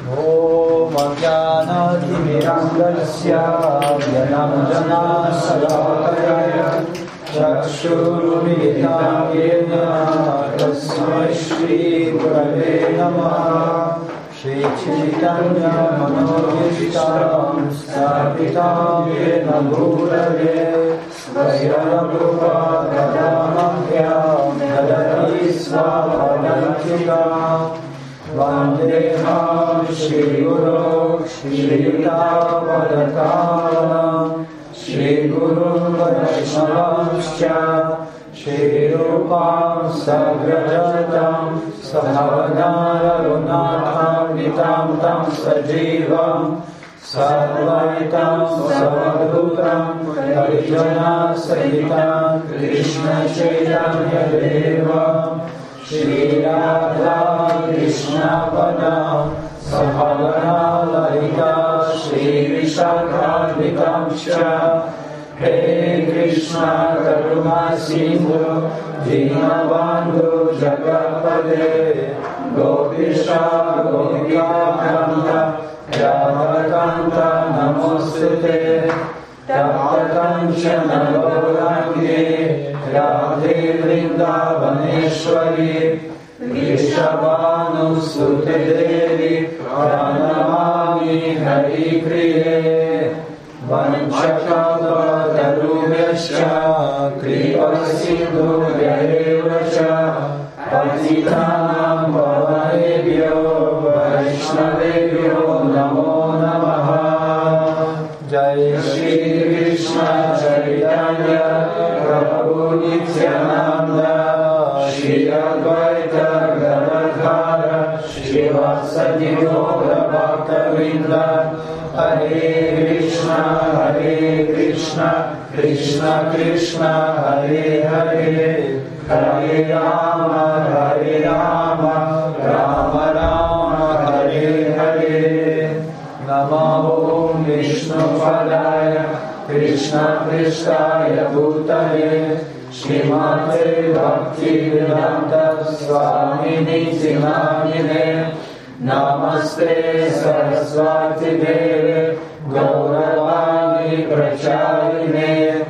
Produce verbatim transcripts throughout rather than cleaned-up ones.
Om Ajnana-timirandasya Gyananjana-salakaya Chakshurumilitam yena Tasmai Shri Gurave Namaha Shri Chaitanya Manoyishtam Stapitam yena Bhutale Svayarabhuva Gadamahyam Gadati Svahadantikam Vandeham Shri Guru Shri Yudhavadatam Shri Guru Vaishnavamscha Shri Rupam Sagrajatam Sahavadana Runatham Nitam Tam Sajivam Sarvaitam Savadhutam Parijana Sahitam Krishna Chaitanya Devam Shri Radha Krishna Padam Sahavana Lalita Shri Vishakhavitam Shra He Krishna Karuna Sindhu Dinabandhu Jagapade Gopisha Gopika Kanta Radhakanta Namostute Taptakanchana Gaurangi Radhe Vrindavaneshwari Vrishabhanu Sute Devi Pranamami Hari Priye Vanchakapa Tarubhyascha Kripa Sindhu Vyayevascha Patitanam Pavanebhyo Vaishnavebhyo Namo Namaha Jai Shri Krishna Chaitanya Prabhu Nityananda Shri Advaita Gadadhara Shri Vasadi Gaura Bhaktavrinda Hare Krishna Hare Krishna Krishna Krishna Hare Hare Hare Rama Hare Rama Rama Rama Hare Hare Namo Vishnu Padaya Krishna Krishnaya Bhutale Srimate Bhakti Vedanta Swamini Tinamine Namaste Saraswati Deve Gauravani Pracharine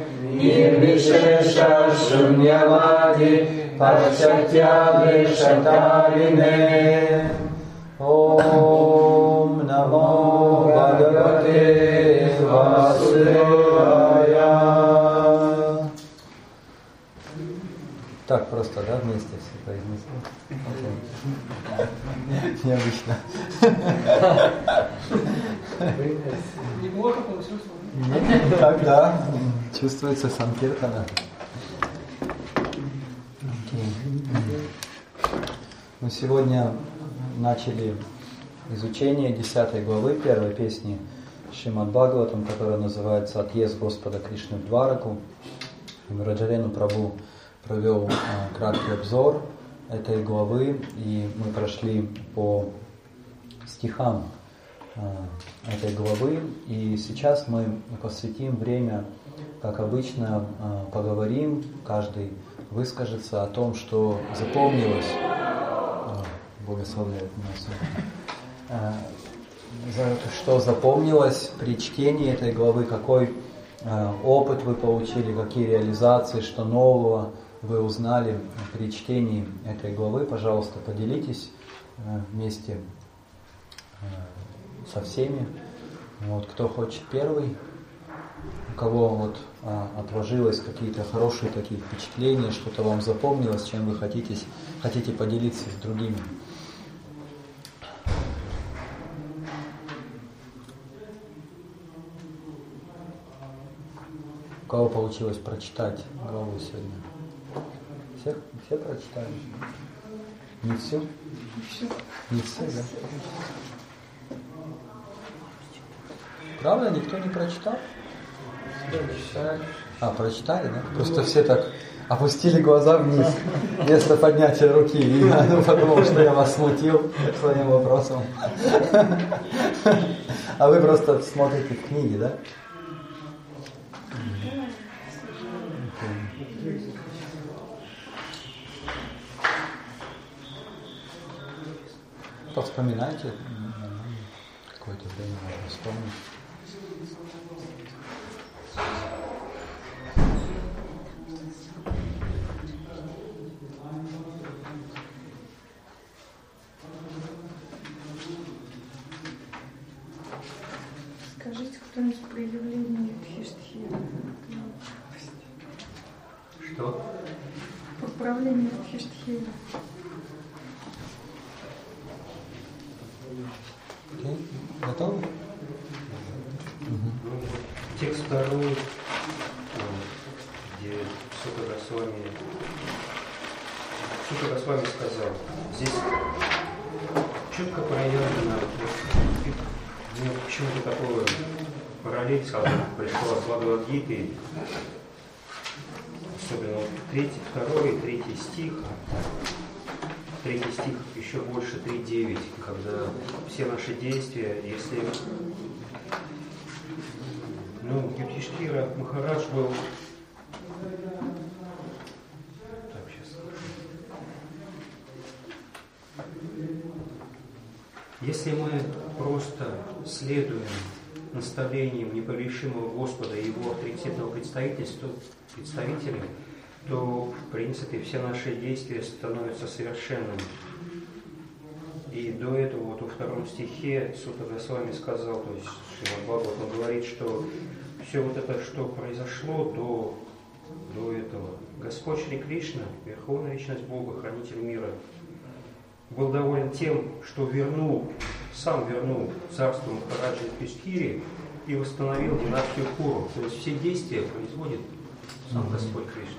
Nirvishesha Shunyavadi Paschatya Veshatarine Om Namo Bhagavate Vasudevaya. Так просто, да, вместе все произнесли? Необычно. Неплохо получилось. Так, да. Чувствуется санкиртана. Мы сегодня начали изучение десятой главы первой песни Шримад Бхагаватам, которая называется «Отъезд Господа Кришны в Двараку». Раджарену Прабху провел а, краткий обзор этой главы, и мы прошли по стихам а, этой главы, и сейчас мы посвятим время, как обычно, а, поговорим, каждый выскажется о том, что запомнилось, а, благословляет нас, а, что запомнилось при чтении этой главы, какой а, опыт вы получили, какие реализации, что нового вы узнали при чтении этой главы. Пожалуйста, поделитесь вместе со всеми. Вот, кто хочет первый, у кого вот а, отложилось какие-то хорошие такие впечатления, что-то вам запомнилось, чем вы хотите, хотите поделиться с другими. У кого получилось прочитать главу сегодня? Все, все прочитали? Не все? Не все, да? Правда, никто не прочитал? А, прочитали, да? Просто все так опустили глаза вниз вместо поднятия руки. И я подумал, что я вас смутил своим вопросом. А вы просто смотрите в книги, да? Вспоминайте. какое-то время можно вспомнить. Скажите кто-нибудь про явление Юдхиштхира. Что? Про правление Юдхиштхира. Окей, готовы? Ну, текст второй, где Сука Госвами, Сука Госвами сказал, здесь четко проявлено, мне почему-то такое параллель сразу пришла с Бхагавад-гитой, особенно вот третий, второй, третий стих. Третий стих еще больше, три девять, когда все наши действия, если... Ну, Юдхиштхира Махарадж был... Так, сейчас. Если мы просто следуем наставлениям непогрешимого Господа и его авторитетного представительства, представителя, то, в принципе, все наши действия становятся совершенными. И до этого, вот во втором стихе, Сута Госвами сказал, то есть Шримад Бхагаватам говорит, что все вот это, что произошло до, до этого, Господь Шри Кришна, Верховная Личность Бога, Хранитель мира, был доволен тем, что вернул, сам вернул царство Махараджа Юдхиштхире и восстановил династию Куру. То есть все действия производит сам Господь Кришна.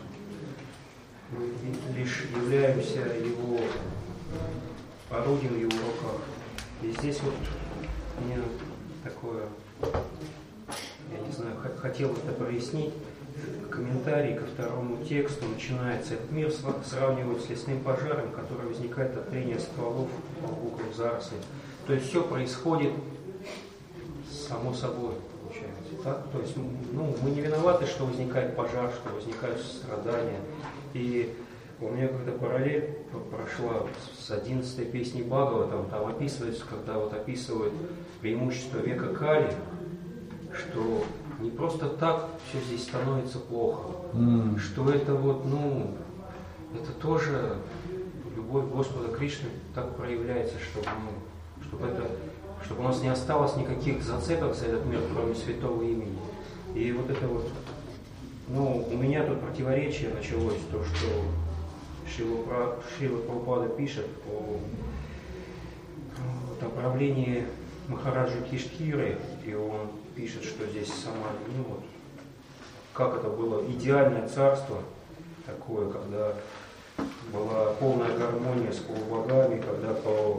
Мы лишь являемся его орудием в его руках. И здесь вот мне такое, я не знаю, хотел это прояснить. Комментарий ко второму тексту начинается. Этот мир сравнивают с лесным пожаром, который возникает от трения стволов буквы зарослей. То есть все происходит само собой, получается. Так? То есть ну, мы не виноваты, что возникает пожар, что возникают страдания. И у меня как-то параллель прошла с одиннадцатой песней Бхагаватам, там описывается, когда вот описывают преимущество века Кали, что не просто так все здесь становится плохо, mm. что это вот, ну, это тоже любовь Господа Кришны так проявляется, чтобы, ну, чтобы, это, чтобы у нас не осталось никаких зацепок за этот мир, кроме святого имени. И вот это вот, ну, у меня тут противоречие началось, то, что Шрила, Шрила Прабхупада пишет о направлении Махараджа Юдхиштхиры, и он пишет, что здесь сама, ну вот, как это было идеальное царство такое, когда была полная гармония с полубогами, когда по,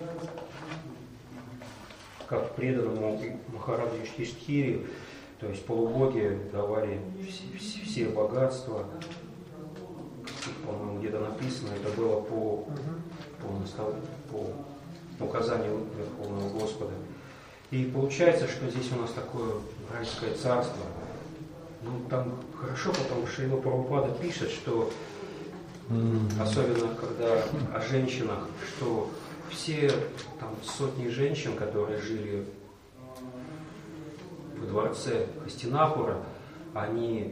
как преданному Махараджу Юдхиштхире, то есть полубоги давали все, все, все богатства, по-моему, где-то написано, это было по, по, по указанию Верховного Господа. И получается, что здесь у нас такое райское царство. Ну, там хорошо, потому что Шрила Прабхупада пишет, что, особенно когда о женщинах, что все там сотни женщин, которые жили в дворце Хастинапура, они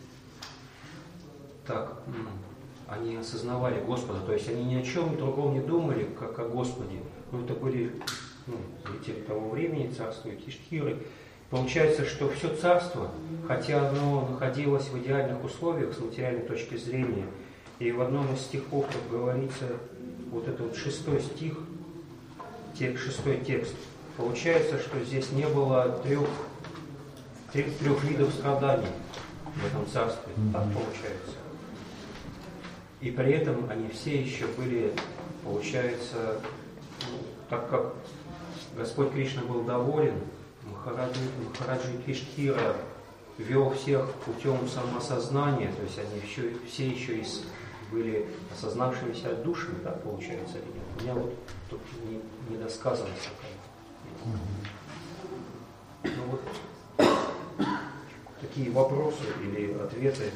так, они осознавали Господа, то есть они ни о чем другом не думали, как о Господе. Ну, это были ну, жители того времени, царства Юдхиштхиры. Получается, что все царство, хотя оно находилось в идеальных условиях с материальной точки зрения, и в одном из стихов, как говорится, вот этот вот шестой стих, текст, шестой текст, получается, что здесь не было трех, трех, трех видов страданий в этом царстве. Так получается. И при этом они все еще были, получается, так как Господь Кришна был доволен, Махараджа, Махараджа Юдхиштхира вел всех путем самоосознания, то есть они все, все еще из, были осознавшимися душами, так получается. У меня вот тут не, недосказанность такая. Ну вот такие вопросы или ответы.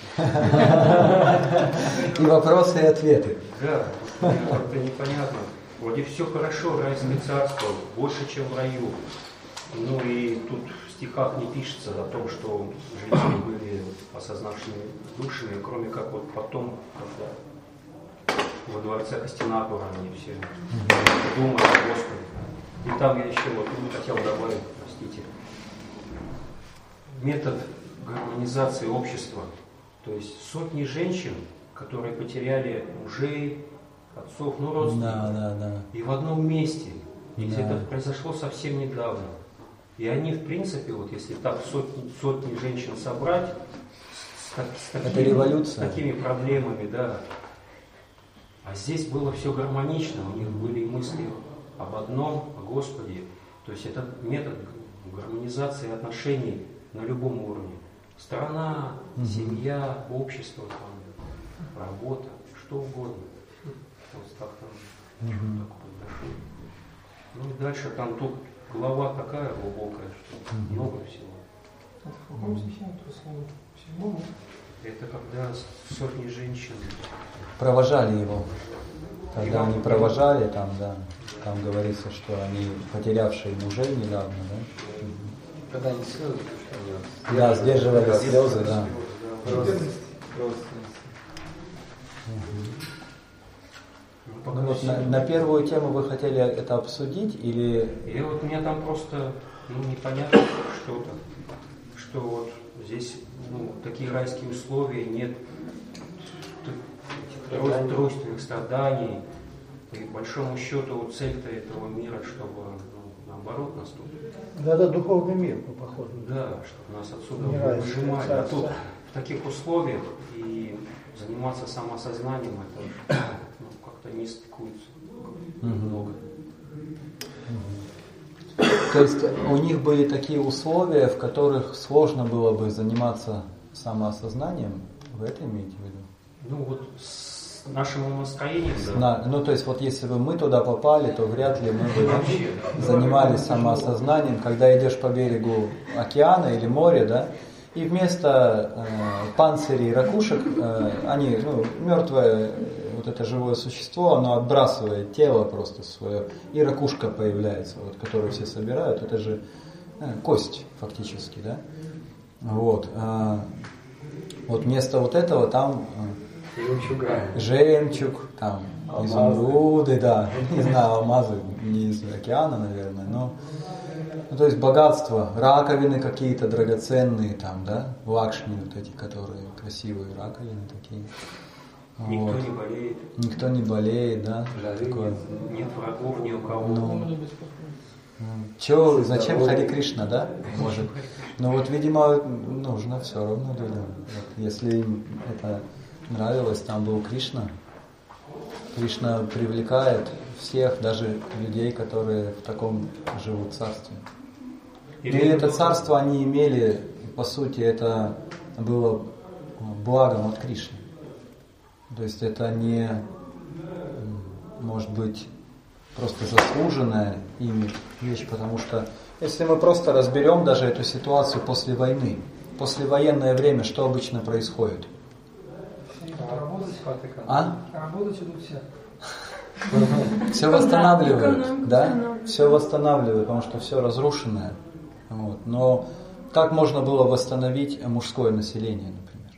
И вопросы, и ответы. Да, как-то непонятно. вроде все хорошо, райское царство, больше, чем в раю. Ну и тут в стихах не пишется о том, что жители были осознавшими душами, кроме как вот потом, когда во дворце Хастинапура они все думали о Господе. И там я еще вот хотел добавить, простите, метод гармонизации общества. То есть сотни женщин, которые потеряли мужей, отцов, ну родственников, да, да, да. и в одном месте. Ведь да. это произошло совсем недавно. И они, в принципе, вот если так сотни, сотни женщин собрать, с, с, такими, это революция. с такими проблемами, да. А здесь было все гармонично, у них были мысли об одном, о Господе. То есть это метод гармонизации отношений на любом уровне. Страна, угу. семья, общество, там, работа, что угодно. Вот так там, угу. такое. Ну и дальше там тут глава такая глубокая, что угу. много всего. Это в каком стихе это слово? В седьмом? Это когда сотни женщин провожали его. Когда они провожали, там, да, там говорится, что они потерявшие мужей недавно, да? Когда они слезы, что да, сдерживали слезы, да. Ну, вот на, на первую тему вы хотели это обсудить или? И вот мне там просто ну, непонятно что-то, что вот здесь ну, такие райские условия, нет этих тройственных страданий. И по большому счету цель-то этого мира, чтобы ну, наоборот наступить. Да, да, духовный мир, по походу. Да, чтобы нас отсюда выжимали. А тут в таких условиях и заниматься самоосознанием, это ну, как-то не стыкуется много. То есть у них были такие условия, в которых сложно было бы заниматься самоосознанием, вы это имеете в виду? Ну вот с нашим настроением, да. На, ну то есть вот если бы мы туда попали, то вряд ли мы бы вообще занимались самоосознанием, когда идешь по берегу океана или моря, да, и вместо э, панцирей и ракушек, э, они, ну, мертвое вот это живое существо, оно отбрасывает тело просто свое, и ракушка появляется, вот, которую все собирают, это же э, кость фактически, да, вот, э, вот вместо вот этого там э, жемчуг, там изумруды, да, не знаю, алмазы, не из океана, наверное, но ну, то есть богатство, раковины какие-то драгоценные там, да, лакшми вот эти, которые красивые раковины такие. Никто вот. не болеет. Никто не болеет, да. Такое. Нет врагов ни у кого. Ну, чё, зачем Хари Кришна, да? Может. Но вот, видимо, нужно все равно людям. Вот, если им это нравилось, там был Кришна. Кришна привлекает всех, даже людей, которые в таком живут царстве. И это царство они имели, по сути, это было благом от Кришны. То есть это не, может быть, просто заслуженная ими вещь, потому что если мы просто разберем даже эту ситуацию после войны, послевоенное время, что обычно происходит? Работать, а? Работать идут все. Все восстанавливают, да? Все восстанавливают, потому что все разрушенное. Вот. Но как можно было восстановить мужское население, например?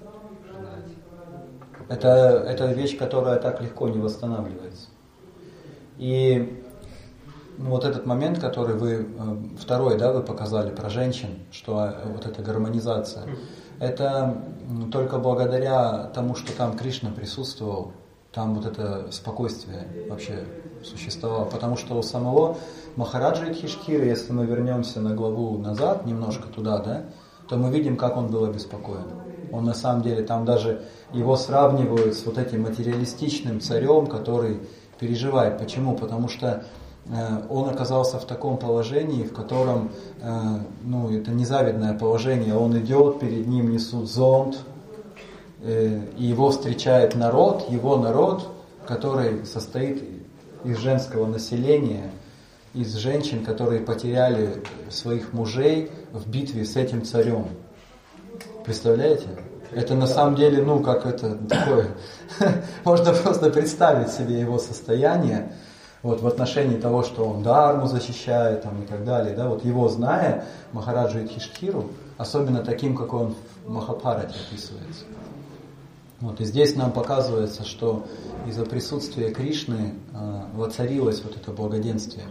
Это, это вещь, которая так легко не восстанавливается. И ну, вот этот момент, который вы, второй, да, вы показали про женщин, что вот эта гармонизация, это только благодаря тому, что там Кришна присутствовал, там вот это спокойствие вообще существовало. Потому что у самого Махараджа Юдхиштхиры, если мы вернемся на главу назад, немножко туда, да, то мы видим, как он был обеспокоен. Он на самом деле, там даже его сравнивают с вот этим материалистичным царем, который переживает. Почему? Потому что э, он оказался в таком положении, в котором, э, ну, это незавидное положение, он идет, перед ним несут зонт, э, и его встречает народ, его народ, который состоит из женского населения, из женщин, которые потеряли своих мужей в битве с этим царем. Представляете? Это на самом деле, ну, как это такое, можно просто представить себе его состояние. Вот в отношении того, что он Дхарму защищает там, и так далее, да, вот его зная, Махараджа Юдхиштхиру, особенно таким, какой он в Махабхарате описывается. Вот, и здесь нам показывается, что из-за присутствия Кришны э, воцарилось вот это благоденствие.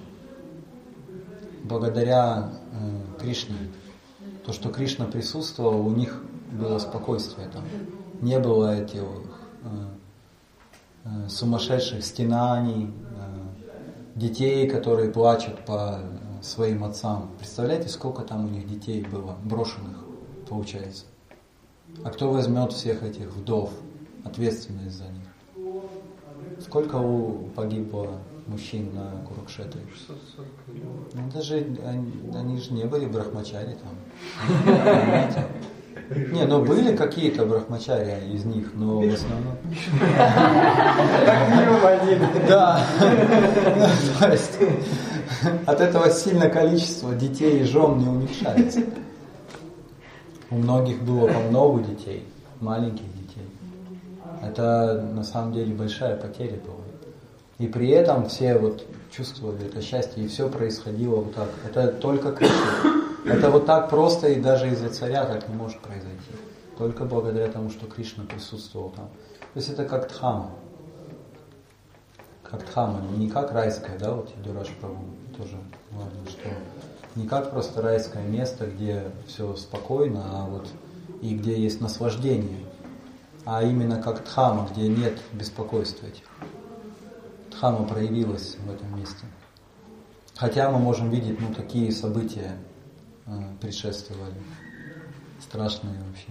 Благодаря э, Кришне, то, что Кришна присутствовал, у них было спокойствие там. Не было этих э, э, сумасшедших стенаний, э, детей, которые плачут по э, своим отцам. Представляете, сколько там у них детей было брошенных, получается? А кто возьмет всех этих вдов, ответственность за них? Сколько у погибло мужчин на Курукшетре? Ну, даже они, они же не были брахмачари там. Не, ну были какие-то брахмачари из них, но в основном... Да. То есть от этого сильно количество детей и жен не уменьшается. У многих было по много детей, маленьких детей. Это на самом деле большая потеря была. И при этом все вот чувствовали это счастье, и все происходило вот так. Это только Кришна. Это вот так просто, и даже из-за царя так не может произойти. Только благодаря тому, что Кришна присутствовал там. То есть это как Дхама. Как Дхама, не как райская, да, вот Юдхираш Прабху тоже важно, что не как просто райское место, где все спокойно, а вот и где есть наслаждение, а именно как Дхама, где нет беспокойства этих. Дхама проявилась в этом месте. Хотя мы можем видеть, ну, такие события э, предшествовали. Страшные вообще.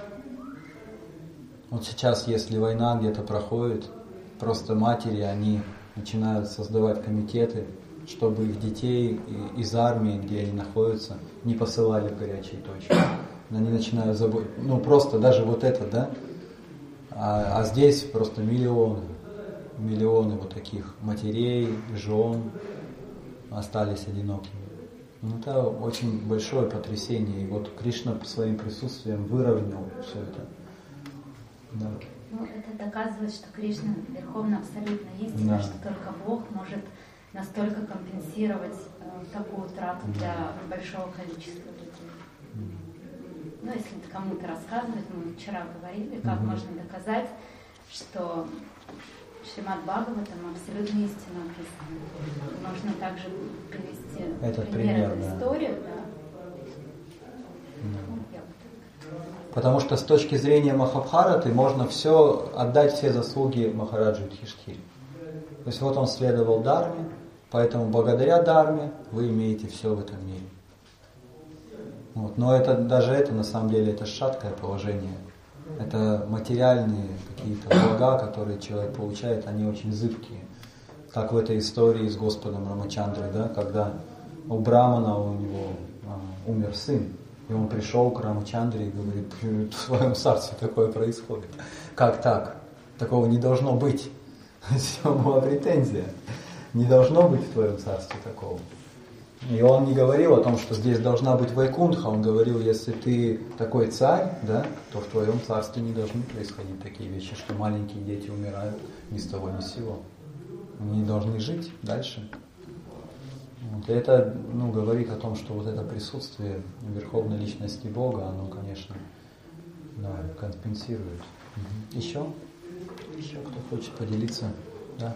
Вот сейчас, если война где-то проходит, просто матери, они начинают создавать комитеты, чтобы их детей из армии, где они находятся, не посылали в горячие точки. Они начинают заботиться. Ну, просто даже вот это, да? А, а здесь просто миллионы. Миллионы вот таких матерей, жен остались одинокими. Ну, это очень большое потрясение. И вот Кришна своим присутствием выровнял все это. Да. Ну, это доказывает, что Кришна верховно абсолютно истина, да. Что только Бог может настолько компенсировать э, такую трату для большого количества людей. Ну, если кому-то рассказывать, мы вчера говорили, как mm-hmm. можно доказать, что Шримад Бхагаватам абсолютно истинно описано. Можно также привести Этот пример, пример, да. историю. Да. Да. Потому что с точки зрения Махабхараты можно все отдать все заслуги Махараджу Юдхиштхире. То есть вот он следовал Дхарме, поэтому благодаря Дхарме вы имеете все в этом мире. Вот. Но это, даже это на самом деле это шаткое положение. Это материальные какие-то блага, которые человек получает, они очень зыбкие. Как в этой истории с Господом Рамачандрой, да, когда у Брамана у него а, умер сын, и он пришел к Рамачандре и говорит: в своем царстве такое происходит. Как так? Такого не должно быть. Это была претензия. Не должно быть в твоем царстве такого. И он не говорил о том, что здесь должна быть Вайкунтха. Он говорил, если ты такой царь, да, то в твоем царстве не должны происходить такие вещи, что маленькие дети умирают ни с того ни с сего. Они должны жить дальше. Вот. И это, ну, говорит о том, что вот это присутствие Верховной Личности Бога, оно, конечно, да, компенсирует. Угу. Еще? Еще кто хочет поделиться? Да?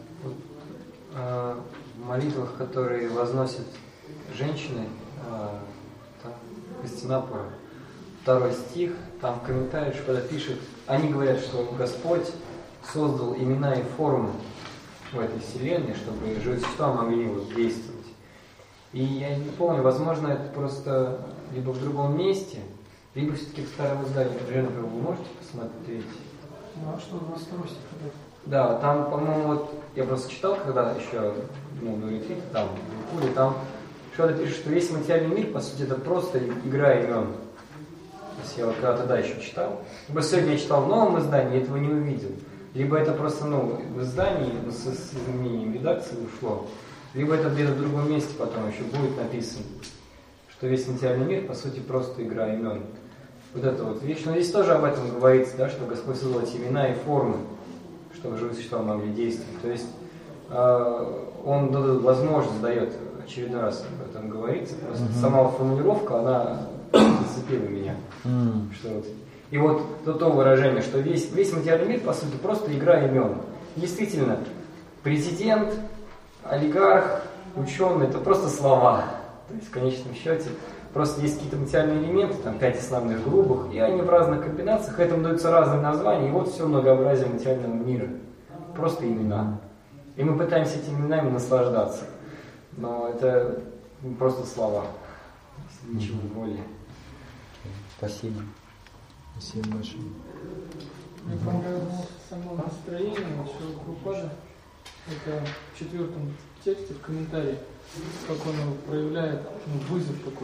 В молитвах, которые возносят женщины, там, Хастинапура, второй стих, там в комментариях когда пишет, они говорят, что Господь создал имена и формы в этой вселенной, чтобы живые существа могли вот действовать. И я не помню, возможно, это просто либо в другом месте, либо все-таки в старом издании. Жена, вы можете посмотреть? Ну а что, двадцать второй стих? Да, там, по-моему, вот я просто читал, когда еще, ну, на ретрите, там, в Куре, там что-то пишет, что весь материальный мир, по сути, это просто игра имен. Если я вот когда-то да еще читал. Либо сегодня я читал в новом издании, этого не увидел. Либо это просто, ну, в издании с, с изменением редакции ушло. Либо это где-то в другом месте потом еще будет написано, что весь материальный мир, по сути, просто игра имен. Вот это вот вещь. Но здесь тоже об этом говорится, да, что Господь создал эти имена и формы, чтобы живые существа могли действовать. То есть э, он дает возможность, дает очередной раз об этом говорится, просто mm-hmm. сама формулировка, она зацепила меня. Mm. Что вот. И вот то, то выражение, что весь, весь материальный мир, по сути, просто игра имен. Действительно, президент, олигарх, ученый, это просто слова. То есть в конечном счете просто есть какие-то материальные элементы, там пять основных грубых, и они в разных комбинациях, этому даются разные названия, и вот все многообразие материального мира. Просто имена. И мы пытаемся этими именами наслаждаться. Но это просто слова. Ничего более. Спасибо. Спасибо большое. Мне понравилось само настроение Шрила Прабхупады. Это в четвертом тексте, в комментарии, как он его проявляет, ну, вызов такой.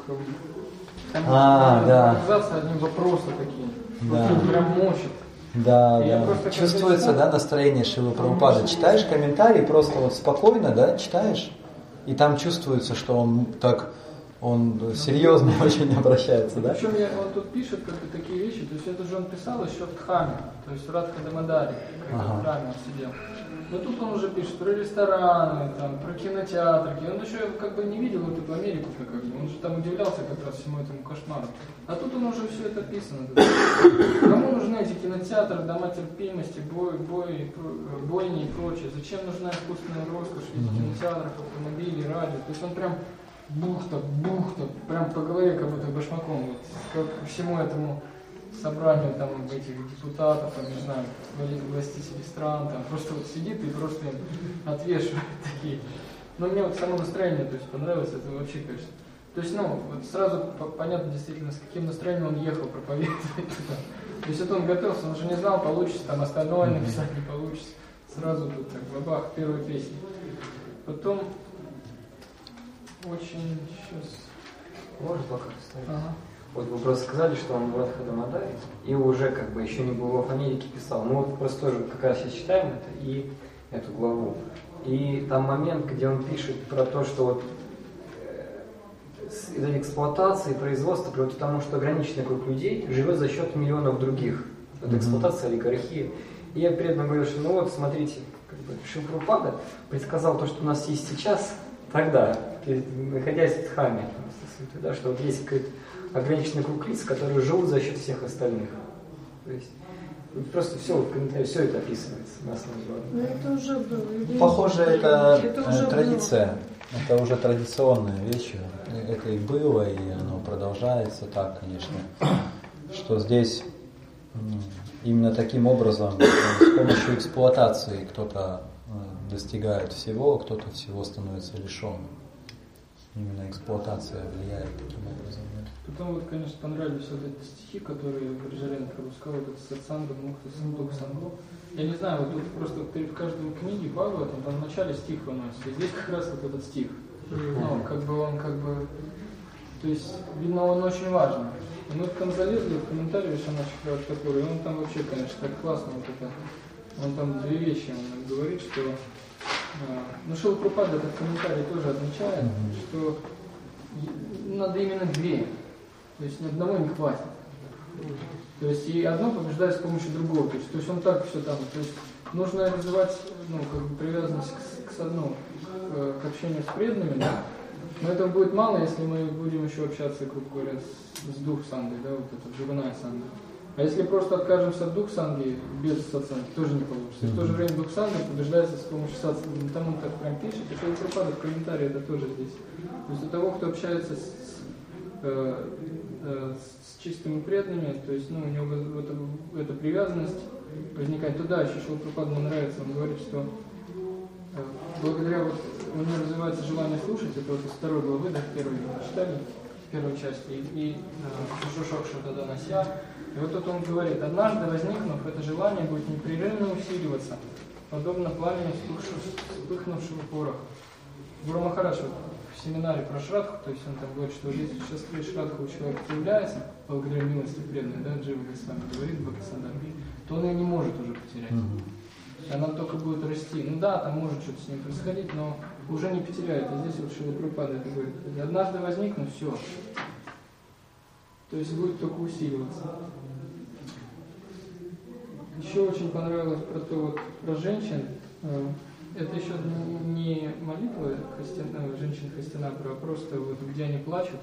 Там а, да. Абзацы, одни вопросы такие. Да. Вот прям мочит. Да, и да. Чувствуется, читал, да, настроение Шрилы Прабхупады. Читаешь комментарий, просто вот спокойно, да, читаешь, и там чувствуется, что он так, он серьезно очень обращается, да? Причем я, он тут пишет как бы такие вещи, то есть это же он писал еще в Дхаме, то есть в Радха-Дамадаре, когда ага. в храме он сидел. Но тут он уже пишет про рестораны, там, про кинотеатры. Он еще как бы не видел вот эту Америку-то как бы. Он же там удивлялся как раз всему этому кошмару. А тут он уже все это описано. Кому нужны эти кинотеатры, дома терпимости, бой, бой, бойни и прочее? Зачем нужна искусственная роскошь этих кинотеатров, автомобилей, радио? То есть он прям бухта, бухта, прям по голове как будто башмаком. Вот, как всему этому собранию там этих депутатов, там, не знаю, властителей стран, там просто вот сидит и просто им отвешивает такие. Но мне вот само настроение, то есть понравилось, это вообще, конечно. То есть, ну, вот сразу понятно действительно, с каким настроением он ехал проповедовать туда. То есть это он готовился, он уже не знал, получится там остальное написать, не получится. Сразу тут так, бабах, первая песня. Потом очень сейчас... Можно пока поставить? Ага. Вот вы просто сказали, что он в Радха-Дамадаре, и уже как бы еще не был в Америке писал. Мы вот просто тоже как раз сейчас читаем это и эту главу. И там момент, где он пишет про то, что вот из-за эксплуатации, производства приводит к тому, что ограниченный круг людей живет за счет миллионов других. Это эксплуатация, олигархия. И я перед ним говорю, что ну вот, смотрите, как бы Шрила Прабхупада предсказал то, что у нас есть сейчас, тогда, находясь в Дхаме, да, что вот есть какой-то ограниченный круг лиц, которые живут за счет всех остальных. То есть просто все в комментарии, все это описывается на основе. Но это уже было. Похоже, это, это традиция. Было. Это уже традиционная вещь. Это и было, и оно продолжается так, конечно. Что здесь именно таким образом, с помощью эксплуатации кто-то достигает всего, кто-то всего становится лишенным. Именно эксплуатация влияет таким образом. Потом вот, конечно, понравились вот эти стихи, которые Браджарян Прабху сказал, вот это Сатсанга, Мухта, Сандук, Сангу. Я не знаю, вот тут просто перед каждой книги Бхагаватам там в начале стих выносится. И здесь как раз вот этот стих. Ну, как бы он как бы... То есть, видно, он очень важен. И мы там залезли в комментарии Вишванатха Такура, и он там вообще, конечно, так классно вот это... Он там две вещи он говорит, что... Ну, Шрила Прабхупада этот комментарий тоже отмечает, что надо именно две. То есть ни одного не хватит. То есть и одно побеждает с помощью другого. То есть, то есть он так все там. То есть нужно развивать, ну, как бы привязанность к, к, ну, к, к общению с преданными, да? Но этого будет мало, если мы будем еще общаться, грубо говоря, с, с дух-сангой, да, вот это живая санга. А если просто откажемся от дух-санги без сатсанги, тоже не получится. И в то же время дух-санга побеждается с помощью сатсанги. Там он так прям пишет, и Шрила Прабхупада в комментарии это тоже здесь. То есть у того, кто общается с, э, э, с чистыми преданными, то есть ну, у него эта, эта привязанность возникает туда. Еще Шрила Прабхупада мне нравится, он говорит, что э, благодаря вот у него развивается желание слушать, это вот из второй главы, да, первой читали, в первой части, и Шушокша Даданася. И вот тут он говорит, однажды возникнув, это желание будет непрерывно усиливаться, подобно пламени вспыхнувшего пороха. Гуру Махарадж в семинаре про Шрадху, то есть он там говорит, что если шестая Шрадха у человека появляется, благодаря милости преданной, да, Джива Госвами говорит Бхактисиданта, то он ее не может уже потерять. Mm-hmm. Она только будет расти. Ну да, там может что-то с ним происходить, но уже не потеряет. А здесь вот Шрила Прабхупада это говорит. Однажды возникнув, все. То есть будет только усиливаться. Еще очень понравилось про то, вот, про женщин. Это еще не молитва христиан, женщин христианабра, а просто вот где они плачут,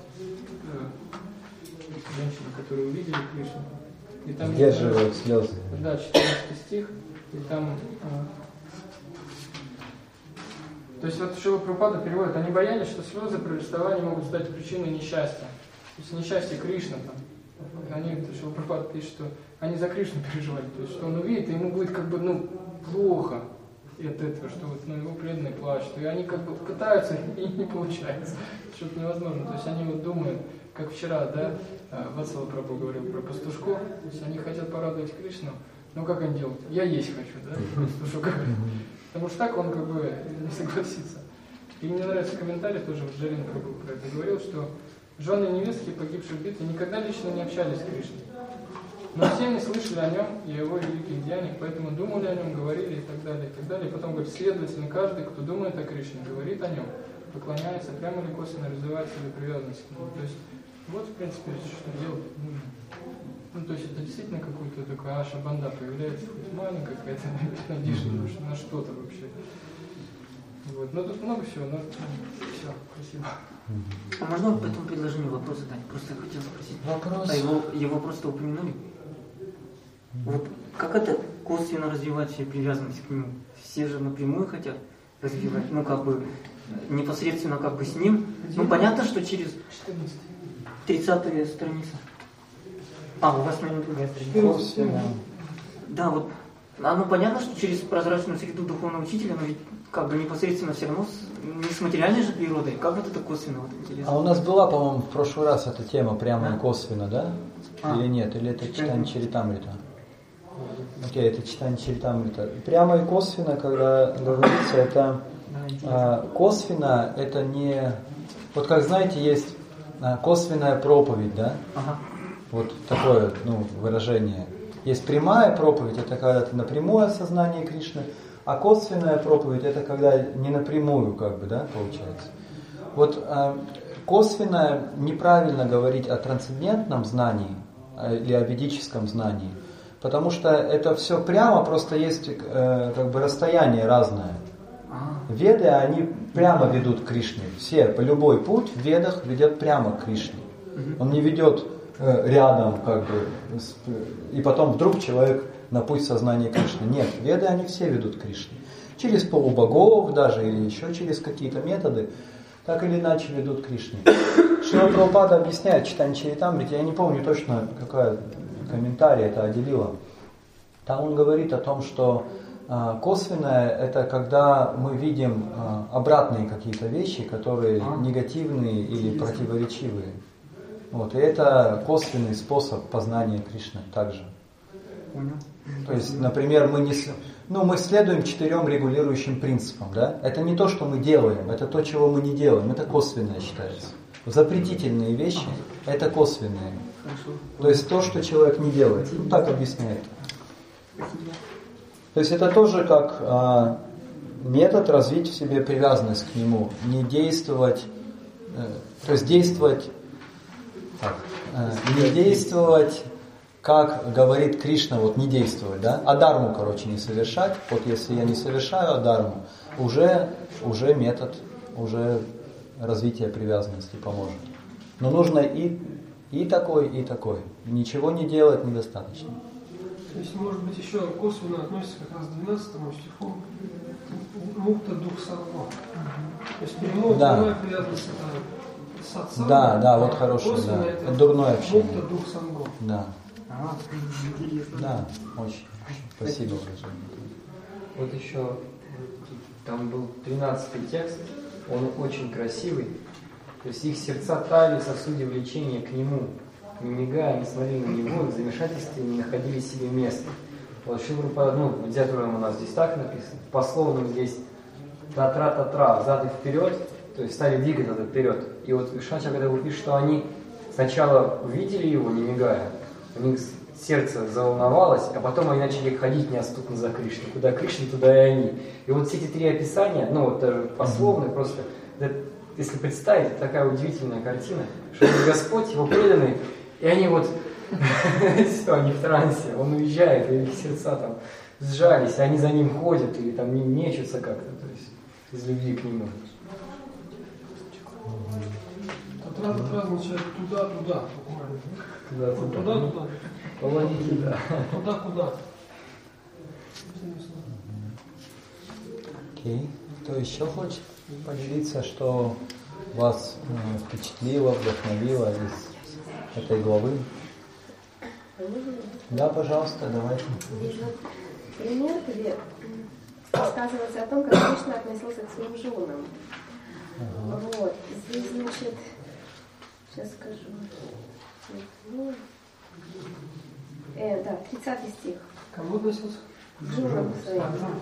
женщины, которые увидели Кришну. И там сдерживают слезы. Да, четырнадцатый стих, и там... То есть вот Шрила Прабхупада переводит, они боялись, что слезы при расставании могут стать причиной несчастья. То есть несчастье Кришны там. Они, Шрила Прабхупада пишет, что они за Кришну переживали. То есть что он увидит, и ему будет как бы, ну, плохо от этого, что вот, ну, его преданные плачут. И они как бы пытаются, и не получается. Что-то невозможно. То есть они вот думают, как вчера, да, Ватсала Прабху говорил про пастушков. То есть они хотят порадовать Кришну. Ну как они делают? Я есть хочу, да, пастушок. Потому что так он как бы не согласится. И мне нравится комментарий, тоже вот Джарин Прабху про это говорил, что жены и невестки, погибшие в битве, никогда лично не общались с Кришной. Но все они слышали о нем и о его великих деяниях, поэтому думали о нем, говорили и так далее, и так далее. И потом говорит, следовательно, каждый, кто думает о Кришне, говорит о нем, поклоняется, прямо или косвенно развивает свою привязанность к нему. То есть вот, в принципе, что делать нужно. Ну, то есть это действительно какой-то такой аша-банда появляется, хоть маленькая какая-то надежда на что-то вообще. Вот. Но тут много всего, но все, спасибо. А можно по этому предложению вопрос задать? Просто я хотел спросить. Вопрос? А его, его просто упомянули. Вот как это косвенно развивать себе привязанность к нему? Все же напрямую хотят развивать, ну как бы непосредственно как бы с ним. Ну понятно, что через тридцатая страница. А, у вас, наверное, другая страница. Да, вот. А, ну понятно, что через прозрачную среду духовного учителя, но ведь как бы непосредственно все равно с, не с материальной же природой. Как вот это косвенно, вот интересно. А у нас была, по-моему, в прошлый раз эта тема прямо да? и косвенно, да? А. Или нет? Или это читание Чаритамрита? Окей, это читание Чаритамрита. Прямо и косвенно, когда говорится, это а, косвенно, это не... Вот как знаете, есть а, косвенная проповедь, да? Ага. Вот такое, ну, выражение. Есть прямая проповедь, это когда ты напрямую осознание Кришны, а косвенная проповедь это когда не напрямую, как бы, да, получается. Вот э, косвенно неправильно говорить о трансцендентном знании э, или о ведическом знании, потому что это все прямо, просто есть э, как бы расстояние разное. Веды, они прямо ведут к Кришне. Все, по любой путь в ведах ведет прямо к Кришне. Он не ведет рядом, как бы, и потом вдруг человек на путь сознания Кришны. Нет, веды они все ведут к Кришне. Через полубогов даже, или еще через какие-то методы, так или иначе ведут к Кришне. Шрила Прабхупада объясняет в читании Чаритамрити, я не помню точно, какой комментарий это отделило. Там он говорит о том, что а, косвенное это когда мы видим а, обратные какие-то вещи, которые негативные или противоречивые. Вот, и это косвенный способ познания Кришны также. То есть, например, мы, не, ну, мы следуем четырем регулирующим принципам. Да? Это не то, что мы делаем, это то, чего мы не делаем. Это косвенное считается. Запретительные вещи – это косвенные. То есть то, что человек не делает. Ну, так объясняет. То есть это тоже как а, метод развить в себе привязанность к нему. Не действовать, э, то есть действовать Так, не действовать, как говорит Кришна, вот не действовать, да? Адарму, короче, не совершать. Вот если я не совершаю адарму, уже, уже метод, уже развитие привязанности поможет. Но нужно и, и такой, и такой. Ничего не делать недостаточно. То есть, может быть, еще косвенно относится как раз к двенадцатому стиху мукта дух сарва. То есть прямая, да. прямая привязанность это сатсанга, да, да, вот хорошее, да. Это, это дурное общение. Мукта дух сарва. Да. А, интересно. Да, очень. Спасибо, уважаемый. Вот еще там был тринадцатый текст, он очень красивый. То есть их сердца таяли в сосуде влечения к нему. Не мигая, не смотрели на него, в замешательстве не находили себе места. Вот Шрила Прабхупада, ну, в Дьятураям у нас здесь так написано, в пословном здесь татра-татра, зад и вперед, то есть стали двигать это вперед. И вот Вишнача, когда вы пишете, что они сначала увидели его, не мигая, у них сердце заволновалось, а потом они начали ходить неотступно за Кришной. Куда Кришна, туда и они. И вот все эти три описания, ну вот даже пословные, просто, если представить, такая удивительная картина, что Господь, его преданный, и они вот, все, они в трансе, он уезжает, и их сердца там сжались, и они за ним ходят, или там мечутся как-то. Из любви к нему. Татрата означает туда-туда, буквально. Туда-туда. Туда-туда. Помогите, да. Туда-куда. Окей. Кто еще хочет поделиться, что вас э, впечатлило, вдохновило из этой главы? Да, пожалуйста, давайте. Пример, где рассказывается о том, как Кришна относился к своим женам. Ага. Вот. Здесь, значит, сейчас скажу. Э, да, тридцатый стих. Кому относился? К женам своим.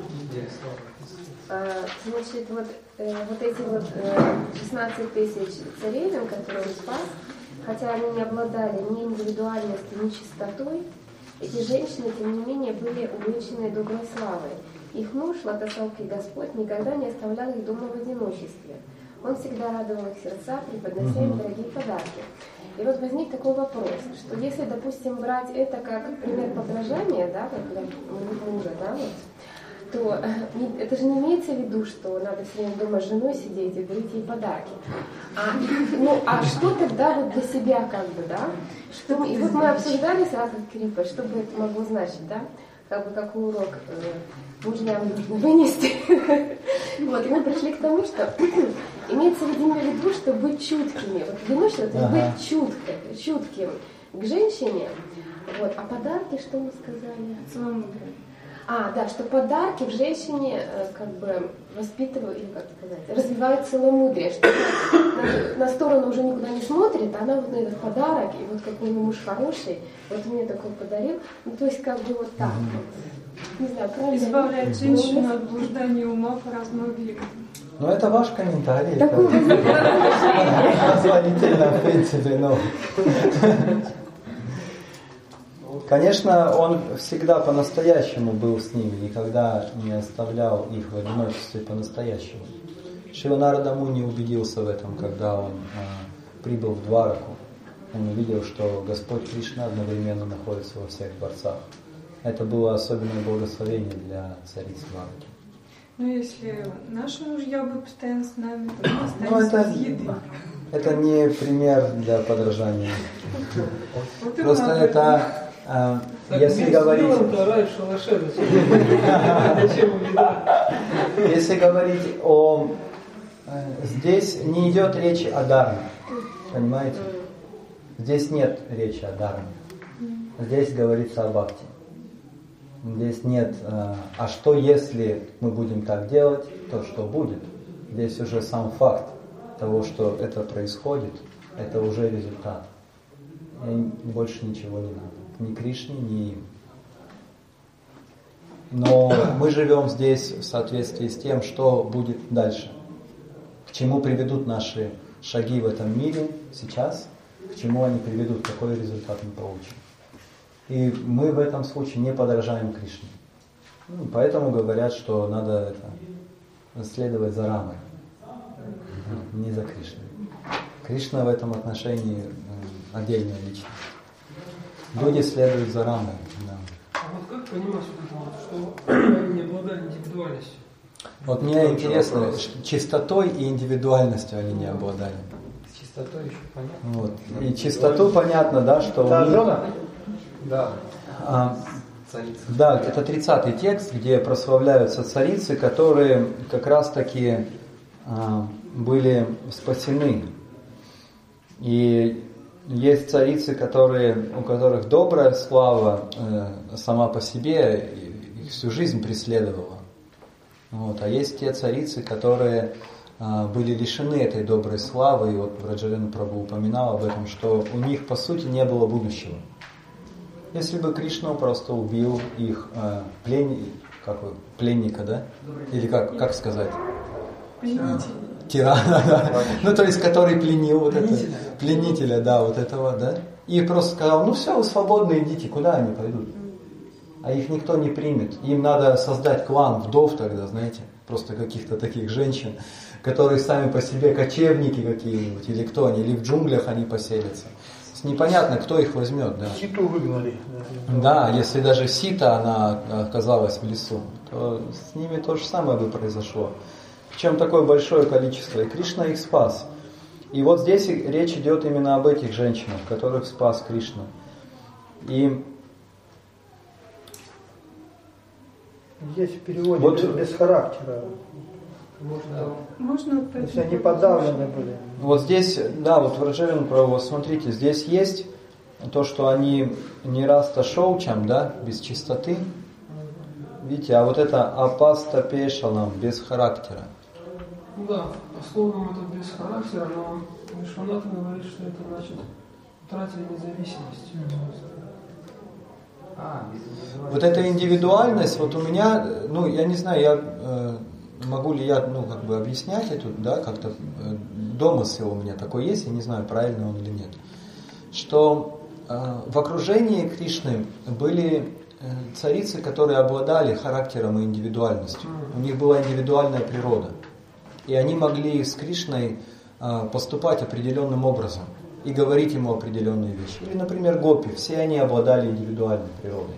А, значит, вот, э, вот эти вот э, шестнадцать тысяч царевен, которые он спас, хотя они не обладали ни индивидуальностью, ни чистотой, эти женщины, тем не менее, были увенчаны доброй славой. Их муж, Лотосолкий Господь, никогда не оставлял их дома в одиночестве. Он всегда радовал их сердца, преподнося им дорогие подарки. И вот возник такой вопрос, что если, допустим, брать это как пример подражания, да, как для мужа, да, вот, то это же не имеется в виду, что надо все время дома с женой сидеть и дарить ей подарки. А, ну, а что тогда вот для себя, как бы, да? Что, и вот мы обсуждали сразу с Крипой, что бы это могло значить, да? Как бы какой урок э, мужьям нужно вынести. Вот, и мы пришли к тому, что имеется в виду, что быть чуткими. Вот одиночество, это ага. быть чуткой, чутким к женщине. Вот, а подарки, что мы сказали? Целомудрие. А, да, что подарки в женщине э, как бы воспитывают, или как сказать, развивают целомудрие, что на, на сторону уже никуда не смотрит, а она вот на этот подарок, и вот какой муж хороший, вот мне такой подарил, ну то есть как бы вот так вот. Не знаю, правильно. Избавляет женщину от блуждания ума по разным объектам. Ну это ваш комментарий. Позволительно, в принципе, но... Конечно, он всегда по-настоящему был с ними, никогда не оставлял их в одиночестве по-настоящему. Шрила Нарада Муни убедился в этом, когда он а, прибыл в Двараку. Он увидел, что Господь Кришна одновременно находится во всех дворцах. Это было особенное благословение для царицы Двараки. Ну, если наши мужья будут постоянно с нами, то мы ну, останемся это, без еды. Это не пример для подражания. Просто это... А, если говорить... Если говорить о... Здесь не идет речь о дарме. Понимаете? Здесь нет речи о дарме. Здесь говорится о бхакти. Здесь нет... А что если мы будем так делать, то что будет? Здесь уже сам факт того, что это происходит, это уже результат. И больше ничего не надо. Ни Кришне, ни им. Но мы живем здесь в соответствии с тем, что будет дальше. К чему приведут наши шаги в этом мире сейчас, к чему они приведут, какой результат мы получим. И мы в этом случае не подражаем Кришне. Ну, поэтому говорят, что надо это, следовать за Рамой, не за Кришной. Кришна в этом отношении отдельная личность. Люди следуют за Рамой. Да. А вот как понимать, что они не обладали индивидуальностью? Вот мне интересно, чистотой и индивидуальностью они не обладали. С чистотой еще понятно. Вот. И чистоту понятно, да, что... Да, них... жена? Да. А, да, это тридцатый текст, где прославляются царицы, которые как раз таки а, были спасены. И есть царицы, которые, у которых добрая слава э, сама по себе их всю жизнь преследовала. Вот. А есть те царицы, которые э, были лишены этой доброй славы. И вот Враджарена Прабху упоминал об этом, что у них по сути не было будущего. Если бы Кришна просто убил их э, плен... как вы? пленника, да? Или как, как сказать? Пленитель. Тирана, да. Ну, то есть, который пленил вот это, пленителя, да, вот этого, да. И просто сказал, ну все, вы свободны, идите, куда они пойдут? А их никто не примет. Им надо создать клан вдов тогда, знаете, просто каких-то таких женщин, которые сами по себе кочевники какие-нибудь, или кто они, или в джунглях они поселятся. Непонятно, кто их возьмет, да. Ситу выгнали. Да, если даже Сита, она оказалась в лесу, то с ними то же самое бы произошло. Причем такое большое количество, и Кришна их спас. И вот здесь речь идет именно об этих женщинах, которых спас Кришна. И здесь в переводе вот, без, без характера. Можно, Можно то есть они подавлены были. Вот здесь, да, вот в Раджавин Прабhu, смотрите, здесь есть то, что они не раста шоучам, да, без чистоты. Видите, а вот это апаста пешалам, без характера. Да, по-словному это без характера, но Вишванат говорит, что это значит утратили независимость. А, вот эта индивидуальность, вот у меня, ну, я не знаю, я э, могу ли я, ну, как бы объяснять это, да, как-то э, домысел у меня такой есть, я не знаю, правильно он или нет, что э, в окружении Кришны были э, царицы, которые обладали характером и индивидуальностью, у них была индивидуальная природа, и они могли с Кришной э, поступать определенным образом и говорить ему определенные вещи. Или, например, гопи, все они обладали индивидуальной природой.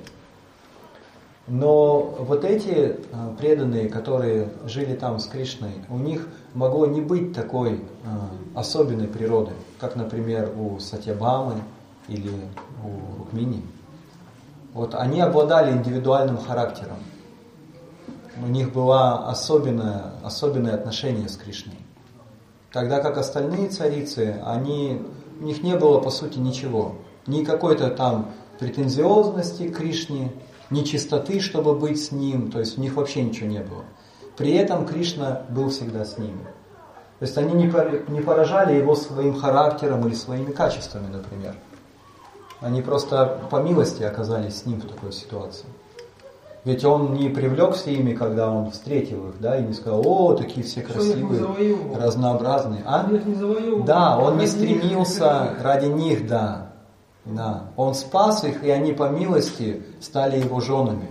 Но вот эти преданные, которые жили там с Кришной, у них могло не быть такой особенной природы, как, например, у Сатьябхамы или у Рукмини. Вот они обладали индивидуальным характером. У них было особенное, особенное отношение с Кришной. Тогда как остальные царицы, они... У них не было, по сути, ничего. Ни какой-то там претензиозности к Кришне, ни чистоты, чтобы быть с Ним. То есть у них вообще ничего не было. При этом Кришна был всегда с ними. То есть они не поражали Его своим характером или своими качествами, например. Они просто по милости оказались с Ним в такой ситуации. Ведь Он не привлекся ими, когда Он встретил их, да, и не сказал: о, такие все красивые, разнообразные. А? Да, Он не стремился ради них, да. да. Он спас их, и они по милости стали Его женами.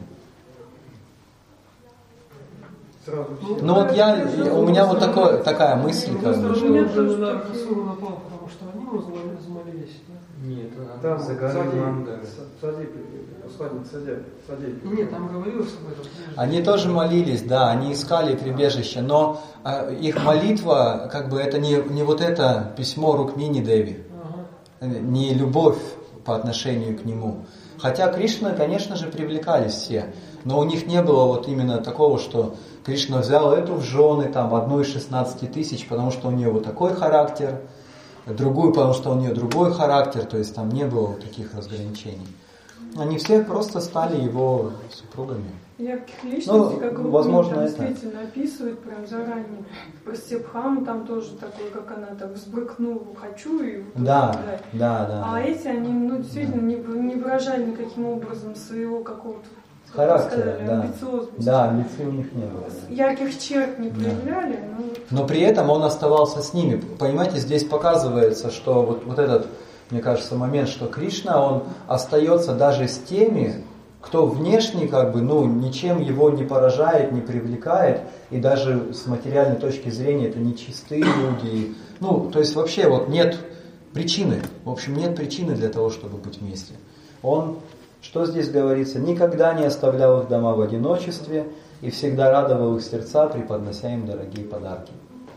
Ну вот я, у меня вот такое, такая мысль, как бы. Потому что они взмолились. Нет, там Садип, посланник Садип. Нет, там говорилось об этом. Они тоже молились, да, они искали прибежище, но э, их молитва, как бы, это не, не вот это письмо Рукмини Деви, ага. не любовь по отношению к нему. Хотя Кришна, конечно же, привлекались все, но у них не было вот именно такого, что Кришна взял эту в жены, там, одну из шестнадцати тысяч, потому что у нее вот такой характер, другую, потому что у нее другой характер, то есть там не было вот таких разграничений. Они все просто стали его супругами. Ярких личностей, ну, как возможно, там это... действительно описывает прям заранее. Про Степхаму там тоже такой, как она так взбрыкнула, хочу и... Да, да, да. А да. эти, они, ну, действительно, да. не, не выражали никаким образом своего какого-то, характера, сказали, да. амбициозности. Да, амбиций у них не было. Ярких черт не проявляли. Да. Но... но при этом он оставался с ними. Понимаете, здесь показывается, что вот, вот этот, мне кажется, момент, что Кришна, он остается даже с теми, кто внешне как бы, ну, ничем его не поражает, не привлекает, и даже с материальной точки зрения это нечистые люди. Ну, то есть вообще вот нет причины, в общем, нет причины для того, чтобы быть вместе. Он, что здесь говорится, никогда не оставлял их дома в одиночестве и всегда радовал их сердца, преподнося им дорогие подарки.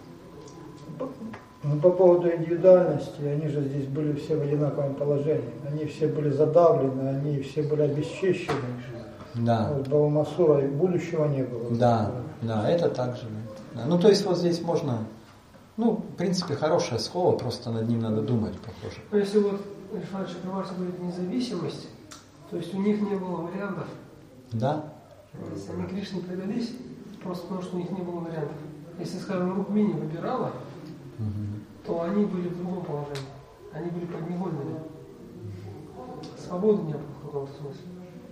Ну, по поводу индивидуальности, они же здесь были все в одинаковом положении. Они все были задавлены, они все были обесчещены. Да. Вот Бхавамасура будущего не было. Да, да, это так же. Да. Ну, то есть вот здесь можно, ну, в принципе, хорошее слово, просто над ним надо думать, похоже. Но если вот Вишванат Чакраварти говорит независимость, то есть у них не было вариантов. Да. То есть они Кришне предались, просто потому что у них не было вариантов. Если, скажем, Рукмини выбирала, то они были в другом положении. Они были подневольными. Свободы не было в каком-то смысле.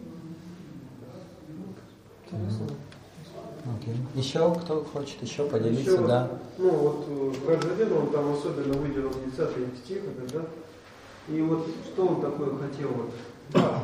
Интересно. Okay. Еще кто хочет еще поделиться, еще, да? Ну вот в Раджавену он там особенно выделил десятый стих, да? И вот что он такое хотел? Вот, да.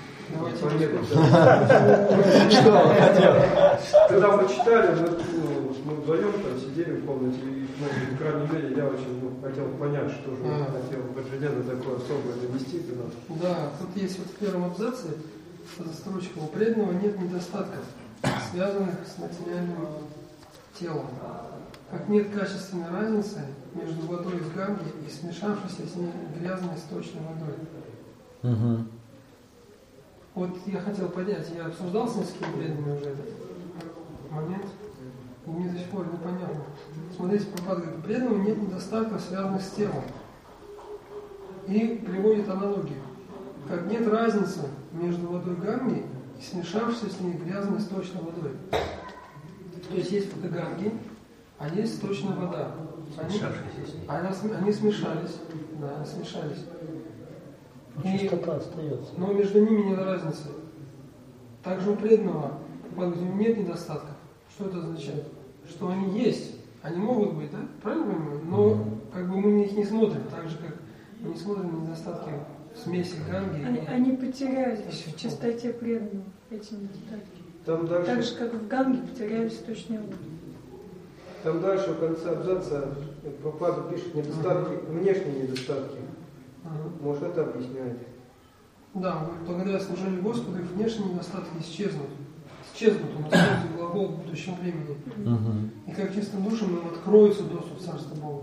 Что он хотел? Когда мы читали, мы вдвоем там сидели в комнате, и, ну, в крайней мере, я очень ну, хотел понять, что же он хотел в Раджавену такое особое донести до нас. Да, тут есть вот в первом абзаце строчка: у преданного нет недостатков, связанных с материальным телом. как нет качественной разницы между водой из Ганги и смешавшейся с ней грязной сточной водой. Угу. Вот я хотел понять, я обсуждал с несколькими преданными уже этот момент, и мне до сих пор непонятно. Смотрите, Прабхупада говорит, у преданного нет недостатков, связанных с телом. И приводит аналогию. Как нет разницы между водой Ганги и смешавшейся с ней грязной сточной водой. То есть есть вода Ганги, а есть сточная вода. Они, они, они смешались, да, смешались. И, чистота остается. но между ними нет разницы. Также у преданного нет недостатков. Что это означает? Что они есть, они могут быть, да? Правильно понимаю? Но mm-hmm. как бы мы на них не смотрим, так же как мы не смотрим на недостатки в смеси Ганги. Они, и... они потерялись в чистоте преданного, эти недостатки. Там дальше... Так же, как в Ганге потерялись точные воды. Там дальше в конце абзаца Прабхупада пишет недостатки, uh-huh. внешние недостатки. Uh-huh. Может, это объясняет? Да, благодаря служению Господу их внешние недостатки исчезнут. Исчезнут, он использует глагол в будущем времени. Uh-huh. И как чистым душам им откроется доступ в Царство Бога.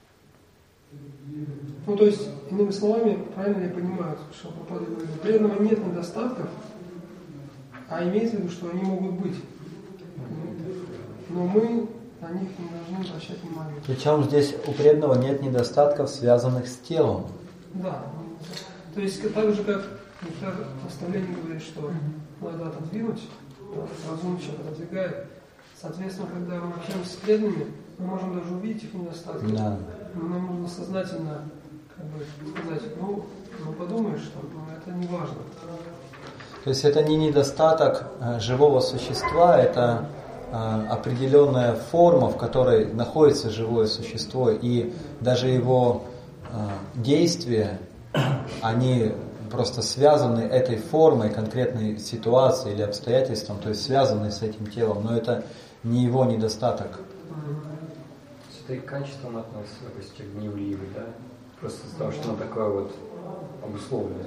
Ну, то есть, иными словами, правильно я понимаю, что Прабхупада говорит, у преданного нет недостатков, а имеется в виду, что они могут быть. Но мы на них не должны обращать внимание. Причем здесь у преданного нет недостатков, связанных с телом. Да. То есть так же, как Нектар наставление говорит, что надо отодвинуть, разумчик отодвигает. Соответственно, когда мы общаемся с преданными, мы можем даже увидеть их недостатки. Да. Но нам нужно сознательно как бы, сказать, ну, ну подумаешь, что ну, это не важно. То есть это не недостаток живого существа, это определенная форма, в которой находится живое существо, и даже его действия, они просто связаны этой формой, конкретной ситуацией или обстоятельством, то есть связаны с этим телом, но это не его недостаток. Это и к качествам относится, допустим, гневливый, да? Просто из-за того, что он такое вот обусловленное.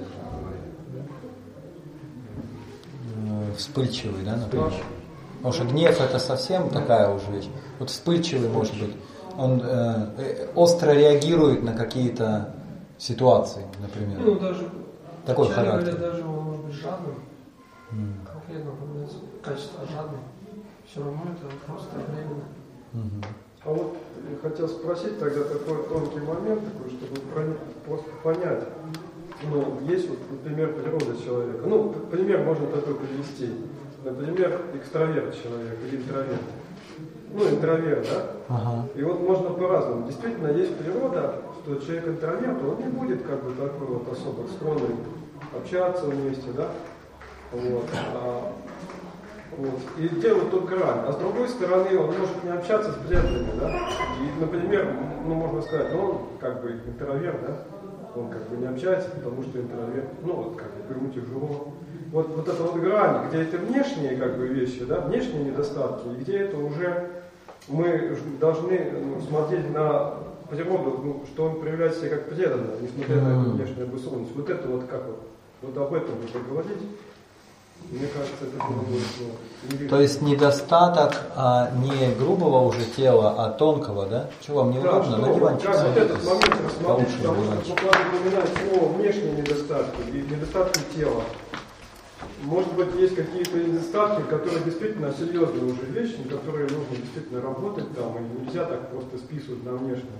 Вспыльчивый, да, например? Потому что гнев это совсем такая уже вещь. Вот вспыльчивый может быть. Он э, остро реагирует на какие-то ситуации, например. Ну, даже, такой характер. Говоря, даже он может быть жадным. Mm. Конкретно упоминается качество жадным. Все равно это просто временно. Mm-hmm. А вот я хотел спросить тогда такой тонкий момент, такой, чтобы просто понять. Ну, есть вот, например, природа человека. Ну, пример можно такой привести. Например, экстраверт человек или интроверт. Ну, интроверт, да? Ага. И вот можно по-разному. Действительно, есть природа, что человек интроверт, он не будет как бы такой вот особо склонный общаться вместе, да? Вот. А, вот. И делать тут грань. А с другой стороны, он может не общаться с преданными, да? И, например, ну, можно сказать, ну, он как бы интроверт, да? Он как бы не общается, потому что интроверт, ну, вот как бы ему тяжело. Вот, вот эта вот грань, где это внешние как бы вещи, да, внешние недостатки, и где это уже мы должны ну, смотреть на природу, ну, что он проявляет себя как преданно, несмотря на эту внешнюю обусловленность. Вот это вот как вот, вот об этом вы поговорите. Мне кажется, это было бы ну, то есть недостаток а, не грубого уже тела, а тонкого, да? Чего вам не да, удобно? На диванчик как вот этот момент рассмотреть, потому что буквально упоминает слово внешние недостатки и недостатки тела. Может быть, есть какие-то недостатки, которые действительно серьезные уже вещи, на которые нужно действительно работать там, и нельзя так просто списывать на внешнее.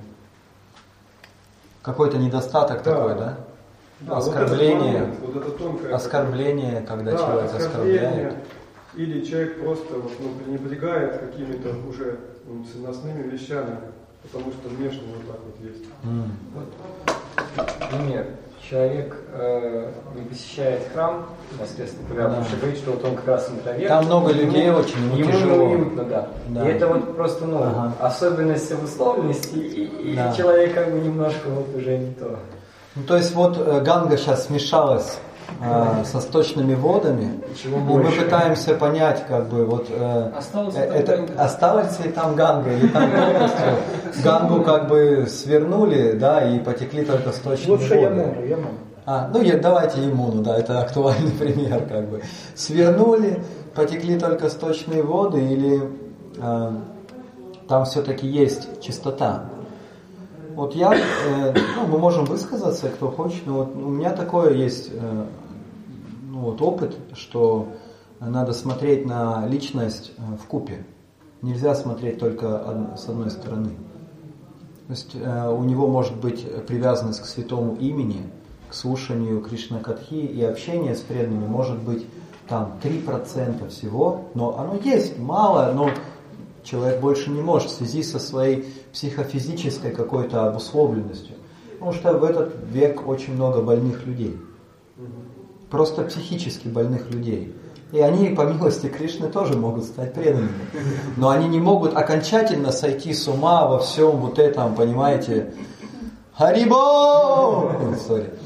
Какой-то недостаток да. такой, да? Да, оскорбление, вот это тонкое, оскорбление, когда да, человек оскорбляет. Или человек просто вот, ну, пренебрегает какими-то уже ну, ценностными вещами, потому что внешне вот так вот есть. Mm. Вот. Пример. Человек э, не посещает храм непосредственно, да. потому что говорит, что вот он как раз интроверт. Там много людей ему, очень, ему, ему тяжело. неуютно, да. да. И это вот просто ну, ага. особенность обусловленности, и, и да. человек как бы немножко вот уже не то. Ну, то есть вот Ганга сейчас смешалась э, со сточными водами, Чего и больше? мы пытаемся понять, как бы вот э, осталось, э, это, осталось ли там Ганга, или там полностью Гангу как бы свернули, да, и потекли только сточные Лучше воды. Ямуну, Ямуну. А, ну я, давайте Ямуну, да, это актуальный пример, как бы. Свернули, потекли только сточные воды, или э, там все-таки есть чистота. Вот я, э, ну, мы можем высказаться, кто хочет, но вот у меня такое есть э, ну, вот опыт, что надо смотреть на личность э, вкупе. Нельзя смотреть только од- с одной стороны. То есть э, у него может быть привязанность к святому имени, к слушанию Кришна-катхи, и общение с преданными может быть там три процента всего, но оно есть, мало, но человек больше не может в связи со своей психофизической какой-то обусловленностью. Потому что в этот век очень много больных людей. Просто психически больных людей. И они, по милости Кришны, тоже могут стать преданными. Но они не могут окончательно сойти с ума во всем вот этом, понимаете, Харибо! Sorry.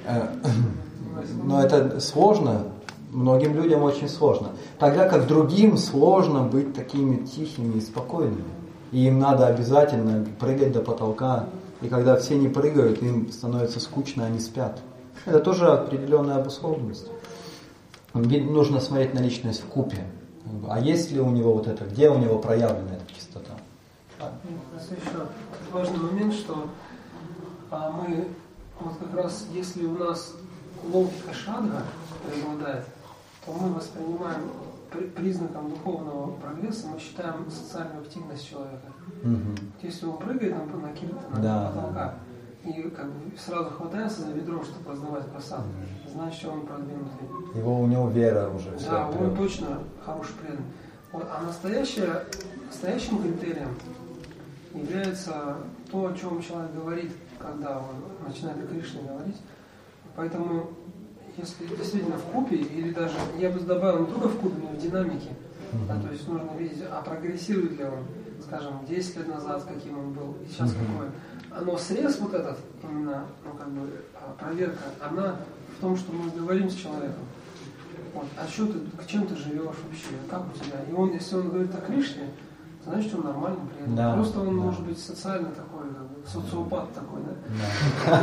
Но это сложно. Многим людям очень сложно. Тогда как другим сложно быть такими тихими и спокойными. И им надо обязательно прыгать до потолка. И когда все не прыгают, им становится скучно, они спят. Это тоже определенная обусловленность. Нужно смотреть на личность в купе. А есть ли у него вот это, где у него проявлена эта чистота? Еще важный момент, что а, мы, вот как раз, если у нас логика шадга преобладает, то мы воспринимаем при, признаком духовного прогресса, мы считаем социальную активность человека. Угу. Если он прыгает на, на киртана, да, на потолка, да. И как бы сразу хватается за ведро, чтобы раздавать просад, угу. Значит, что он продвинутый. Его, у него вера уже. Да, он прям точно хороший преданный. Вот, а настоящее, настоящим критерием является то, о чем человек говорит, когда он начинает о Кришне говорить. Поэтому, если действительно в купе, или даже, я бы добавил не только в купе, но и в динамике, mm-hmm. да, то есть нужно видеть, а прогрессирует ли он, скажем, десять лет назад, каким он был, и сейчас mm-hmm. какой. Но срез вот этот, именно, ну как бы, проверка, она в том, что мы говорим с человеком. Вот, а что ты, к чем ты живешь вообще, как у тебя? И он, если он говорит о Кришне, значит, он нормальный преданный. Да, просто он да. может быть социально такой, как бы, социопат такой, да?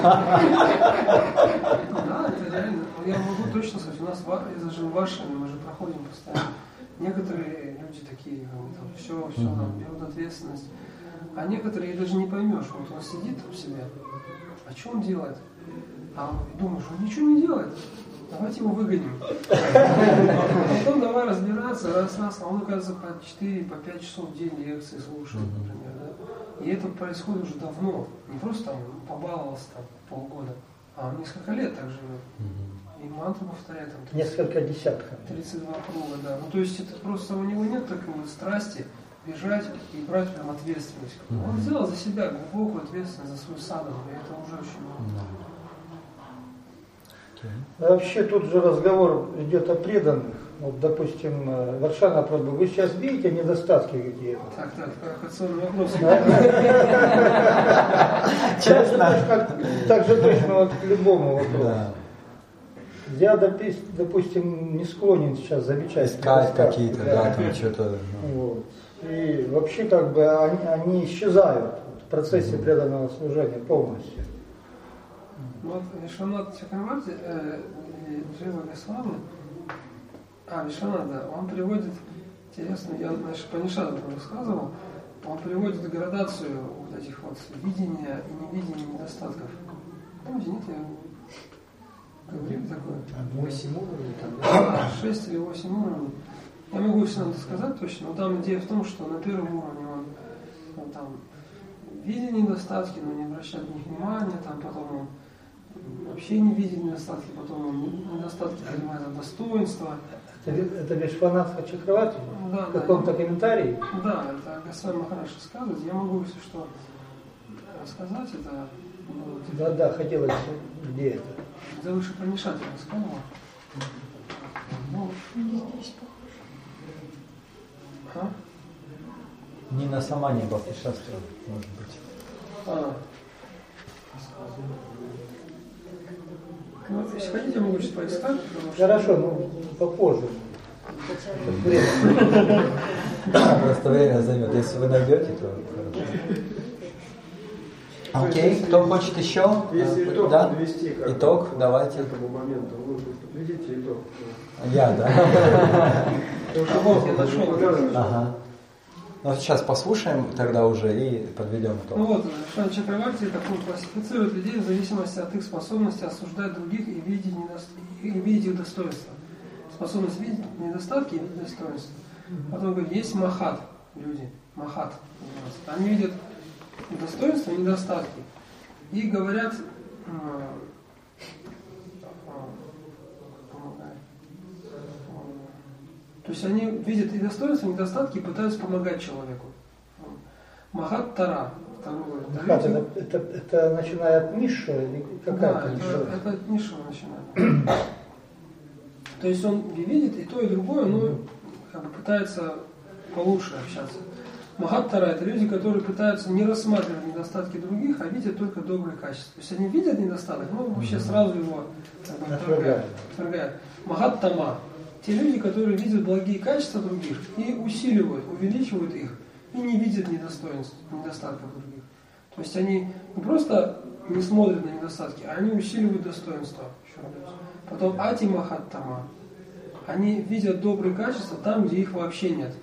Да, это реально. Я могу точно сказать, у нас даже в Вашине мы же проходим постоянно. Некоторые люди такие, там, все, все, там, берут ответственность. А некоторые даже не поймешь. Вот он сидит у себя, а что он делает? А думаешь, он ничего не делает. Давайте его выгоним. А потом давай разбираться, раз, раз, а он, оказывается, по четыре, по пять часов в день лекции слушает, например, да? И это происходит уже давно. Не просто там побаловался там полгода, а он несколько лет так живет. И мантру повторяет там тридцать, несколько десятков. тридцать два круга, да. Ну то есть это просто у него нет такой вот страсти бежать и брать прям ответственность. Он взял за себя глубокую ответственность за свой садхану, и это уже очень много. Вообще тут же разговор идет о преданных. Вот, допустим, Варшана Прабху, вы сейчас видите недостатки какие-то? Так, так, провокационный вопрос. Честно? Так же точно вот к любому вопросу. Я, допустим, не склонен сейчас замечать. Искать какие-то, да, там что-то. И вообще как бы они исчезают в процессе преданного служения полностью. Вот Вишванат Чакраварти, Джива Госвами, а, Вишванат, да, он приводит, интересно, я значит, Панишаду рассказывал, он приводит градацию вот этих вот видения и невидения недостатков. Помните, нет, я говорил такое? Восемь уровней там, да? Шесть или восемь уровней. Я могу все надо сказать точно, но там идея в том, что на первом уровне он, он там видит недостатки, но не обращает на них внимания, там потом он вообще не видит недостатки, потом он недостатки принимает за достоинство. Это, это Вишванатха Чакраварти? Да, в каком-то да, комментарии? Да, это Госвами Махарадж рассказывает. Я могу, если что, рассказать это. Вот. Да, да, хотелось, где это? Да выше Пранишати рассказывал. Ну, здесь похоже. А? Нина сама не Бхакти-шастра, может быть. А. Ну, если хотите, я могу сейчас поискать. Хорошо, ну попозже. Просто время займет. Если вы найдете, то хорошо. Окей, кто хочет еще? Если итог да? подвести, как итог, к давайте. этому моменту, вы видите итог. Я, да. Вот я нашел. Ага. Ну, сейчас послушаем тогда уже и подведем итог. Ну вот, Шан Чакраварти такой классифицирует людей в зависимости от их способности осуждать других и видеть, недо... и видеть их достоинства. Способность видеть недостатки и видеть достоинства. Потом говорит, есть махат люди, махат. Они видят достоинства и недостатки. И говорят, то есть они видят и достоинства, и недостатки и пытаются помогать человеку. Махат Тара. Махат, это, это, это начиная от Ниша или какая-то? Да, это, это от Ниша начинает. То есть он видит и то, и другое, но как бы пытается получше общаться. Махат Тара — это люди, которые пытаются не рассматривать недостатки других, а видят только добрые качества. То есть они видят недостаток, но вообще сразу его как бы, отвергают. отвергают. Махат Тама — те люди, которые видят благие качества других и усиливают, увеличивают их, и не видят недостоинств, недостатков других. То есть они не просто не смотрят на недостатки, а они усиливают достоинства. Потом Ати Махат Тама. Они видят добрые качества там, где их вообще нет.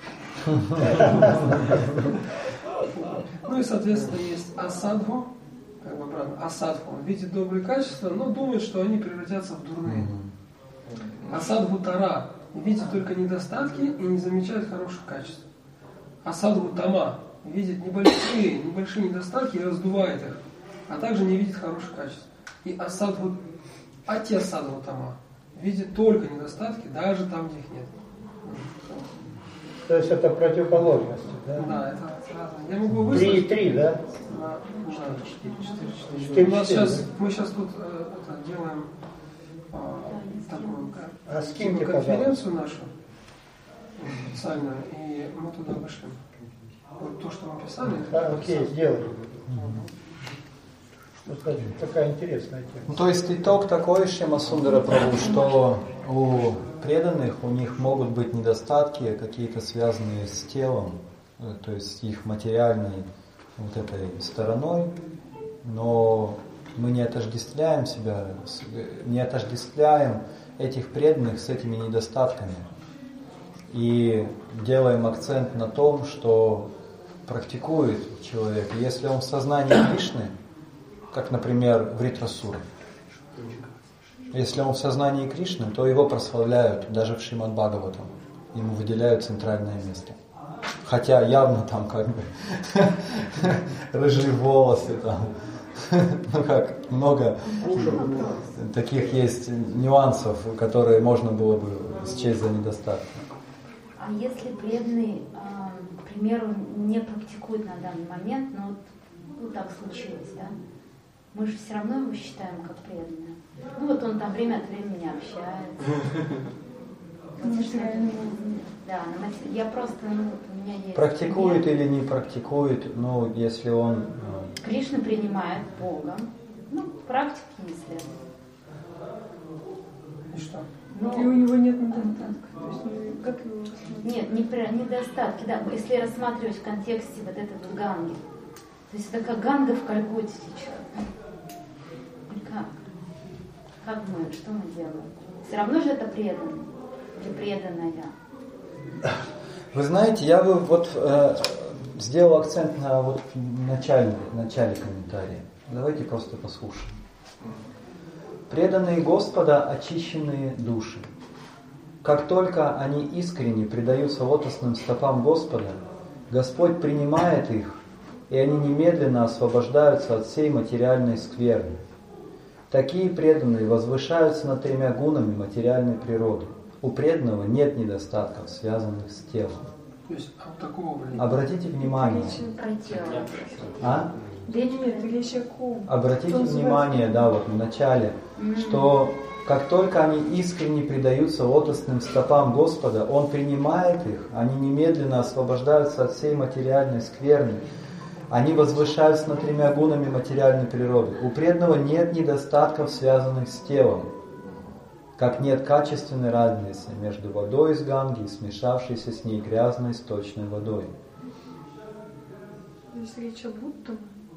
Ну и, соответственно, есть Асадху, как бы обратно, Асадху, он видит добрые качества, но думает, что они превратятся в дурные. Асадху Тара видит только недостатки и не замечает хороших качеств. Асадху Тама видит небольшие, небольшие недостатки и раздувает их, а также не видит хороших качеств. И Асадху Ати Асадху Тама видит только недостатки, даже там, где их нет. То есть это противоположности, да? Да, это разное. Я могу выслать. Три и три, да? Да, четыре. У нас сейчас, мы сейчас тут э, это, делаем э, такую, а такую конференцию нашу официальную, и мы туда вышлем. Вот то, что мы писали. Да, окей, сделаем. Такая интересная тема. Ну, то есть итог такой, Шьяма Сундара Прабху, что у преданных у них могут быть недостатки, какие-то связанные с телом, то есть их материальной вот этой стороной, но мы не отождествляем себя, не отождествляем этих преданных с этими недостатками и делаем акцент на том, что практикует человек. Если он в сознании Кришны, как, например, Вритрасура. Если он в сознании Кришны, то его прославляют даже в Шримад Бхагаватам. Ему выделяют центральное место. Хотя явно там как бы рыжие волосы, там, ну как, много таких есть нюансов, которые можно было бы счесть за недостатки. А если преданный, к примеру, не практикует на данный момент, но вот, ну, так случилось, да? Мы же все равно его считаем как преданным. Ну вот он там время от времени общается. Да, я просто, ну, у меня есть... Практикует или не практикует, ну, если он... Кришна принимает Бога, ну, практики не следует. И что? Но... И у него нет недостатков. То есть, как его... Нет, не про недостатки, да. Если рассматривать в контексте вот этой вот ганги. То есть это как ганга в Калькутте течет. Как? Как мы, что мы делаем? Все равно же это преданный или преданная. Вы знаете, я бы вот э, сделал акцент на вот начале, начале комментария. Давайте просто послушаем. Преданные Господа очищенные души. Как только они искренне предаются лотосным стопам Господа, Господь принимает их, и они немедленно освобождаются от всей материальной скверны. Такие преданные возвышаются над тремя гунами материальной природы. У преданного нет недостатков, связанных с телом. То есть, а такого, обратите внимание. А? Обратите внимание, да, вот в начале, что как только они искренне предаются лотосным стопам Господа, Он принимает их, они немедленно освобождаются от всей материальной скверны. Они возвышаются над тремя гунами материальной природы. У преданного нет недостатков, связанных с телом, как нет качественной разницы между водой из Ганги и смешавшейся с ней грязной сточной водой. Здесь речь о Будде.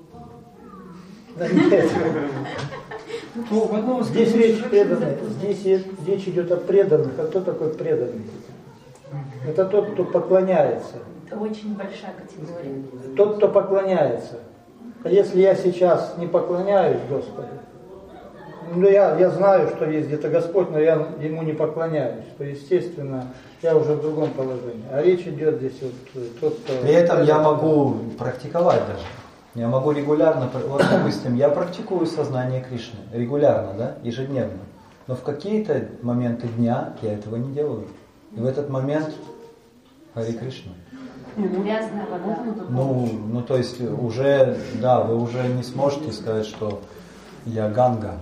Здесь речь преданных. Здесь речь идет о преданных. А кто такой преданный? Это тот, кто поклоняется. это очень большая категория. Тот, кто поклоняется. А если я сейчас не поклоняюсь Господу, ну я, я знаю, что есть где-то Господь, но я Ему не поклоняюсь, то, естественно, я уже в другом положении. А речь идет здесь вот тот, кто... При этом я могу практиковать даже. Я могу регулярно, вот, допустим, я практикую сознание Кришны регулярно, да, ежедневно. Но в какие-то моменты дня я этого не делаю. И в этот момент Хари Кришна. Грязная вода. Ну, ну, то есть уже, да, вы уже не сможете сказать, что я Ганга.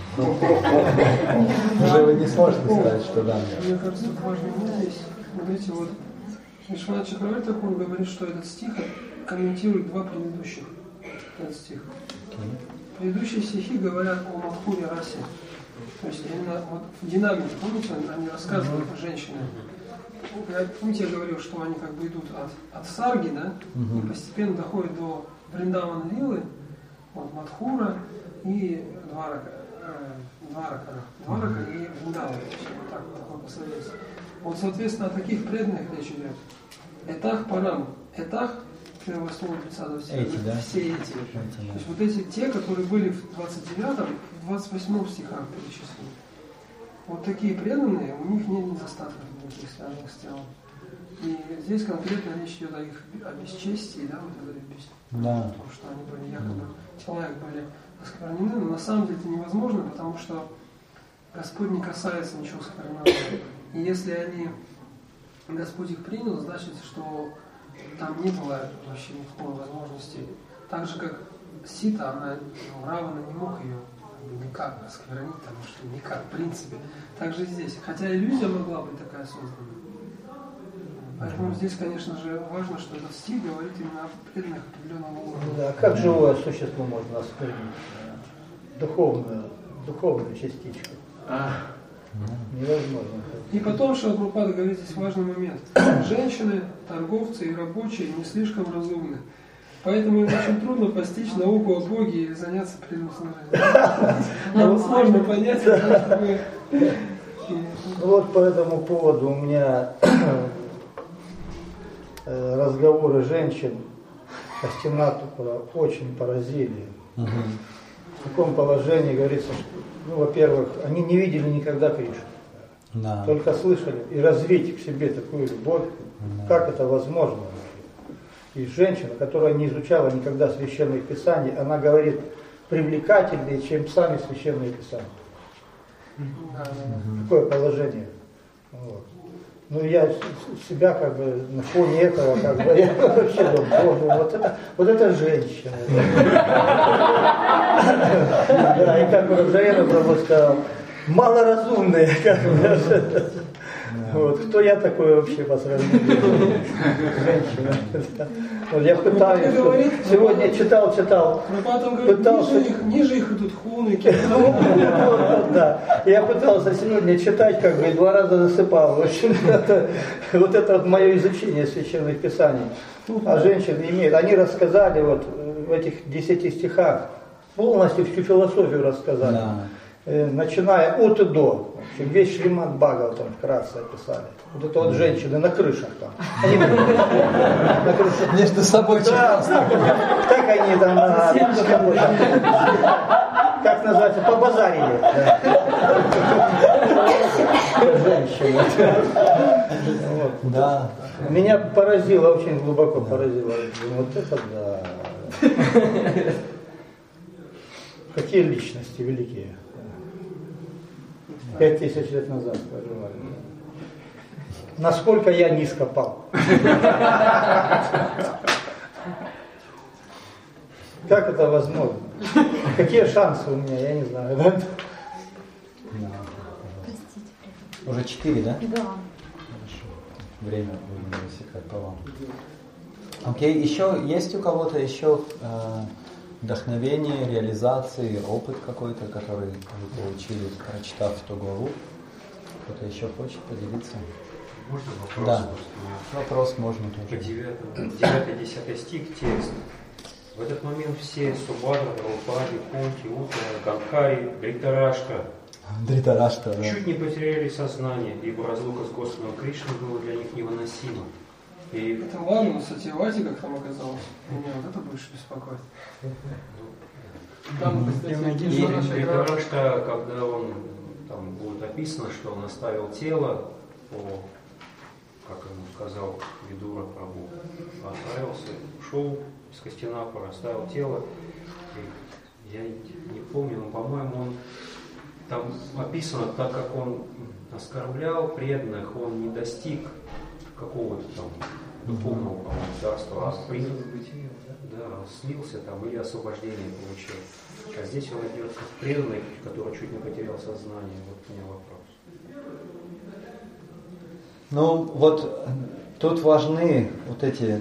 Уже вы не сможете сказать, что Ганга. Мне кажется, важно здесь. Смотрите, вот Вишванат Чакраварти, он говорит, что этот стих комментирует два предыдущих. Этот стих. Предыдущие стихи говорят о Мадхуре расе. То есть именно вот в динамике, помните, они рассказывают о женщинах. Помните, я говорил, что они как бы идут от, от Сарги, да, и постепенно доходят до Вриндавана Лилы, вот Мадхура и Дварака, э, Дварака, Дварака и Вриндавана. Вот так, такое последовательность. Вот, соответственно, о таких преданных речь идет. Этах парам. Этах, первое слово тридцатого стиха, эти, да? все эти. эти да. То есть вот эти те, которые были в двадцать девятом и в двадцать восьмом стихах перечислены. Вот такие преданные, у них нет недостатков никаких, связанных с телом. И здесь конкретно речь идет о их о бесчестии, да, вот это бесчестие. Да. Потому что они были якобы, тела их были осквернены, но на самом деле это невозможно, потому что Господь не касается ничего скверного. И если они, Господь их принял, значит, что там не было вообще никакой возможности. Так же, как Сита, она, ну, Равана не мог ее никак осквернить, потому что никак, в принципе. Так же здесь. Хотя иллюзия могла быть такая создана. Поэтому здесь, конечно же, важно, что этот стих говорит именно о преданных определенного уровня. Да, как живое существо можно осквернить? Духовную, духовную частичку. А. Невозможно. И потом, что Прабхупада говорит, здесь важный момент. Женщины, торговцы и рабочие не слишком разумны. Поэтому им очень трудно постичь науку о Боге или заняться преданным служением. Нам сложно понять, чтобы... Вот по этому поводу у меня разговоры женщин Хастинатупура очень поразили. В таком положении говорится, что, ну, во-первых, они не видели никогда Кришну. Да. Только слышали. И развить к себе такую любовь, да. Как это возможно? И женщина, которая не изучала никогда священных писаний, она говорит привлекательнее, чем сами священные писания. Да. Такое положение. Вот. Ну я себя как бы на фоне этого как бы я вообще думаю, боже, вот это, вот это женщина. Да, и как бы Раджаена Прабху сказал, малоразумные, как бы. Вот, кто я такой вообще по сравнению с женщиной? Вот я пытаюсь, говорит, сегодня читал, читал, пытался... Ниже их, ниже их идут хуны, да. Я пытался сегодня читать, как бы, и два раза засыпал. В общем, это, вот это вот мое изучение священных писаний. А женщины имеют, они рассказали вот в этих десяти стихах, полностью всю философию рассказали. Да. Начиная от и до. Весь Шримад Бхагаватам вкратце описали. Вот это вот женщины на крышах там. Они на крышах. Между собой. Да, так они там на, как называется, побазарили. Женщины. Да. Меня поразило, очень глубоко поразило. Вот это да. Какие личности великие. Пять тысяч лет назад проживали. Насколько я низко пал. Как это возможно? Какие шансы у меня, я не знаю. Да? Простите. Уже четыре, да? Да. Хорошо. Время будем высекать по вам. Окей, еще есть у кого-то еще э, вдохновение, реализации, опыт какой-то, который вы получили, прочитав эту главу? Кто-то еще хочет поделиться? Можно вопрос? Да. Вопрос можно тоже. девятый-десятый стих, текст. В этот момент все Субадра, Драупади, Кунти, Уттара, Ганхари, Дритараштра Дритараштра, да. чуть не потеряли сознание, ибо разлука с Господом Кришной была для них невыносима. И... Это ладно, но Сатьявати, как там оказалось, меня вот это больше беспокоит. Там, кстати, и Дритараштра, когда он, там будет описано, что он оставил тело по, как ему сказал Видура Прабху, отправился, ушел из Хастинапура, оставил тело. И я не помню, но, по-моему, он там описано, так как он оскорблял преданных, он не достиг какого-то там духовного, по-моему, царства, а принял, да, слился там или освобождение получил. А здесь он идет как преданный, который чуть не потерял сознание. Вот у меня вопрос. Ну, вот тут важны вот эти,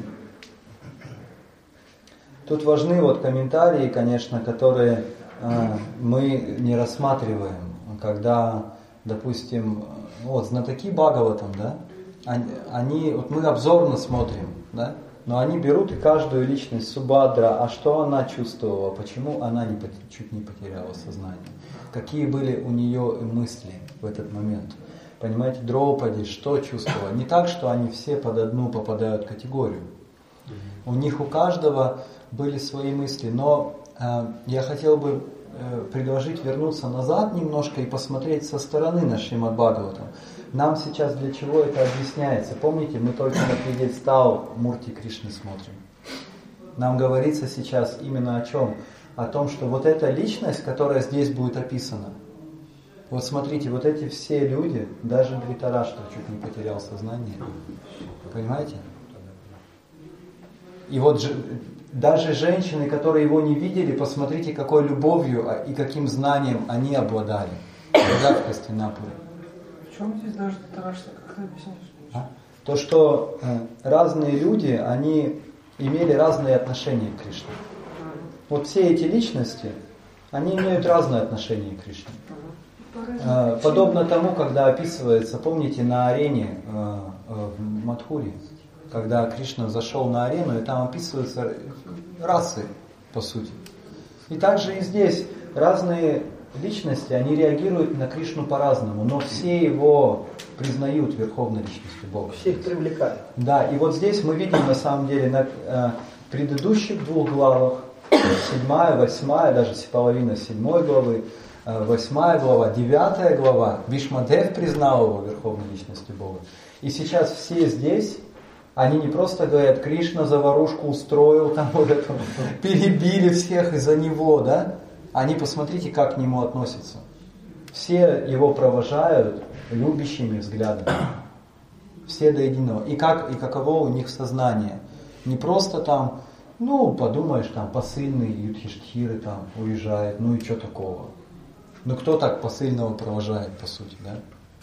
тут важны вот комментарии, конечно, которые э, мы не рассматриваем, когда, допустим, вот знатоки Бхагаватам, да, они, они, вот мы обзорно смотрим, да, но они берут и каждую личность Субхадра, а что она чувствовала, почему она не, чуть не потеряла сознание, какие были у нее мысли в этот момент. Понимаете, Драупади что чувствовала? Не так, что они все под одну попадают в категорию. У них у каждого были свои мысли, но э, я хотел бы э, предложить вернуться назад немножко и посмотреть со стороны на Шримад Бхагаватам. Нам сейчас для чего это объясняется? Помните, мы только на пьедестал Мурти Кришны смотрим. Нам говорится сейчас именно о чем? О том, что вот эта личность, которая здесь будет описана, вот смотрите, вот эти все люди, даже Дритараштра чуть не потерял сознание. Понимаете? И вот же, даже женщины, которые его не видели, посмотрите, какой любовью и каким знанием они обладали. Да, в Хастинапуре. В чем здесь даже Дритараштра? Как ты объяснишь? А? То, что э, разные люди, они имели разные отношения к Кришне. Вот все эти личности, они имеют разное отношение к Кришне. Э, подобно тому, когда описывается, помните, на арене э, э, в Мадхуре, когда Кришна зашел на арену, и там описываются расы, по сути. И также и здесь разные личности, они реагируют на Кришну по-разному, но все его признают верховной личностью Бога. Все их привлекают. Да, и вот здесь мы видим на самом деле на э, предыдущих двух главах, седьмая, восьмая, даже половина седьмой главы, э, восьмая глава, девятая глава, Бишмадев признал его верховной личностью Бога. И сейчас все здесь, они не просто говорят, Кришна заварушку устроил, там вот это, перебили всех из-за него, да? Они, посмотрите, как к нему относятся. Все его провожают любящими взглядами. Все до единого. И, как, и каково у них сознание. Не просто там, ну, подумаешь, там, посыльный Юдхиштхиры там уезжает, ну и что такого? Ну, кто так посыльного провожает, по сути, да?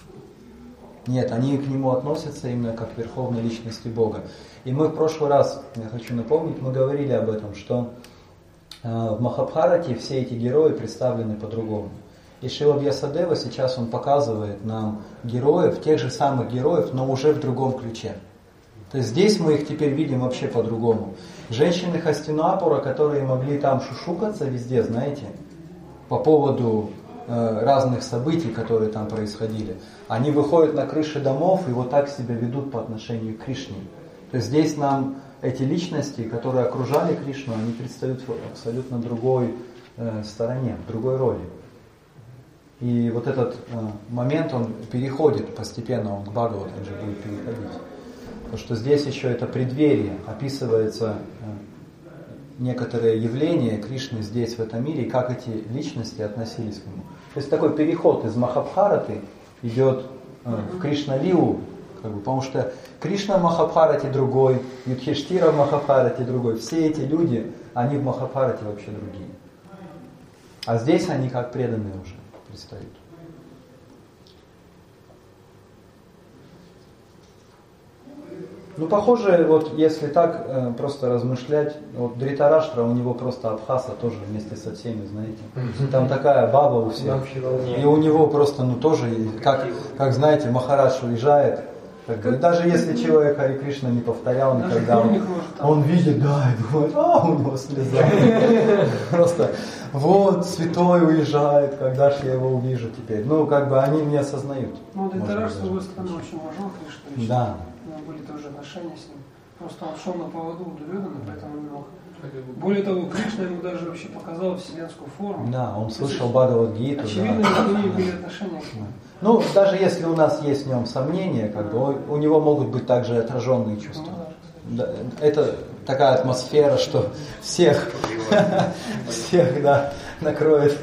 Нет, они к нему относятся именно как к верховной личности Бога. И мы в прошлый раз, я хочу напомнить, мы говорили об этом, что в Махабхарате все эти герои представлены по-другому. И Шрила Вьясадева сейчас он показывает нам героев, тех же самых героев, но уже в другом ключе. То есть здесь мы их теперь видим вообще по-другому. Женщины Хастинапура, которые могли там шушукаться везде, знаете, по поводу э, разных событий, которые там происходили, они выходят на крыши домов и вот так себя ведут по отношению к Кришне. То есть здесь нам эти личности, которые окружали Кришну, они предстают в абсолютно другой э, стороне, в другой роли. И вот этот э, момент, он переходит постепенно, он к Бхагаватам же будет переходить. Потому что здесь еще это преддверие, описывается э, некоторые явления Кришны здесь, в этом мире, и как эти личности относились к нему. То есть такой переход из Махабхараты идет э, в Кришналилу, как бы, потому что Кришна в Махабхарате другой, Юдхиштхира в Махабхарате другой. Все эти люди, они в Махабхарате вообще другие. А здесь они как преданные уже предстают. Ну, похоже, вот если так э, просто размышлять, вот Дритараштра, у него просто Абхаса тоже вместе со всеми, знаете. Там такая баба у всех. И у него просто, ну, тоже, как, как знаете, Махарадж уезжает. Как, даже если человек Хари Кришна не повторял никогда, он, он видит, да, и думает, а, у него слеза. Просто, вот, святой уезжает, когда же я его увижу теперь. Ну, как бы они не осознают. Ну, Дритараштра, с другой стороны, очень уважал Кришну. Да. У него были тоже отношения с ним. просто он шел на поводу у Дурьодана, поэтому он мог. Более того, Кришна ему даже вообще показал вселенскую форму. Да, он слышал Бхагавад-гиту. Очевидно, да. у них были отношения к нему. Ну, даже если у нас есть в нем сомнения, как бы, у него могут быть также отраженные чувства. Да, это такая атмосфера, что всех, всех, да, накроет.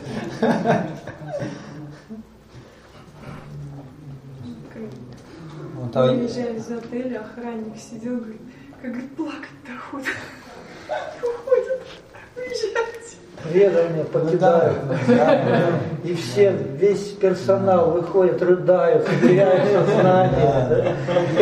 Мы выезжали из отеля, охранник сидел, говорит, как говорит, плакать-то охота. Уходят, уезжайте. Предания покидают. И все, весь персонал выходит, рыдают, теряют сознание.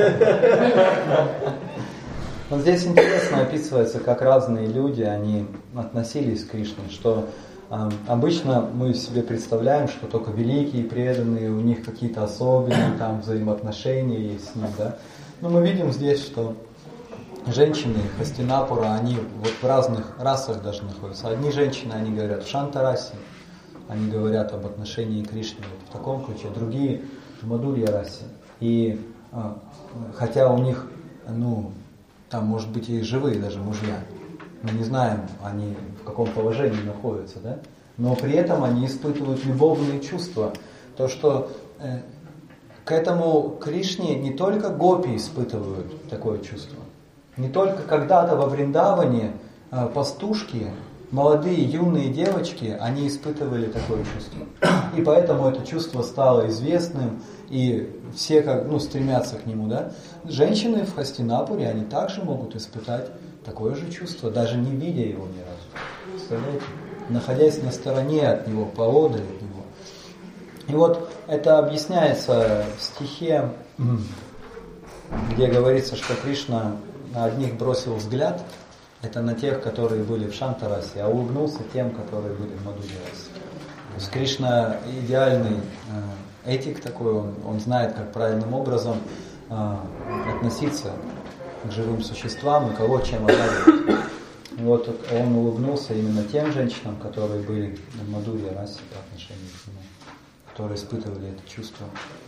Вот здесь интересно описывается, как разные люди, они относились к Кришне, что э, обычно мы себе представляем, что только великие преданные, у них какие-то особенные там взаимоотношения есть с ним, да. Но мы видим здесь, что женщины Хастинапура, они вот в разных расах даже находятся. Одни женщины, они говорят в Шанта-расе, они говорят об отношении Кришны вот в таком ключе, другие в Мадурья-расе. И э, хотя у них, ну, там, может быть, и живые даже мужья. Мы не знаем, они в каком положении находятся, да? Но при этом они испытывают любовные чувства. То, что э, к этому Кришне не только гопи испытывают такое чувство. Не только когда-то во Вриндаване э, пастушки, молодые юные девочки, они испытывали такое чувство. И поэтому это чувство стало известным, и все как, ну, стремятся к нему, да. Женщины в Хастинапуре, они также могут испытать такое же чувство, даже не видя его ни разу. Представляете? Находясь на стороне от него, поодаль от него. И вот это объясняется в стихе, где говорится, что Кришна на одних бросил взгляд, это на тех, которые были в Шанта-расе, а улыбнулся тем, которые были в Мадурья-расе. То есть Кришна идеальный э, этик такой, он, он знает, как правильным образом э, относиться к живым существам и кого чем одаривать. И вот он улыбнулся именно тем женщинам, которые были в Мадурья-расе по отношению к нему, которые испытывали это чувство.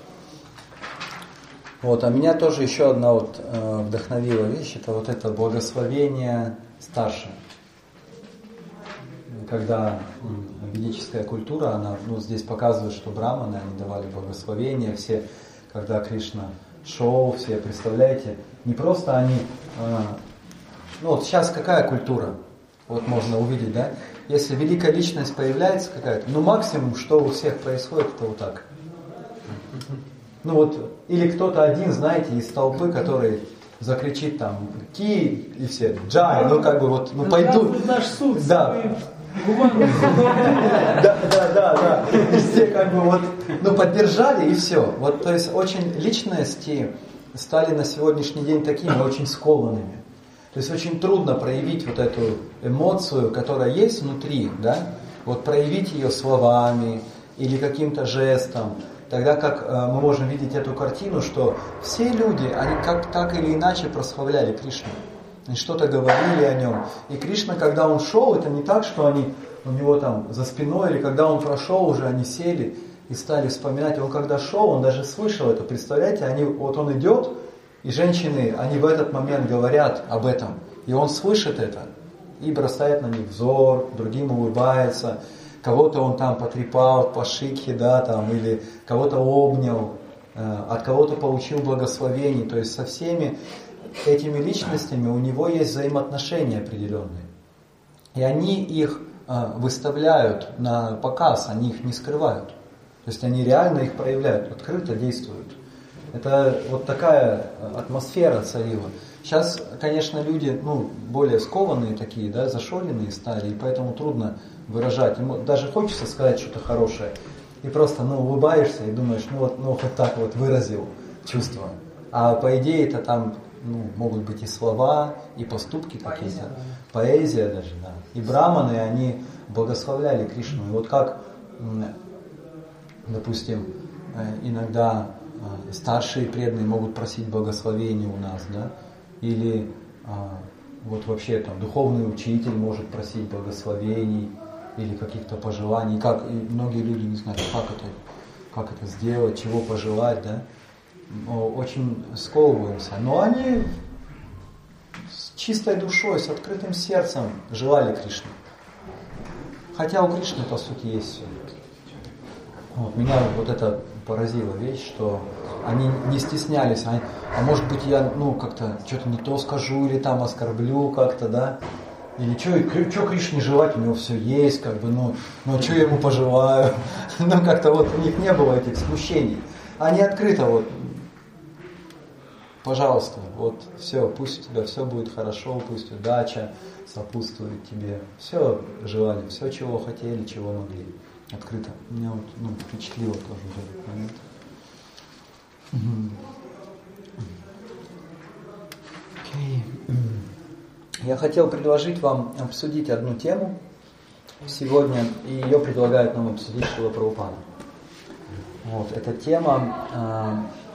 Вот, а меня тоже еще одна вот э, вдохновила вещь, это вот это благословение старшим. Когда м, ведическая культура, она, ну, здесь показывает, что браманы, они давали благословение, все, когда Кришна шел, все, представляете, не просто они, э, ну вот сейчас какая культура, вот можно увидеть, да, если великая личность появляется какая-то, ну максимум, что у всех происходит, это вот так. Ну вот, или кто-то один, знаете, из толпы, который закричит там «Ки!» и все «Джай!», ну как бы вот, ну пойдут. Наш суд. Да. Да, да, да, да. И все как бы вот, ну поддержали и все. Вот, то есть очень личности стали на сегодняшний день такими, очень скованными. То есть очень трудно проявить вот эту эмоцию, которая есть внутри, да, вот проявить ее словами или каким-то жестом. Тогда как э, мы можем видеть эту картину, что все люди, они как так или иначе прославляли Кришну. Они что-то говорили о нем. И Кришна, когда он шел, это не так, что они у него там за спиной, или когда он прошел, уже они сели и стали вспоминать. Он когда шел, он даже слышал это. Представляете, они, вот он идет, и женщины, они в этот момент говорят об этом. И он слышит это, и бросает на них взор, другим улыбается. Кого-то он там потрепал по шике, да, там, или кого-то обнял, э, от кого-то получил благословение. То есть со всеми этими личностями у него есть взаимоотношения определенные. И они их э, выставляют на показ, они их не скрывают. То есть они реально их проявляют, открыто действуют. Это вот такая атмосфера царила. Сейчас, конечно, люди, ну, более скованные такие, да, зашоренные стали, и поэтому трудно выражать. Ему даже хочется сказать что-то хорошее, и просто, ну, улыбаешься и думаешь, ну вот, ну, вот так вот выразил чувство. А по идее это там, ну, могут быть и слова, и поступки какие-то, поэзия даже, да. И браманы, они благословляли Кришну. И вот как, допустим, иногда старшие преданные могут просить благословения у нас, да, или а, вот вообще там духовный учитель может просить благословений или каких-то пожеланий. Как, и многие люди не знают, как это, как это сделать, чего пожелать, да. Но очень сковываемся. Но они чистой душой, с открытым сердцем желали Кришну. Хотя у Кришны, по сути, есть все. Вот, меня вот это поразила вещь, что они не стеснялись, а, а может быть я ну как-то что-то не то скажу или там оскорблю как-то, да, или что Кришне желать, у него все есть, как бы, ну, ну что я ему пожелаю, ну как-то вот у них не было этих смущений, они открыто вот, пожалуйста, вот все, пусть у тебя все будет хорошо, пусть удача сопутствует тебе, все желали, все чего хотели, чего могли. Открыто. Меня вот, ну, впечатлило тоже этот момент. Okay. Я хотел предложить вам обсудить одну тему сегодня, и ее предлагает нам обсудить Шрила Прабхупада. Вот, эта тема, э,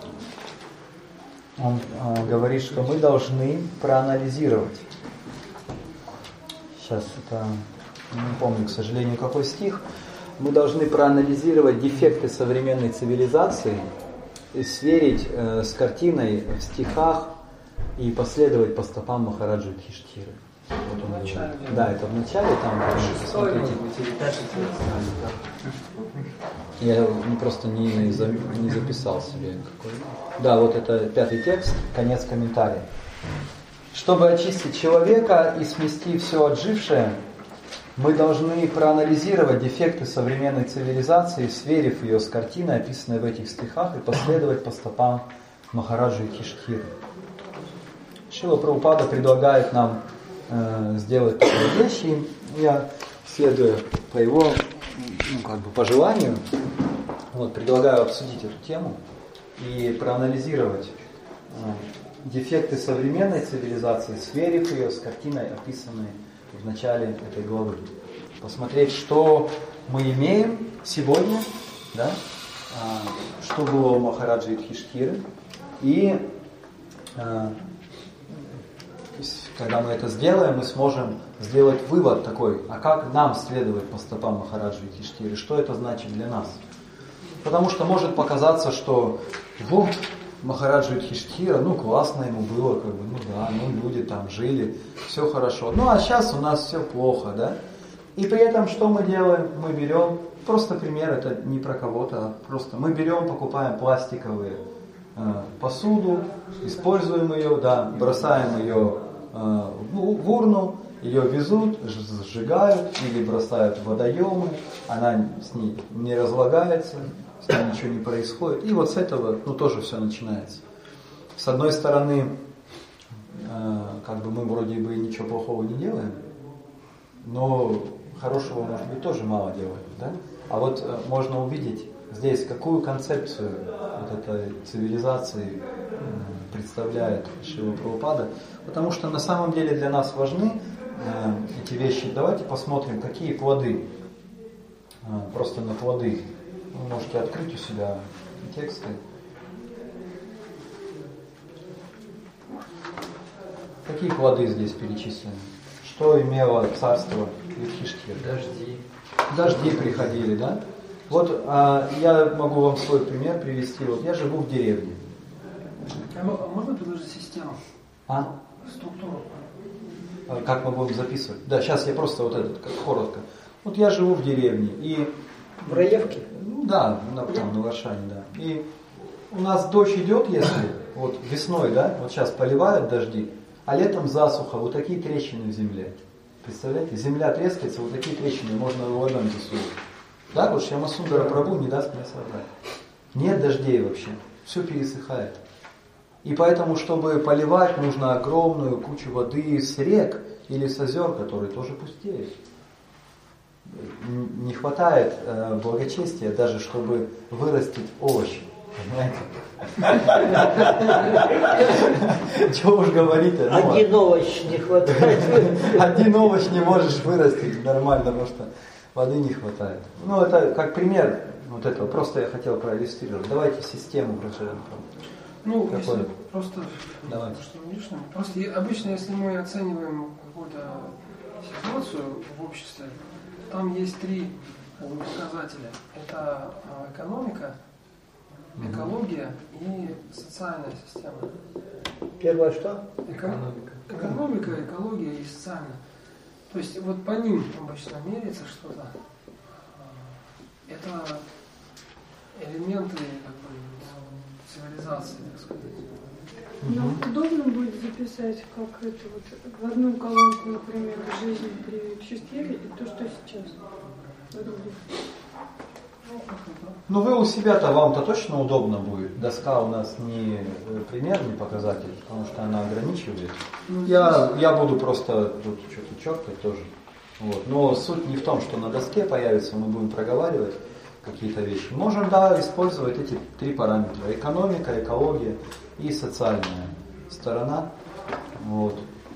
он э, говорит, что мы должны проанализировать. Сейчас это, не помню, к сожалению, какой стих. Мы должны проанализировать дефекты современной цивилизации, и сверить э, с картиной в стихах и последовать по стопам Махараджи Юдхиштхиры. Вот он начале, да, это в начале, там, смотрите. Я просто не, не записал себе какой. Да, вот это пятый текст, конец комментария. Чтобы очистить человека и смести все отжившее, мы должны проанализировать дефекты современной цивилизации, сверив ее с картиной, описанной в этих стихах, и последовать по стопам Махараджи Юдхиштхиры. Шрила Прабхупада предлагает нам э, сделать такие вещи. Я, следуя по его ну, как бы, пожеланию, вот, предлагаю обсудить эту тему и проанализировать э, дефекты современной цивилизации, сверив ее с картиной, описанной в начале этой главы. Посмотреть, что мы имеем сегодня, да? Что было у Махараджи Юдхиштхиры. И когда мы это сделаем, мы сможем сделать вывод такой, а как нам следовать по стопам Махараджи Юдхиштхиры, что это значит для нас. Потому что может показаться, что вот Махараджа Юдхиштхира, ну классно ему было, как бы, ну да, ну люди там жили, все хорошо. Ну а сейчас у нас все плохо, да? И при этом что мы делаем? Мы берем, просто пример, это не про кого-то, а просто мы берем, покупаем пластиковые э, посуду, используем ее, да, бросаем ее э, в, в урну, ее везут, сжигают или бросают в водоемы, она с ней не разлагается, с ней ничего не происходит. И вот с этого ну, тоже все начинается. С одной стороны, э, как бы мы вроде бы ничего плохого не делаем, но хорошего, может быть, тоже мало делаем. Да? А вот э, можно увидеть здесь, какую концепцию вот этой цивилизации э, представляет Шрила Прабхупада. Потому что на самом деле для нас важны э, эти вещи. Давайте посмотрим, какие плоды. Э, просто на плоды. Вы можете открыть у себя тексты. Какие плоды здесь перечислены? Что имело царство Юдхиштхиры? Дожди. Дожди приходили, да? Вот а, я могу вам свой пример привести. Вот я живу в деревне. А можно предложить систему? А? Структуру. А, как мы будем записывать? Да, сейчас я просто вот этот, как коротко. Вот я живу в деревне и... В Раевке? Ну да, на, там на Варшане, да. И у нас дождь идет, если вот весной, да, вот сейчас поливают дожди, а летом засуха, вот такие трещины в земле. Представляете? Земля трескается, вот такие трещины можно ладонь засунуть. Да, вот Шьямасундара Прабху не даст мне собрать. Нет дождей вообще, все пересыхает. И поэтому, чтобы поливать, нужно огромную кучу воды с рек или с озер, которые тоже пустеют. Не хватает э, благочестия даже, чтобы вырастить овощи. Понимаете? Чего уж говорить-то? Один овощ не хватает. Один овощ не можешь вырастить нормально, потому что воды не хватает. Ну, это как пример вот этого. Просто я хотел проиллюстрировать. Давайте систему расширим. Ну, если просто, Давайте. Что лишнее. Просто обычно, если мы оцениваем какую-то ситуацию в обществе, там есть три показателя. Это экономика, экология и социальная система. Первое что? Экономика. экономика, экология и социальная. То есть вот по ним обычно меряется что-то. Это элементы как бы, цивилизации, так сказать. Но удобно будет записать, как это вот в одну колонку, например, жизнь при Чистиле и то, что сейчас. Ну вы у себя-то, вам-то точно удобно будет. Доска у нас не примерный показатель, потому что она ограничивает. Я, я буду просто тут что-то черкать тоже. Вот. Но суть не в том, что на доске появится, мы будем проговаривать какие-то вещи. Можем, да, использовать эти три параметра. Экономика, экология и социальная сторона. Вот.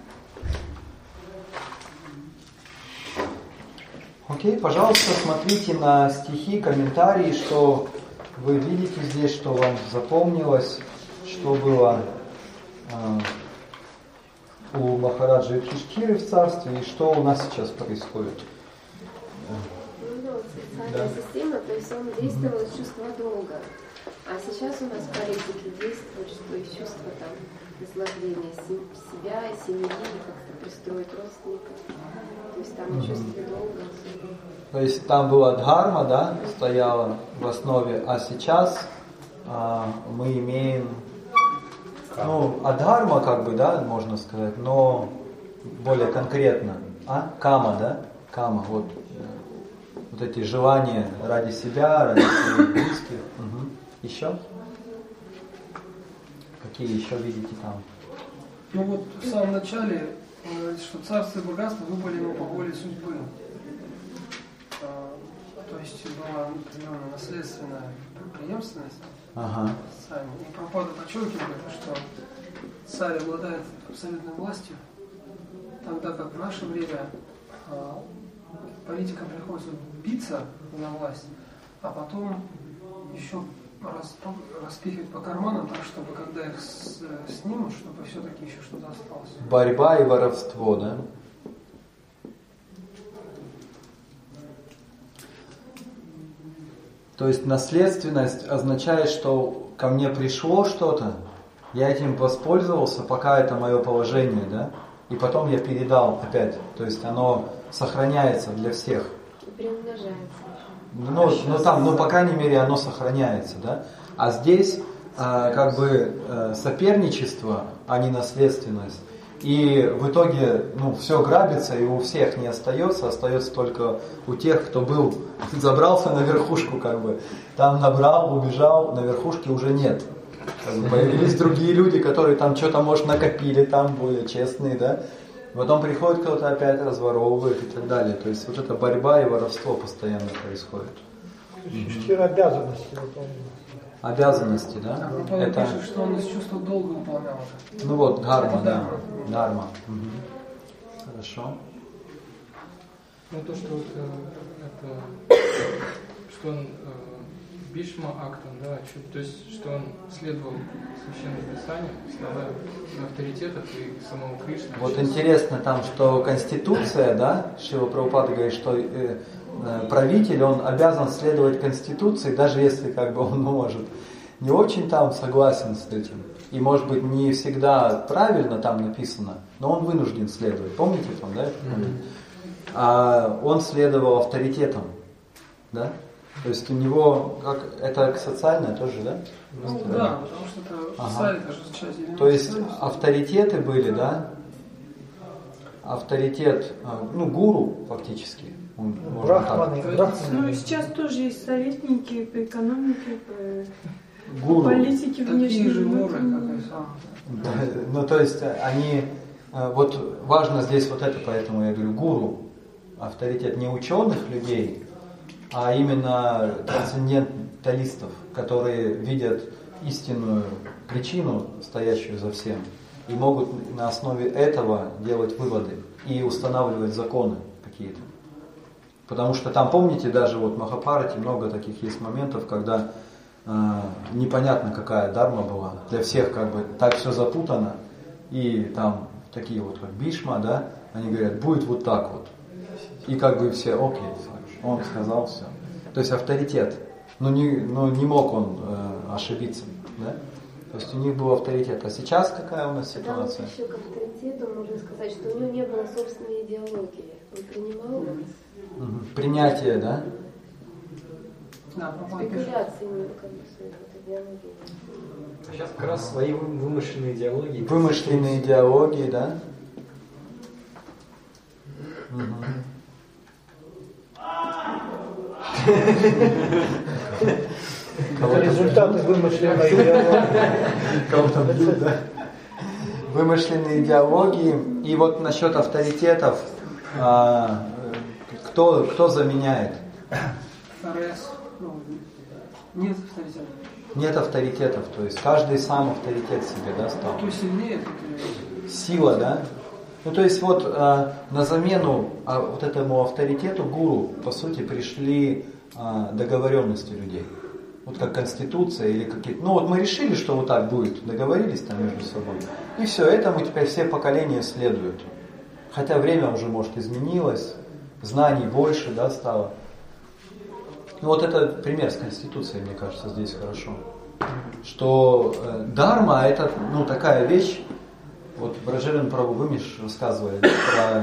Окей, пожалуйста, смотрите на стихи, комментарии, что вы видите здесь, что вам запомнилось, что было э, у Махараджи Юдхиштхиры в царстве и что у нас сейчас происходит. Ну, социальная да. система, то есть он действовал из чувства долга. А сейчас у нас в политике действует, что из чувства там наслаждения себя, семьи, как-то пристроить родственников. То есть там mm-hmm. чувство долга. То есть там была дхарма, да, стояла в основе, а сейчас а, мы имеем, ну, адхарма, как бы, да, можно сказать, но более конкретно, а, кама, да, кама, вот, вот эти желания ради себя, ради своих близких. Угу. Еще? Какие еще видите там? Ну вот в самом начале, что царство и богатство выбыли ему по воле судьбы. То есть была определенная наследственная преемственность. Ага. И Прабхупада подчеркивает, что царь обладает абсолютной властью, тогда как в наше время политикам приходится биться за власть, а потом еще распихивать по карманам, так чтобы когда их снимут, чтобы все-таки еще что-то осталось. Борьба и воровство, да? То есть наследственность означает, что ко мне пришло что-то, я этим воспользовался, пока это мое положение, да? И потом я передал опять. То есть оно сохраняется для всех. И приумножается. Ну, ну там, ну, по крайней мере, оно сохраняется, да? А здесь э, как бы э, соперничество, а не наследственность. И в итоге, ну, все грабится, и у всех не остается, остается только у тех, кто был, забрался на верхушку, как бы, там набрал, убежал, на верхушке уже нет. Как бы, появились другие люди, которые там что-то, может, накопили, там более честные, да? Потом приходит кто-то опять разворовывает и так далее. То есть вот эта борьба и воровство постоянно происходит. Четыре обязанности выполняют. Обязанности, да? А это пишет, что он из чувства долга выполнял. Ну вот, дхарма, да. Дхарма. Угу. Хорошо. Ну то, что вот, это, что он э, Бишма актом, да, то есть, что он следовал священным писаниям, словам авторитетов и самого Кришны. Вот интересно там, что Конституция, да, Шрила Прабхупада говорит, что э, э, правитель, он обязан следовать Конституции, даже если как бы он может не очень там согласен с этим. И может быть не всегда правильно там написано, но он вынужден следовать. Помните там, да? Mm-hmm. А он следовал авторитетам, да? То есть у него, как, это социальное тоже, да? Ну Просто, да, потому что это ага. царь, это же часть. То есть авторитеты были, да? Авторитет, ну, гуру фактически. Он, Брахманы, Брахманы. Ну и сейчас тоже есть советники по экономике, по, гуру. по политике внешней. Такие же воры, как и сам. Да, ну то есть они, вот важно здесь вот это, поэтому я говорю, гуру, авторитет не ученых людей, а именно трансценденталистов, которые видят истинную причину, стоящую за всем, и могут на основе этого делать выводы и устанавливать законы какие-то. Потому что там, помните, даже вот в Махабхарате много таких есть моментов, когда э, непонятно, какая дхарма была. Для всех как бы так все запутано. И там такие вот как Бишма, да, они говорят, будет вот так вот. И как бы все, окей, он сказал все. То есть авторитет. Но не, но не мог он э, ошибиться. Да? То есть у них был авторитет. А сейчас какая у нас Да, вот ситуация? еще к авторитету можно сказать, что у него не было собственной идеологии. Он принимал Угу. Принятие, да? Да, спекуляции, не как бы своей вот идеологии. А сейчас как раз свои вымышленные идеологии. Вымышленные идеологии, да? Угу. Это результаты вымышленной идеологии. Кого-то бьют, да? Вымышленные идеологии. И вот насчет авторитетов, а, кто, кто заменяет? ФРС. Ну, нет авторитета. Нет авторитетов, то есть каждый сам авторитет себе, да, стал. Кто сильнее, тот и... Сила, да? Ну, то есть вот а, на замену а, вот этому авторитету гуру, по сути, пришли а, договоренности людей. Вот как конституция или какие-то... Ну вот мы решили, что вот так будет, договорились там между собой. И все, этому теперь все поколения следуют. Хотя время уже, может, изменилось, знаний больше, да, стало. Ну вот это пример с конституцией, мне кажется, здесь хорошо. Что э, дарма это, ну, такая вещь. Вот Браджарин Прабху, вы мне рассказывали про,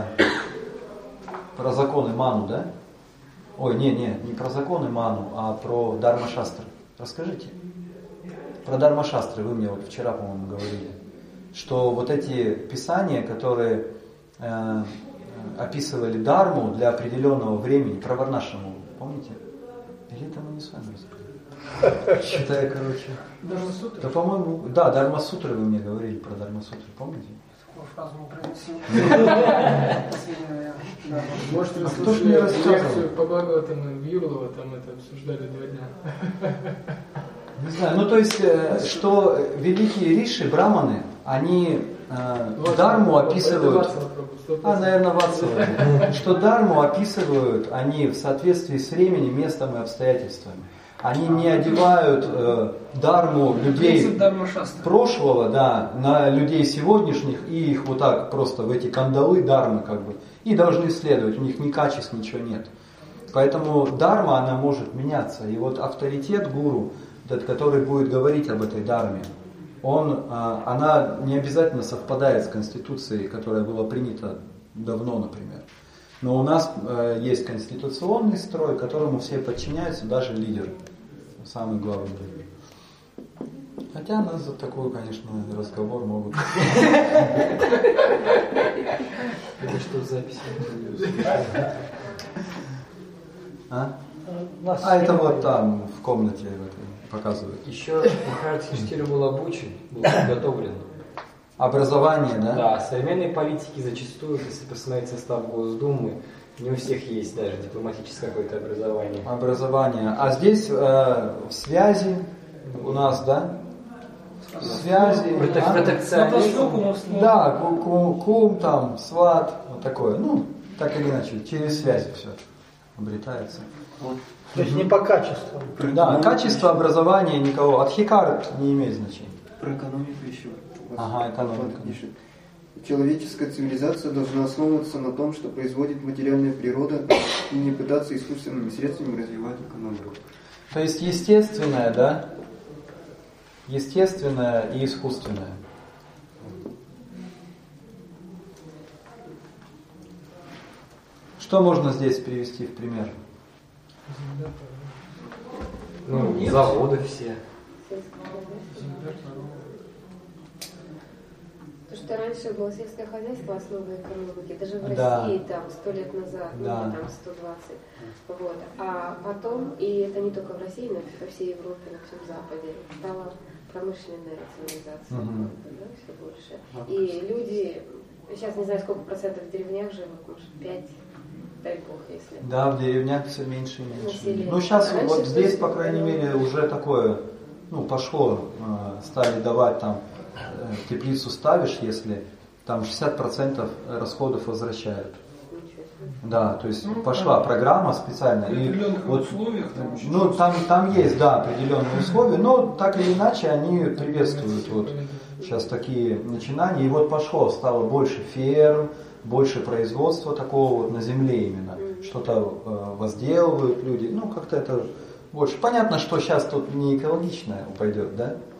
про законы Ману, да? Ой, не, не, не про законы Ману, а про Дарма-шастры. Расскажите. Про Дарма-шастры вы мне вот вчера, по-моему, говорили. Что вот эти писания, которые э, описывали Дарму для определенного времени, про Варнашраму, помните? Или это мы не с вами рассказывали? Считаю, короче. Дарма-сутры? Да, по-моему, да, Дарма-сутры вы мне говорили про Дарма-сутры, помните? Такую фразу не произносил. Может, вы Кто ж мне слушали рассказывал? лекцию по Бхагаватам в Юрлово, там это обсуждали два дня. Не знаю, ну то есть, э, что великие риши, браманы, они э, Дарму описывают... А, наверное, Ватсава. Что Дарму описывают они в соответствии с временем, местом и обстоятельствами. Они не одевают э, Дарму людей прошлого, да, на людей сегодняшних и их вот так просто в эти кандалы Дармы как бы. И должны следовать, у них ни качеств, ничего нет. Поэтому Дарма, она может меняться. И вот авторитет гуру, этот, который будет говорить об этой Дарме, он, она не обязательно совпадает с конституцией, которая была принята давно, например. Но у нас есть конституционный строй, которому все подчиняются, даже лидеры, самый главный лидер. Хотя нас за такой, конечно, разговор могут... Это что, запись? А? А это вот там, в комнате показывают. Еще Махарадж Юдхистхира был обучен, был подготовлен. Образование, да? Да, современные политики зачастую, если посмотреть состав Госдумы, не у всех есть даже дипломатическое какое-то образование. Образование. А здесь э, связи у нас, да? Связи. Протек- протекционизм. Да, кум, кум, кум, там, сват, вот такое. Ну, так или иначе, через связи все обретается. То есть не по качеству. Да, качество образования никого. Адхикар не имеет значения. Про экономику еще. Ага, экономика. Пишет. Человеческая цивилизация должна основываться на том, что производит материальная природа, и не пытаться искусственными средствами развивать экономику. То есть естественное, да? Естественное и искусственное. Что можно здесь привести в пример? Ну, ну заводы все. То, что раньше было сельское хозяйство основой экономики, даже в да. России там сто лет назад, да. ну, там сто двадцать, вот. А потом, и это не только в России, но по всей Европе, на всем Западе, стала промышленная цивилизация, угу. да, все больше. И люди, сейчас не знаю, сколько процентов в деревнях живут, может пять, дай бог, если. Да, в деревнях все меньше и меньше. Население. Ну сейчас Раньше вот здесь, все по крайней мере, уже такое, ну, пошло, стали давать там, теплицу ставишь, если там шестьдесят процентов расходов возвращают. Да, то есть ну, пошла да. программа специальная. В определенных и вот, условиях там ну, там, там есть, да, определенные условия, но так или иначе они приветствуют вот сейчас такие начинания. И вот пошло, стало больше ферм, больше производства такого вот на земле именно. Что-то э, возделывают люди, ну как-то это больше. Понятно, что сейчас тут не экологичное пойдет, да?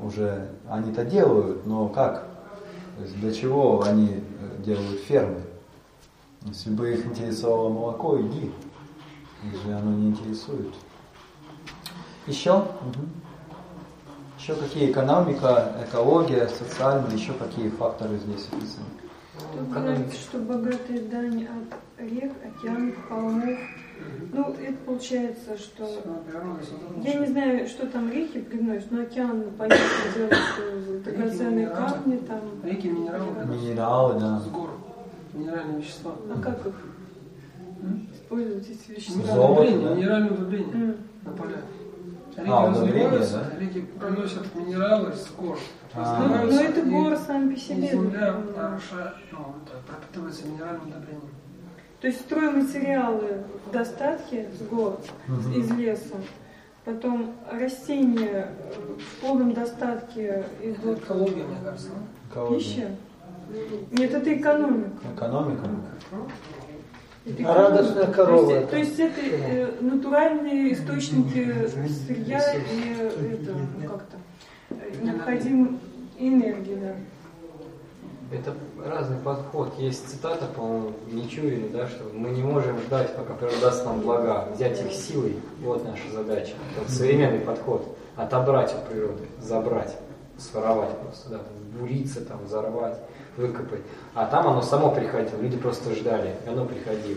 уже они-то делают, но как? То есть для чего они делают фермы? Если бы их интересовало молоко, иди. Их же оно не интересует. Еще? Угу. Еще какие? Экономика, экология, социальные, еще какие факторы здесь описаны? Тут говорится, что богатая дань от рек, океанов, холмов. Ну, это получается, что... Я не знаю, что там реки приносят, но океан, понятное дело, что драгоценные камни там... Реки, минералы. Минералы, да. С гор. Минеральные вещества. А как их использовать, эти вещества? Золото, удобрение, да? минеральные удобрения mm. на полях. Реки а, развиваются, да? реки приносят минералы с гор. А, ну, но это горы сами по себе. Земля нарушает, ну, это пропитывается минеральным удобрением. То есть стройматериалы в достатке с гор, угу. из леса. Потом растения в полном достатке идут. Экология, мне кажется. Пища? Нет, это экономика. Экономика? Это а радостная корова. То есть, то есть это э, натуральные источники сырья и это, ну, как-то необходим энергии, да. Это разный подход. Есть цитата, по-моему, Мичурина, да, что мы не можем ждать, пока природа даст нам блага, взять их силой. Вот наша задача. Это современный подход. Отобрать у природы, забрать, своровать просто, да, буриться, там, взорвать, выкопать. А там оно само приходило, люди просто ждали, и оно приходило.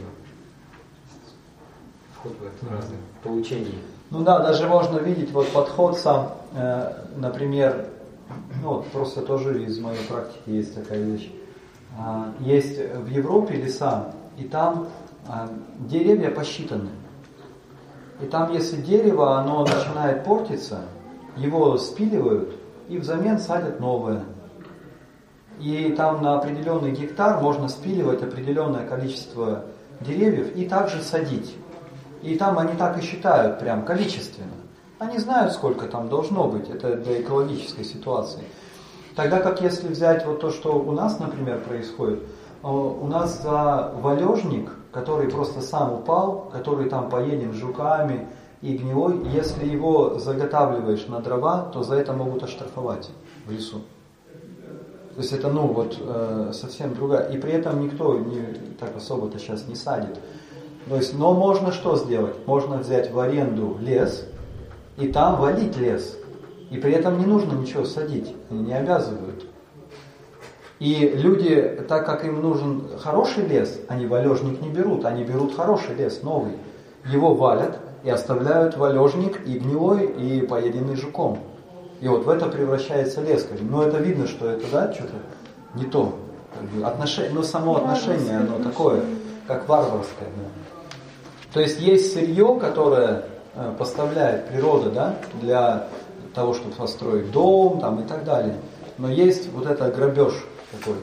Вход в это разное получение. Ну да, даже можно видеть вот подход сам, э, например, ну вот просто тоже из моей практики есть такая вещь. А, есть в Европе леса, и там а, деревья посчитаны. И там, если дерево, оно начинает портиться, его спиливают и взамен садят новое. И там на определенный гектар можно спиливать определенное количество деревьев и также садить. И там они так и считают, прям количественно. Они знают, сколько там должно быть, это для экологической ситуации. Тогда как если взять вот то, что у нас, например, происходит, у нас за валежник, который просто сам упал, который там поеден жуками и гнилой, если его заготавливаешь на дрова, то за это могут оштрафовать в лесу. То есть это, ну, вот э, совсем другая. И при этом никто не, так особо-то сейчас не садит. То есть, но можно что сделать? Можно взять в аренду лес и там валить лес. И при этом не нужно ничего садить. Они не обязывают. И люди, так как им нужен хороший лес, они валежник не берут. Они берут хороший лес, новый. Его валят и оставляют валежник и гнилой, и поеденный жуком. И вот в это превращается лес. Но это видно, что это, да, что-то не то. Отношение, ну, само отношение, оно такое, как варварское. Да. То есть есть сырье, которое поставляет природа, да, для того, чтобы построить дом там, и так далее. Но есть вот это грабеж такой.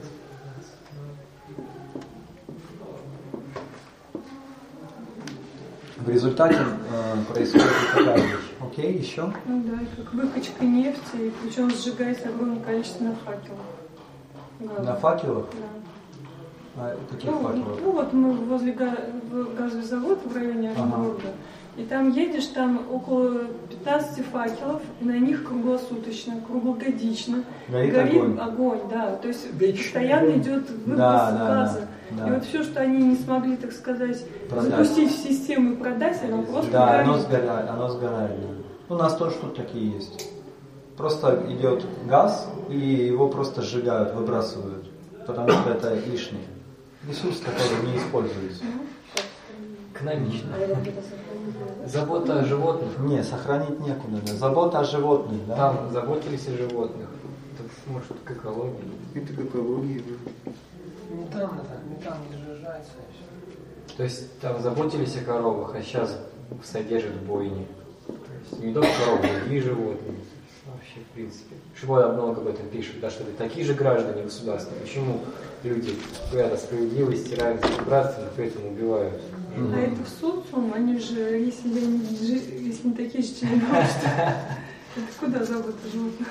В результате э, происходит такая вещь. Окей, еще? Ну да, как выкачка нефти, и причем сжигается огромное количество на факелах. Газа. На факелах? Да. А каких ну, факелов? Ну вот мы возле газового завода в районе Оренбурга. Ага. И там едешь, там около пятнадцати факелов, и на них круглосуточно, круглогодично горит, горит огонь. огонь, да. То есть Вечный постоянно огонь. идет выпуск да, газа. Да, да, и да. вот все, что они не смогли, так сказать, продать. запустить в систему и продать, оно просто да, горит. оно сгорает, оно сгорает. Да. У нас тоже тут такие есть. Просто идет газ, и его просто сжигают, выбрасывают, потому что это лишний ресурс, который не используется. Экономично. Забота о животных. Не, сохранить некуда. Да. Забота о животных. Да? Там заботились о животных. Это, может, к экологии. Это к экологии. Метан, это, метан не сжижается. То есть там заботились о коровах, а сейчас содержат бойни. То есть не только коровы, другие животные. Вообще, в принципе. Шибода много об этом пишет, да, что это такие же граждане государства. Почему люди говорят о справедливости, равенстве, братстве, но при этом убивают? А это в социум, они же, если, они, если не такие же члены общества, это куда забота животных?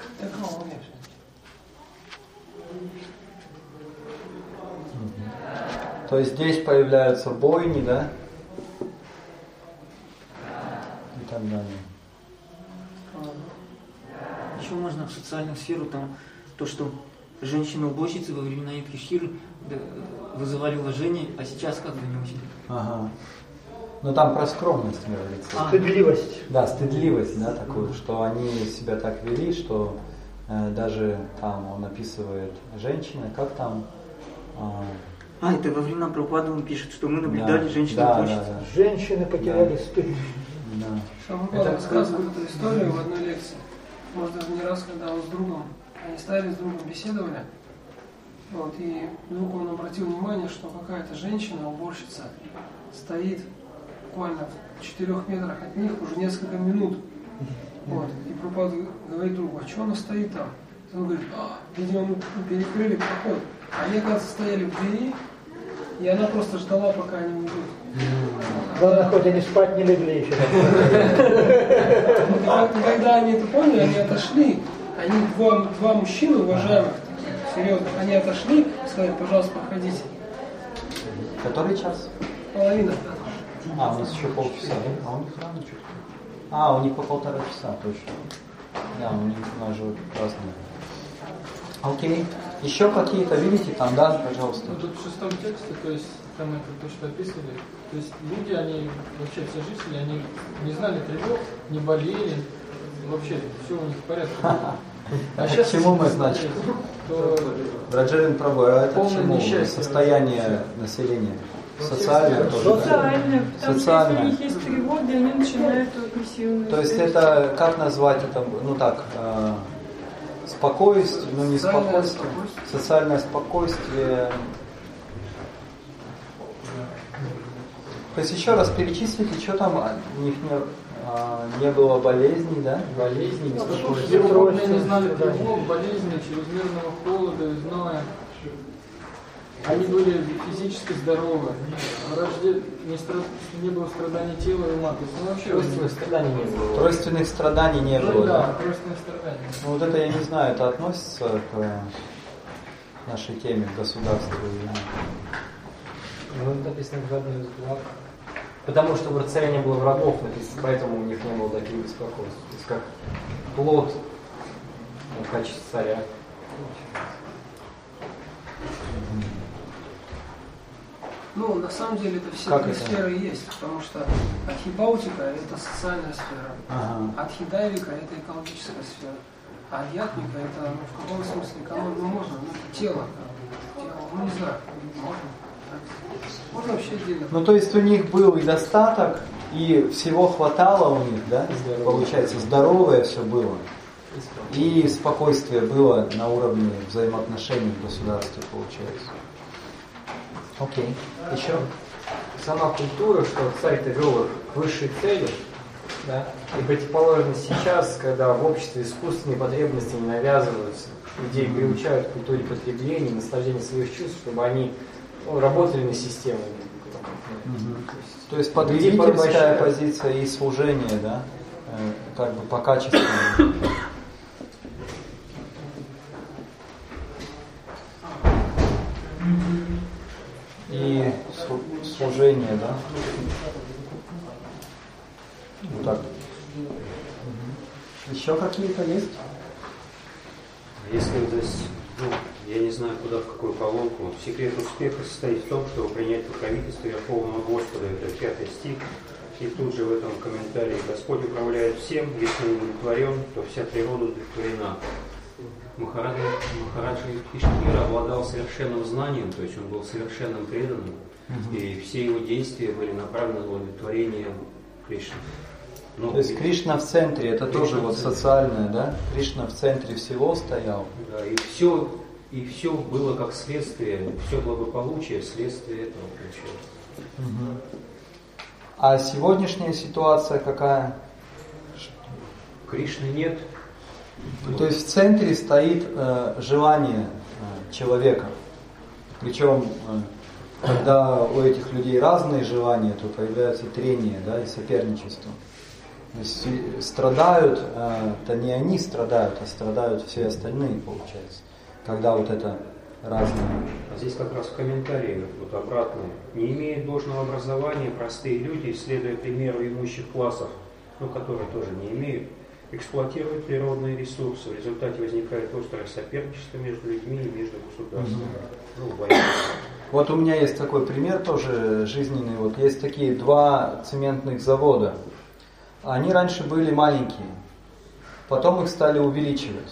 То есть здесь появляются бойни, да? И так далее. еще можно в социальную сферу, там, то, что женщины-уборщицы во времена Юдхиштхиры вызывали уважение, а сейчас как бы не очень. Ага. Ну там про скромность говорится. А. Стыдливость. Да, стыдливость, да, такую, что они себя так вели, что э, даже там он описывает женщины, как там... Э, А, это во времена Прабхупады он пишет, что мы наблюдали да, женщины-уборщицы. да, да, да. Женщины потеряли да. стыд. Да. Шамбала рассказывал эту историю в одной лекции. Может, даже не раз, когда он с другом, они стояли с другом, беседовали. Вот, и вдруг он обратил внимание, что какая-то женщина, уборщица, стоит буквально в четырех метрах от них уже несколько минут. Вот, и Прабхупада говорит другу, а что она стоит там? И он говорит, а, видимо, мы перекрыли проход. Они, оказывается, стояли в двери, и она просто ждала, пока они уйдут. Главное, хоть они спать не легли еще. И когда они это поняли, они отошли. Они, два, два мужчины уважаемых, серьезно, они отошли и сказали, пожалуйста, проходите. Который час? Половина. А, у нас еще полчаса, да? А у них рано чуть-чуть. А, у них по полтора часа, точно. Да, у них у нас же разные. Окей. Еще какие-то, видите, там, да, пожалуйста. Ну, тут в шестом тексте, то есть, там это то, что описывали, то есть люди, они, вообще все жители, они не знали тревог, не болели, вообще все у них в порядке. А сейчас к чему мы, значит? Раджарин Прабhu, а это к чему? Состояние населения? Социальное тоже? Социальное. Потому Социальное. что если у них есть тревоги, они начинают агрессивно. То есть это, как назвать это, ну так, э, спокойствие, ну не спокойствие, социальное спокойствие. То есть еще раз перечислите, что там у них не, а, не было болезней, да? Болезней, беспокойства. Они не знали тревог, болезней, чрезмерного холода и зноя. Они были физически здоровы. Рожде... Не, стра... не было страданий тела и ума. То есть, ну, вообще... Тройственных страданий не было. Тройственных страданий не ну, было, да? Да, тройственных страданий. Ну вот это я не знаю, это относится к нашей теме, к государству или нет? Ну, это написано в одной из глав. Потому что в царе не было врагов, написано, поэтому у них не было таких беспокойств. То есть как плод в качестве царя. Ну, на самом деле это все Как три это? сферы есть, потому что Адхибаутика – это социальная сфера, Ага. Адхидайвика – это экологическая сфера, а Адьятмика – это, ну, в каком смысле экология, ну, можно, ну, это тело, тело, ну, не знаю, можно, так. Можно вообще делать. Ну то есть у них был и достаток, и всего хватало у них, да? Здоровье. Получается, здоровое все было. И спокойствие было на уровне взаимоотношений в государстве, получается. Окей. Еще? Сама культура, что царь-то вел их к высшей цели, да? И противоположно сейчас, когда в обществе искусственные потребности не навязываются, людей приучают к культуре потребления, наслаждения своих чувств, чтобы они ну, работали на систему. Угу. То есть потребительская позиция и служение, да? Э, как бы по качеству. И служение, да? Вот так. Угу. Еще какие-то есть? Если здесь, ну, я не знаю, куда, в какую колонку, секрет успеха состоит в том, чтобы принять покровительство Верховного Господа, это пятый стих, и тут же в этом комментарии Господь управляет всем, если он удовлетворен, то вся природа удовлетворена. Махараджа, Махараджа Юдхиштхира обладал совершенным знанием, то есть он был совершенным преданным, угу. И все его действия были направлены на удовлетворение Кришны. Но то есть Кришна в центре, это Кришна тоже вот социальное, да? Кришна в центре всего стоял. Да, и все, и все было как следствие, все благополучие, следствие этого получилось. Угу. А сегодняшняя ситуация какая? Кришны нет. То есть в центре стоит э, желание э, человека. Причем, э, когда у этих людей разные желания, то появляются трения, да, и соперничество. То есть страдают, э, то не они страдают, а страдают все остальные, получается. Когда вот это разное. А здесь как раз в комментарии вот обратное. Не имеют должного образования простые люди, следуя примеру имущих классов, ну, которые тоже не имеют, эксплуатирует природные ресурсы. В результате возникает острое соперничество между людьми и между государствами. Ну, война. Вот у меня есть такой пример тоже жизненный. Вот есть такие два цементных завода. Они раньше были маленькие, потом их стали увеличивать.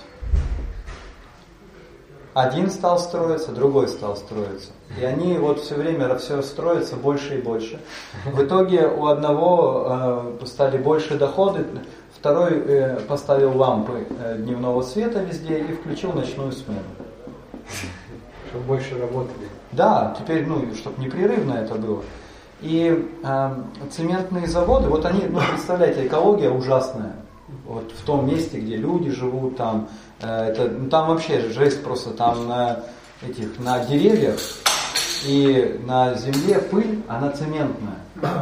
Один стал строиться, другой стал строиться. И они вот все время все строятся больше и больше. В итоге у одного э, стали больше доходы, второй э, поставил лампы э, дневного света везде и включил ночную смену. Чтобы больше работали. Да, теперь, ну, чтобы непрерывно это было. И э, цементные заводы, вот они, ну, представляете, экология ужасная. Вот в том месте, где люди живут, там, э, это, ну, там вообще жесть просто, там на этих, на деревьях и на земле пыль, она цементная.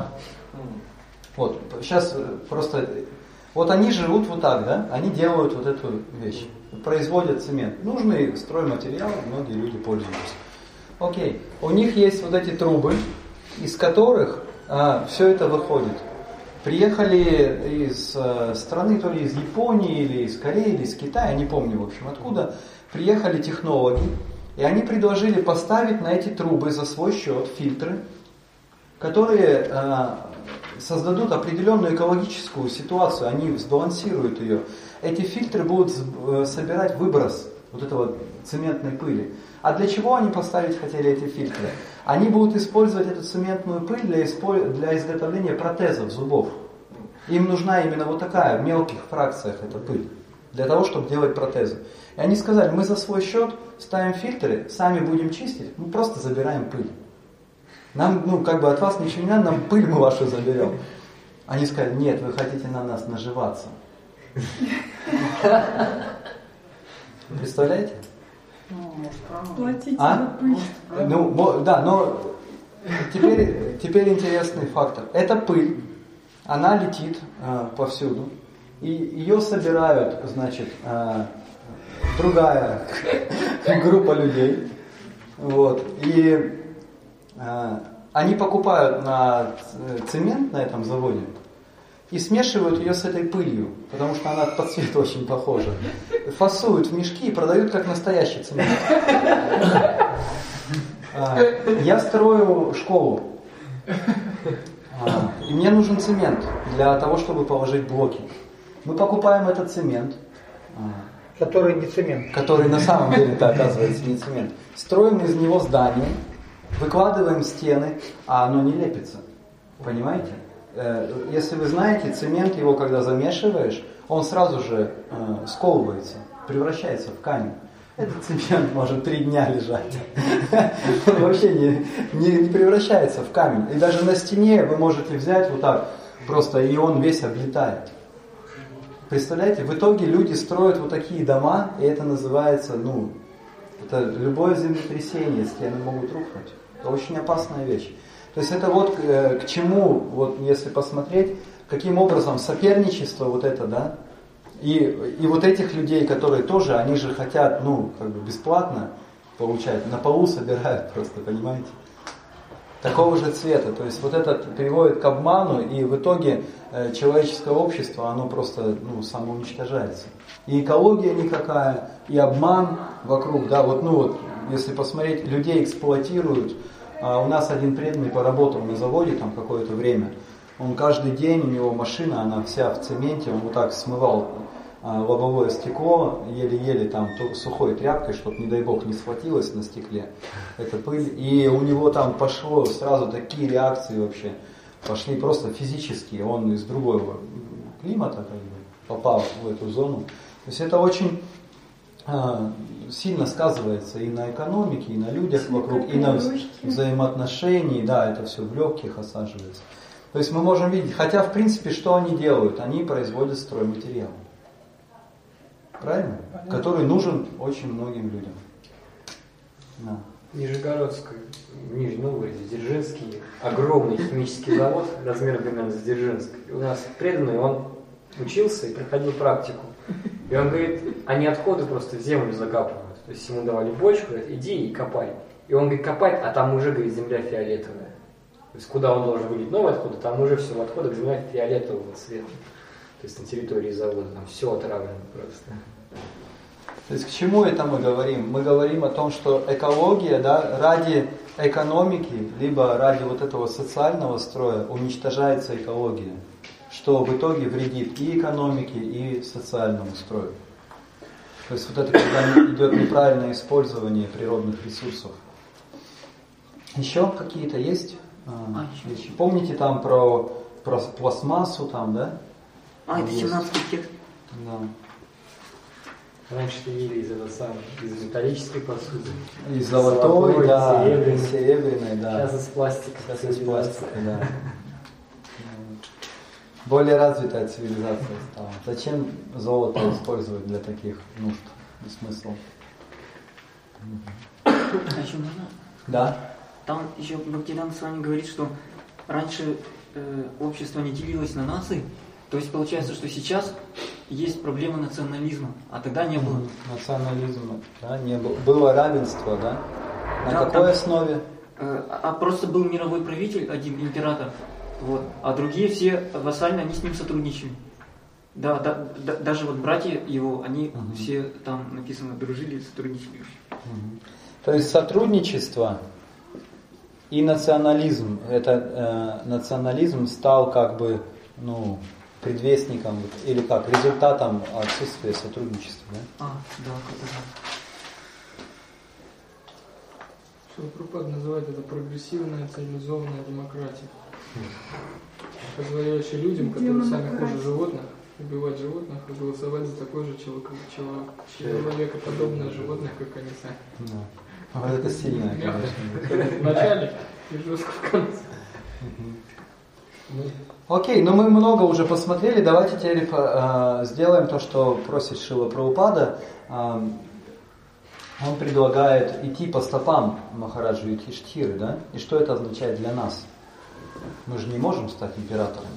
Вот, сейчас просто, вот они живут вот так, да, они делают вот эту вещь, производят цемент. Нужный стройматериал, многие люди пользуются. Окей, у них есть вот эти трубы, из которых а, все это выходит. Приехали из э, страны, то ли из Японии, или из Кореи, или из Китая, не помню, в общем, откуда, приехали технологи, и они предложили поставить на эти трубы за свой счет фильтры, которые э, создадут определенную экологическую ситуацию, они сбалансируют ее. Эти фильтры будут собирать выброс вот этого цементной пыли. А для чего они поставить хотели эти фильтры? Они будут использовать эту цементную пыль для, испо- для изготовления протезов зубов. Им нужна именно вот такая, в мелких фракциях эта пыль, для того, чтобы делать протезы. И они сказали, мы за свой счет ставим фильтры, сами будем чистить, мы просто забираем пыль. Нам, ну, как бы от вас ничего не надо, нам пыль мы вашу заберем. Они сказали, нет, вы хотите на нас наживаться. Представляете? Платите а? за пыль. Ну, да, но теперь, теперь интересный фактор. Эта пыль, она летит э, повсюду, и ее собирают, значит, э, другая группа людей, вот, и э, они покупают на цемент на этом заводе и смешивают ее с этой пылью, потому что она по цвету очень похожа. Фасуют в мешки и продают как настоящий цемент. Я строю школу, и мне нужен цемент для того, чтобы положить блоки. Мы покупаем этот цемент, который не цемент, который на самом деле-то оказывается не цемент. Строим из него здание, выкладываем стены, а оно не лепится. Понимаете? Если вы знаете, цемент, его когда замешиваешь, он сразу же э, сковывается, превращается в камень. Этот цемент может три дня лежать. Он вообще не, не, не превращается в камень. И даже на стене вы можете взять вот так, просто и он весь облетает. Представляете, в итоге люди строят вот такие дома, и это называется, ну, это любое землетрясение, стены могут рухнуть. Это очень опасная вещь. То есть это вот э, к чему, вот если посмотреть, каким образом соперничество вот это, да, и, и вот этих людей, которые тоже, они же хотят, ну, как бы бесплатно получать, на полу собирают просто, понимаете, такого же цвета. То есть вот это приводит к обману, и в итоге э, человеческое общество, оно просто, ну, самоуничтожается. И экология никакая, и обман вокруг, да, вот, ну вот, если посмотреть, людей эксплуатируют. А у нас один преданный поработал на заводе там какое-то время. Он каждый день, у него машина, она вся в цементе, он вот так смывал а, лобовое стекло, еле-еле там сухой тряпкой, чтобы, не дай бог, не схватилось на стекле эта пыль. И у него там пошло сразу такие реакции вообще, пошли просто физические, он из другого климата как бы попал в эту зону. То есть это очень а, сильно сказывается и на экономике, и на людях вокруг, и на взаимоотношении, да, это все в легких осаживается. То есть мы можем видеть, хотя в принципе что они делают? Они производят стройматериал. Правильно? Понятно. Который нужен очень многим людям. Да. Нижегородский, Нижний Новгород, Дзержинский, огромный химический завод размером примерно с Дзержинск. У нас преданный, он учился и проходил практику. И он говорит, они отходы просто в землю закапывают. То есть ему давали бочку, говорит, иди и копай. И он говорит, копать, а там уже, говорит, земля фиолетовая. То есть куда он должен вылить новые отходы, там уже все в отходах земля фиолетового цвета. То есть на территории завода там все отравлено просто. То есть к чему это мы говорим? Мы говорим о том, что экология, да, ради экономики, либо ради вот этого социального строя уничтожается экология, что в итоге вредит и экономике, и социальному строю. То есть вот это когда идет неправильное использование природных ресурсов. Еще какие-то есть а, вещи? Помните там про, про пластмассу там, да? А, это семнадцатый текст. Да. Раньше ели из, из металлической посуды. Из золотой, золотой, да, серебряной, серебряной, да. Сейчас из пластика. Сейчас из пластика, да. Более развитая цивилизация стала. Зачем золото использовать для таких нужд? Смысл? А еще можно? Да. Там еще Бхактивиданта с вами говорит, что раньше э, общество не делилось на нации. То есть получается, что сейчас есть проблема национализма, а тогда не было. Национализма, да, не было. Было равенство, да? На да, какой там, основе? Э, а просто был мировой правитель, один император, вот, а другие все вассально, они с ним сотрудничали. Да, да, да, даже вот братья его, они угу. все там написано дружили, сотрудничали. Угу. То есть сотрудничество и национализм, это э, национализм стал как бы, ну, предвестником или как результатом отсутствия сотрудничества, да? А, да, как-то Что Прабхупада называет это прогрессивная цивилизованная демократия, позволяющая людям, которые сами хуже животных, убивать животных и голосовать за такое же человекоподобное животное, как они сами. Да. А вот это сильно, конечно. В начале и жестко в конце. Окей, ну мы много уже посмотрели, давайте теперь э, сделаем то, что просит Шрила Прабхупада. Э, он предлагает идти по стопам Махараджа Юдхиштхиры, да? И что это означает для нас? Мы же не можем стать императорами.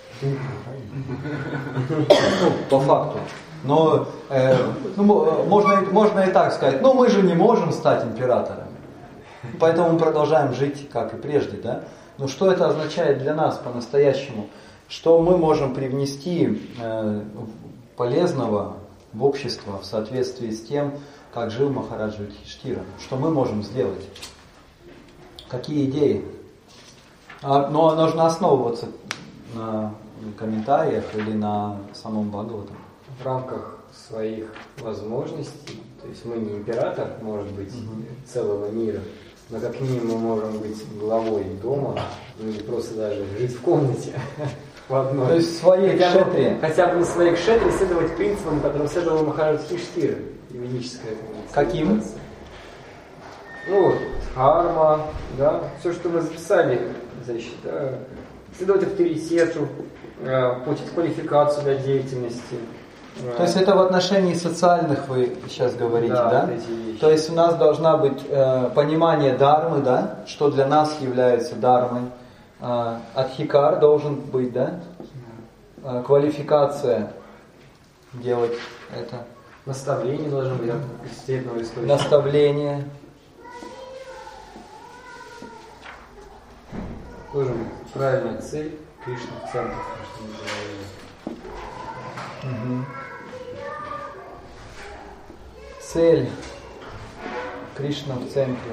По факту. Но э, ну, можно, можно и так сказать, но мы же не можем стать императорами. Поэтому мы продолжаем жить, как и прежде, да? Но что это означает для нас по-настоящему? Что мы можем привнести э, полезного в общество в соответствии с тем, как жил Махараджа Юдхиштхира? Что мы можем сделать? Какие идеи? А, но нужно основываться на комментариях или на самом Бхагаватам. В рамках своих возможностей, то есть мы не император, может быть, угу. целого мира, но как минимум мы можем быть главой дома, ну или просто даже жить в комнате в одной. То есть в своей кшетре. Хотя бы на своей кшетре следовать принципам, которым следовал Махарадж Юдхиштхира, ведическая. Каким? Ну вот, дхарма, да, все, что мы записали, значит, да, следовать авторитету, получить квалификацию для деятельности. То есть это в отношении социальных вы сейчас говорите, да? да? То есть у нас должна быть э, понимание дхармы, да? Что для нас является дхармой. Э, адхикар должен быть, да? Э, квалификация делать это. Наставление должно быть от естественного источника. Наставление. Должен быть правильная цель, Кришна в центре. Угу. Цель Кришна в центре.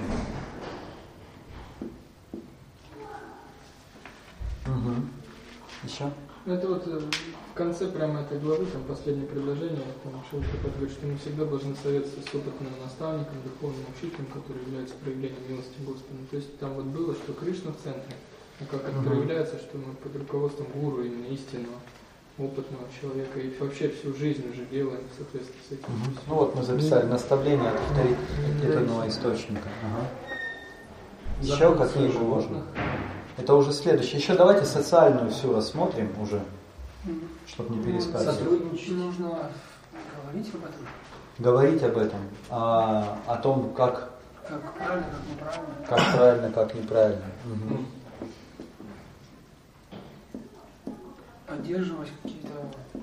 Угу. Еще? Это вот в конце прямо этой главы, там последнее предложение, там Шрила Прабхупада говорит, что мы всегда должны советоваться с опытным наставником, духовным учителем, который является проявлением милости Господа. То есть там вот было, что Кришна в центре, а как это угу. проявляется, что мы под руководством гуру, именно истинного, опытного человека, и вообще всю жизнь уже делаем в соответствии с этим. Угу. Ну вот мы записали наставление от авторитетного источника. Ага. Еще какие же можно? Это уже следующее. Еще давайте социальную всю рассмотрим уже, чтобы не пересказывать. Сотрудничать нужно говорить об этом. Говорить об этом, а, о том, как, как правильно, как неправильно. Как правильно, как неправильно. Угу. Поддерживать какие-то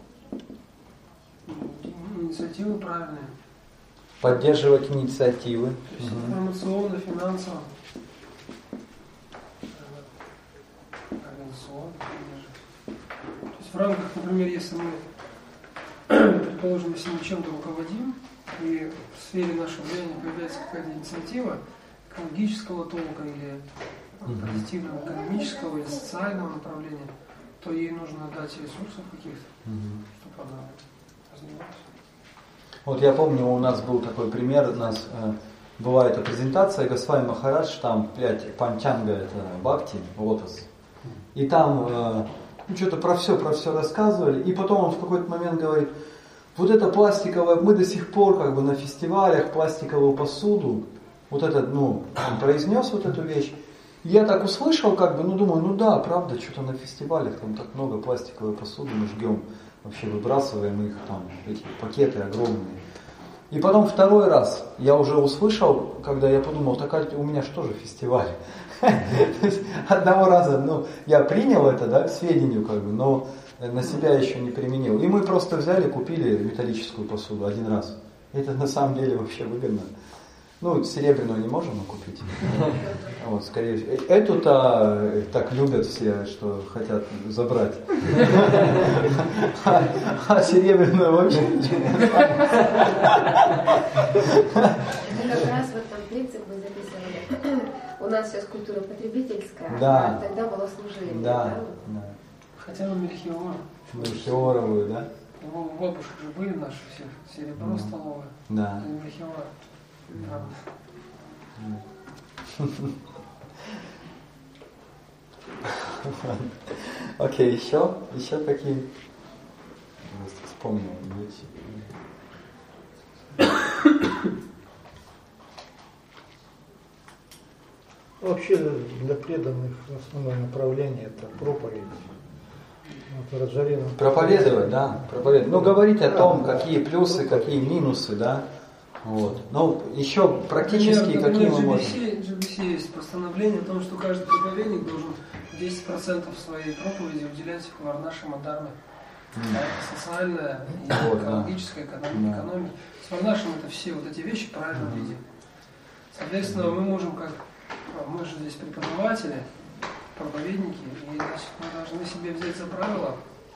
инициативы правильные. Поддерживать инициативы. Угу. Информационно, финансово. Организационно. То есть в рамках, например, если мы, предположим, если мы чем-то руководим, и в сфере нашего влияния появляется какая-то инициатива экологического толка или позитивного экономического или социального направления, то ей нужно дать ресурсов каких-то, mm-hmm. чтобы она развивалась. Вот я помню, у нас был такой пример, у нас э, была эта презентация, Госвами Махарадж, там пять панчанга, это бхакти, лотос. И там э, ну, что-то про все, про все рассказывали, и потом он в какой-то момент говорит, вот это пластиковое, мы до сих пор как бы на фестивалях пластиковую посуду, вот это, ну, он произнес вот эту вещь. Я так услышал, как бы, ну думаю, ну да, правда, что-то на фестивалях там так много пластиковой посуды мы жгем, вообще выбрасываем их там, эти пакеты огромные. И потом второй раз я уже услышал, когда я подумал, так у меня что же фестиваль? Одного раза, ну, я принял это, да, к сведению, как бы, но на себя еще не применил. И мы просто взяли, купили металлическую посуду один раз. Это на самом деле вообще выгодно. Ну, серебряную не можем мы купить. Вот, скорее всего. Эту-то так любят все, что хотят забрать. А, а серебряную вообще ничего не знаю. Как раз вот там принцип мы записывали. У нас сейчас культура потребительская, да. А тогда было служение. Да, да. Хотя бы Мельхиора. Мельхиоровую, да? У бабушек же были наши все, серебро mm. столовое. Да. Мельхиора. Окей, еще? Еще какие? Вспомнил. Вообще для преданных основное направление это проповедь. Вот Раджарина. Проповедовать, да, проповедовать. Ну, говорить о том, какие плюсы, какие минусы, да. Вот. Ну, еще практически например, какие мы можем. можем. В джи би си есть постановление о том, что каждый проповедник должен десять процентов своей проповеди уделять варнашам и дхарме. Mm. А это социальная, и вот, экологическая, да. экономия, да. экономия. С варнашем это все вот эти вещи в правильном mm. виде. Соответственно, mm. мы можем как, мы же здесь преподаватели, проповедники, и значит, мы должны себе взять за правило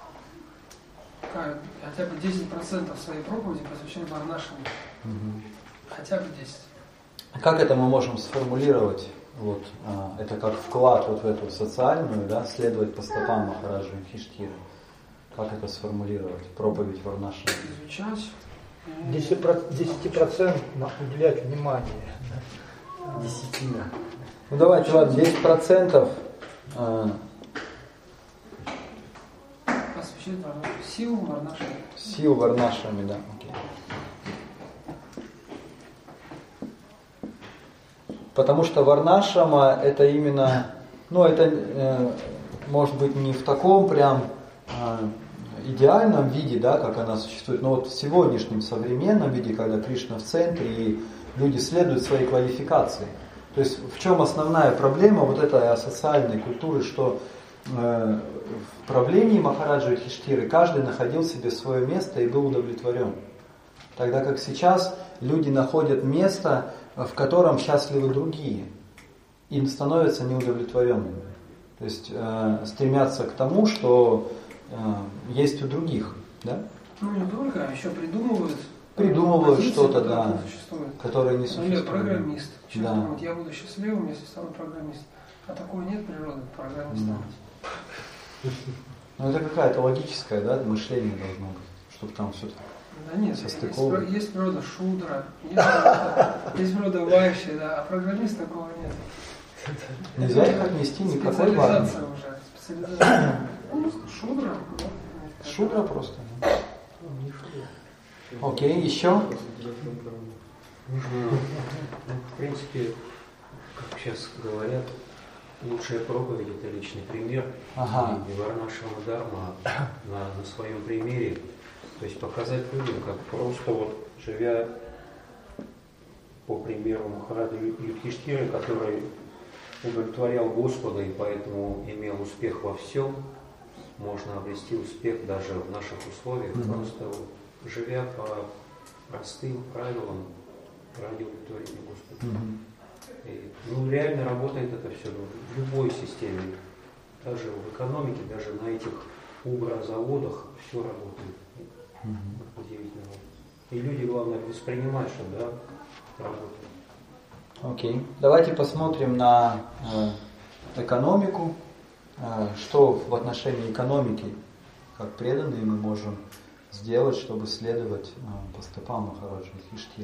хотя бы десять процентов своей проповеди посвящать варнашам. Угу. Хотя бы десять. Как это мы можем сформулировать? Вот, а, это как вклад вот в эту социальную, да, следовать по стопам Махараджи Юдхиштхиры. Как это сформулировать? Проповедь варнашам. Изучать. десять процентов уделять внимание. Десятина. Ну давайте, ладно, десять процентов. А... Посвящать силу варнашами. Силу варнашами, да. Окей. Потому что варнашама это именно, ну это э, может быть не в таком прям э, идеальном виде, да, как она существует, но вот в сегодняшнем современном виде, когда Кришна в центре и люди следуют своей квалификации. То есть в чем основная проблема вот этой социальной культуры, что э, в правлении Махараджи Юдхиштхиры каждый находил себе свое место и был удовлетворен. Тогда как сейчас люди находят место, в котором счастливы другие, им становятся неудовлетворенными. То есть э, стремятся к тому, что э, есть у других. Да? Ну не только, а еще придумывают. Придумывают что-то, да, которое не существует. Я программист. Да. Думают, я буду счастливым, если стану программистом. А такого нет природы, программиста. Ну это какая-то логическое, да, мышление должно быть, чтобы там все. Да нет, есть, есть природа шудра, есть природа, есть природа вайши, да, а программист такого нет. Нельзя их отнести никакой вайши. Специализация уже, специализация. Шудра? Шудра просто. Окей, еще? В принципе, как сейчас говорят, лучшая проповедь – это личный пример. Ага. И варнашама дхарма на, на своем примере. То есть показать людям, как просто вот живя по примеру Махараджи Юдхиштхиры, который удовлетворял Господа и поэтому имел успех во всем, можно обрести успех даже в наших условиях, mm-hmm. просто вот, живя по простым правилам ради удовлетворения Господа. Mm-hmm. И, ну, реально работает это все в любой системе, даже в экономике, даже на этих в угрозаводах все работает. Угу. Удивительно. И люди, главное, воспринимать, что да, работает. Окей. Давайте посмотрим на э, экономику. Э, что в отношении экономики, как преданные, мы можем сделать, чтобы следовать э, по стопам Махараджа Юдхиштхира.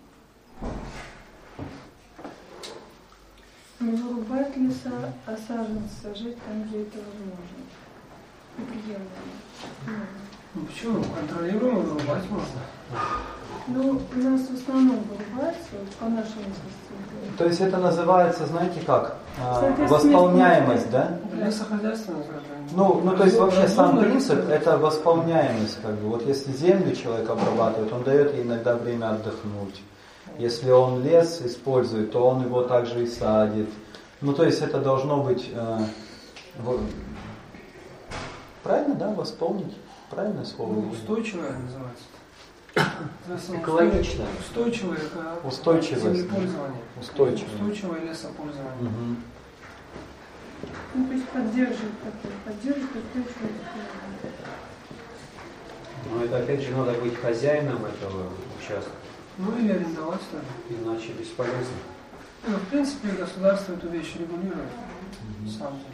Не вырубать леса, а саженцы сажать там, где это возможно. И приемлемо. Ну почему? Контролируемо вырубать можно. Ну, у нас в основном вырубается, вот, по нашему системе. То есть это называется, знаете как, э, восполняемость, да? Лесохозяйство называется. Ну, ну, то есть вообще сам принцип – это восполняемость. Как бы. Вот если землю человек обрабатывает, он дает ей иногда время отдохнуть. Если он лес использует, то он его также и садит. Ну, то есть это должно быть… Э, в... Правильно, да? Восполнить? Правильное слово? Ну, устойчивое называется. Экологичное. Устойчивое. Устойчивое. Землепользование. Устойчивое. Устойчивое лесопользование. Угу. Ну, то есть поддерживать такое, поддерживать устойчивое. Но это опять же надо быть хозяином этого участка. Ну или арендовать тоже. Иначе бесполезно. Ну, в принципе, государство эту вещь регулирует. Угу. Сам деле.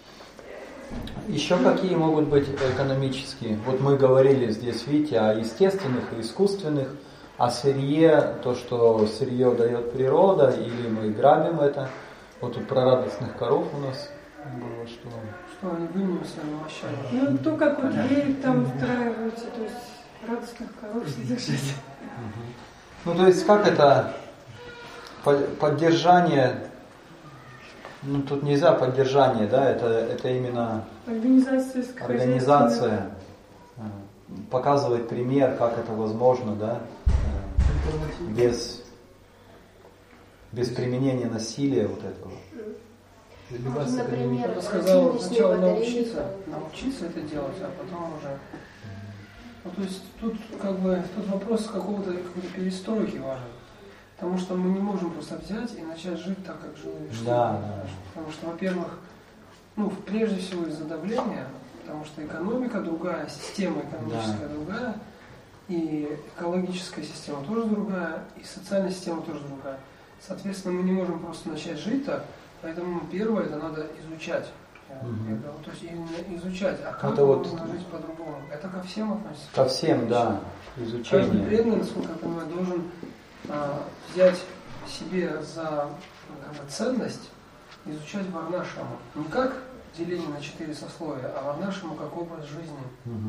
Еще какие могут быть экономические? Вот мы говорили здесь, видите, о естественных и искусственных, о сырье, то, что сырье дает природа, или мы грабим это. Вот тут про радостных коров у нас было, что... Что они вымели своими мощами. Ну, то, как вот берег там устраивается, то есть радостных коров содержать. Ну, то есть, как это поддержание, ну, тут нельзя поддержание, да, это, это именно организация, организация показывает пример, как это возможно, да, без, без применения насилия вот этого. Например, я сказал, сначала научиться, научиться это делать, а потом уже. Ну, то есть тут как бы тут вопрос какого-то какой-то перестройки важен. Потому что мы не можем просто взять и начать жить так, как жили. Да, да. Потому что, во-первых, ну, прежде всего из-за давления, потому что экономика другая, система экономическая да. другая, и экологическая система тоже другая, и социальная система тоже другая. Соответственно, мы не можем просто начать жить так, поэтому первое, это надо изучать. Угу. Это, то есть именно изучать, а как это вот можно жить по-другому. Это ко всем относится. Ко всем, да. Изучение. Каждый преданный, насколько я понимаю, должен а, взять себе за как бы, ценность изучать варнашраму. Не как деление на четыре сословия, а варнашраму как образ жизни.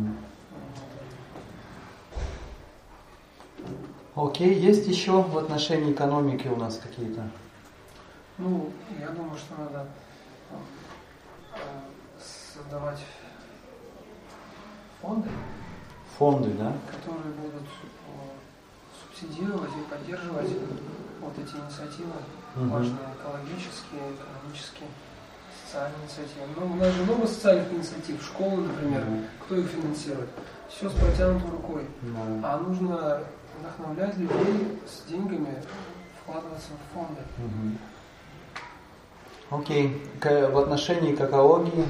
Угу. Окей, есть еще в отношении экономики у нас какие-то? Ну, я думаю, что надо создавать фонды, фонды, да? которые будут субсидировать и поддерживать вот эти инициативы, угу. важные экологические, экономические, социальные инициативы. Ну, у нас же много социальных инициатив, школы, например, угу. кто их финансирует? Все с протянутой рукой. Угу. А нужно вдохновлять людей с деньгами, вкладываться в фонды. Угу. Окей. К, в отношении к экологии.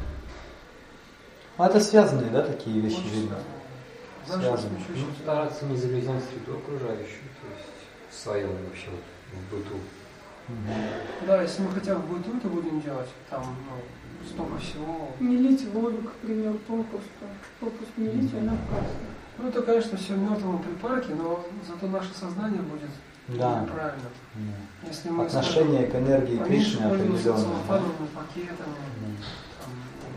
А это связанные, да, такие вещи? Связанные. Ну, стараться не загрязнять среду окружающую, то есть в своем вообще в быту. Угу. Да, если мы хотя бы в быту это будем делать, там ну, столько всего. Не лить воду, к примеру, попусту. Попусту не лить, она красная. Ну это, конечно, все мертвому припарке, но зато наше сознание будет да. правильно. Да. Если мы отношение скажем, к энергии Кришны определенное. целлофановыми пакетами, да. там,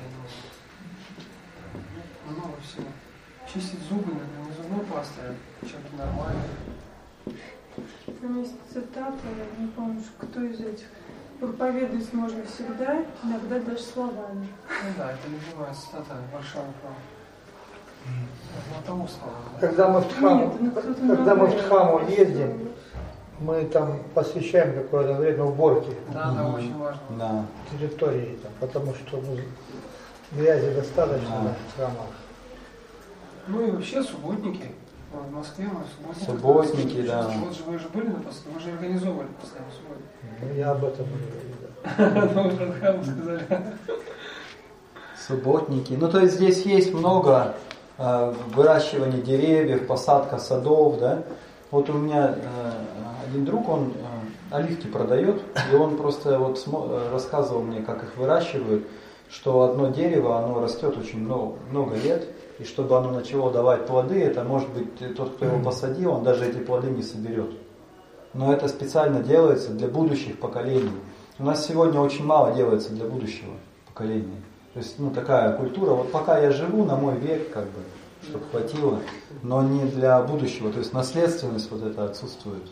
ну, много всего. Чистить зубы, например, не зубной пастой, а чем-то нормальным. Там есть цитата, я не помню, кто из этих. Проповедовать можно всегда, иногда даже словами. Ну да, это любимая цитата Варшавы. Когда мы в Дхаму, Нет, когда мы в Дхаму ездим, мы там посвящаем какое-то время уборке да, да, очень важно. Да. территории, там, потому что ну, грязи достаточно да. в храмах. Ну и вообще субботники. В Москве мы субботники. Субботники, да. Вот же вы же были на Москве, вы же организовывали постоянно субботники. Ну я об этом не говорю, да. Ну, вы про Дхаму сказали. субботники. Ну, то есть здесь есть много э, выращивания деревьев, посадка садов, да. Вот у меня э, один друг, он э, оливки продает, и он просто вот смо- рассказывал мне, как их выращивают, что одно дерево, оно растет очень много, много лет, и чтобы оно начало давать плоды, это может быть тот, кто его посадил, он даже эти плоды не соберет. Но это специально делается для будущих поколений. У нас сегодня очень мало делается для будущего поколения. То есть, ну, такая культура, вот пока я живу, на мой век, как бы, чтобы хватило, но не для будущего. То есть наследственность вот это отсутствует.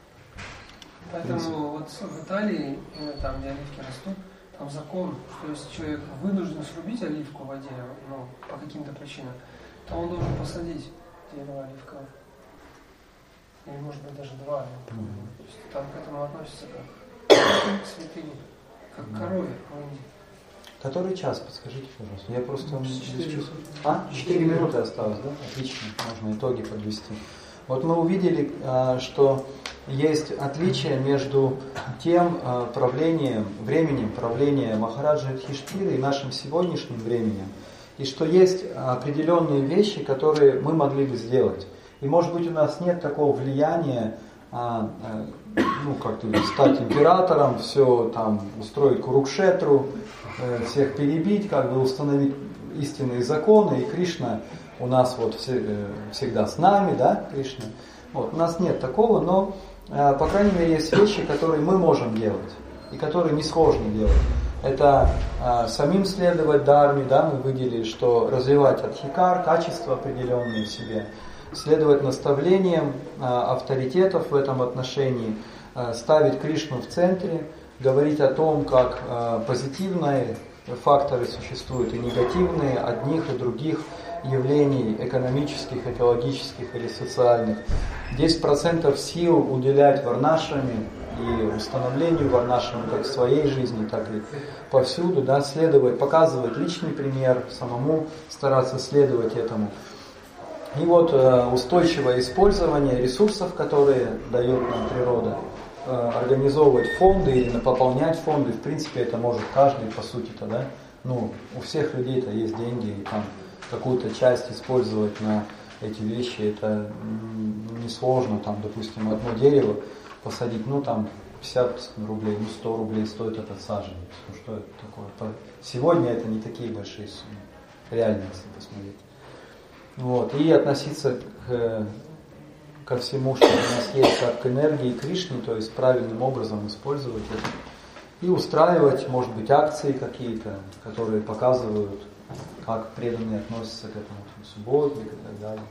Поэтому вот в Италии, там, где оливки растут, там закон, что если человек вынужден срубить оливку в воде, ну, по каким-то причинам, то он должен посадить дерево оливковое. Или, может быть, даже два. Mm-hmm. То есть там к этому относятся как к святыне, как к корове. Который час, подскажите, пожалуйста. Я просто... Четыре. А? Четыре минуты осталось, да? Отлично. Можно итоги подвести. Вот мы увидели, что есть отличие между тем правлением, временем правления Махараджа Юдхиштхиры и нашим сегодняшним временем. И что есть определенные вещи, которые мы могли бы сделать. И может быть у нас нет такого влияния, ну как-то стать императором, все там устроить Курукшетру, всех перебить, как бы установить истинные законы, и Кришна у нас вот всегда с нами, да, Кришна. Вот, у нас нет такого, но, по крайней мере, есть вещи, которые мы можем делать, и которые несложно делать. Это а, самим следовать дхарме, да, мы выделили, что развивать адхикар, качества определенные в себе, следовать наставлениям а, авторитетов в этом отношении, а, ставить Кришну в центре, говорить о том, как а, позитивные факторы существуют и негативные одних и других явлений экономических, экологических или социальных. десять процентов сил уделять варнашраме и установлению варнашрама как в своей жизни, так и повсюду, да, следовать, показывать личный пример, самому стараться следовать этому. И вот э, устойчивое использование ресурсов, которые дает нам природа, э, организовывать фонды или пополнять фонды, в принципе, это может каждый, по сути-то, да, ну, у всех людей-то есть деньги, и там какую-то часть использовать на эти вещи, это несложно, там, допустим, одно дерево посадить, ну, там, пятьдесят рублей, ну, сто рублей стоит этот саженец. Ну, что это такое? Сегодня это не такие большие суммы, реально, если посмотреть. Вот. И относиться к, ко всему, что у нас есть, как к энергии Кришны, то есть правильным образом использовать это. И устраивать, может быть, акции какие-то, которые показывают, как преданные относятся к этому, субботник и так далее.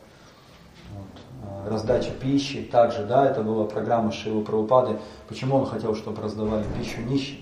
Вот. Раздача пищи, также, да, это была программа Шрилы Прабхупады. Почему он хотел, чтобы раздавали пищу нищим?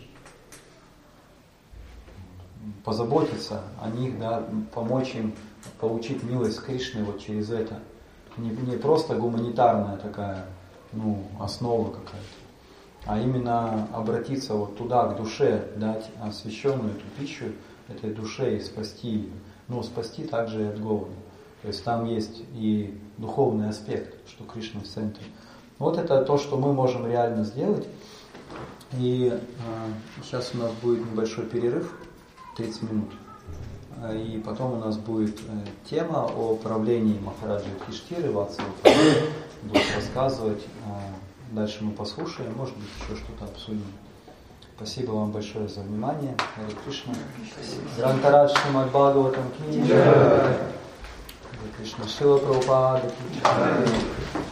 Позаботиться о них, да, помочь им получить милость Кришны вот через это. Не, не просто гуманитарная такая, ну, основа какая-то, а именно обратиться вот туда, к душе, дать освященную эту пищу этой душе и спасти ее. Но спасти также и от голода. То есть там есть и духовный аспект, что Кришна в центре. Вот это то, что мы можем реально сделать. И э, сейчас у нас будет небольшой перерыв, тридцать минут. И потом у нас будет э, тема о правлении Махараджа Юдхиштхиры, Ватсава будут рассказывать. Э, дальше мы послушаем, может быть, еще что-то обсудим. Спасибо вам большое за внимание. Харе Кришна. Грантарадж Шримад Бхагаватам ки джай. Кришна Шрила Прабхупада ки джай.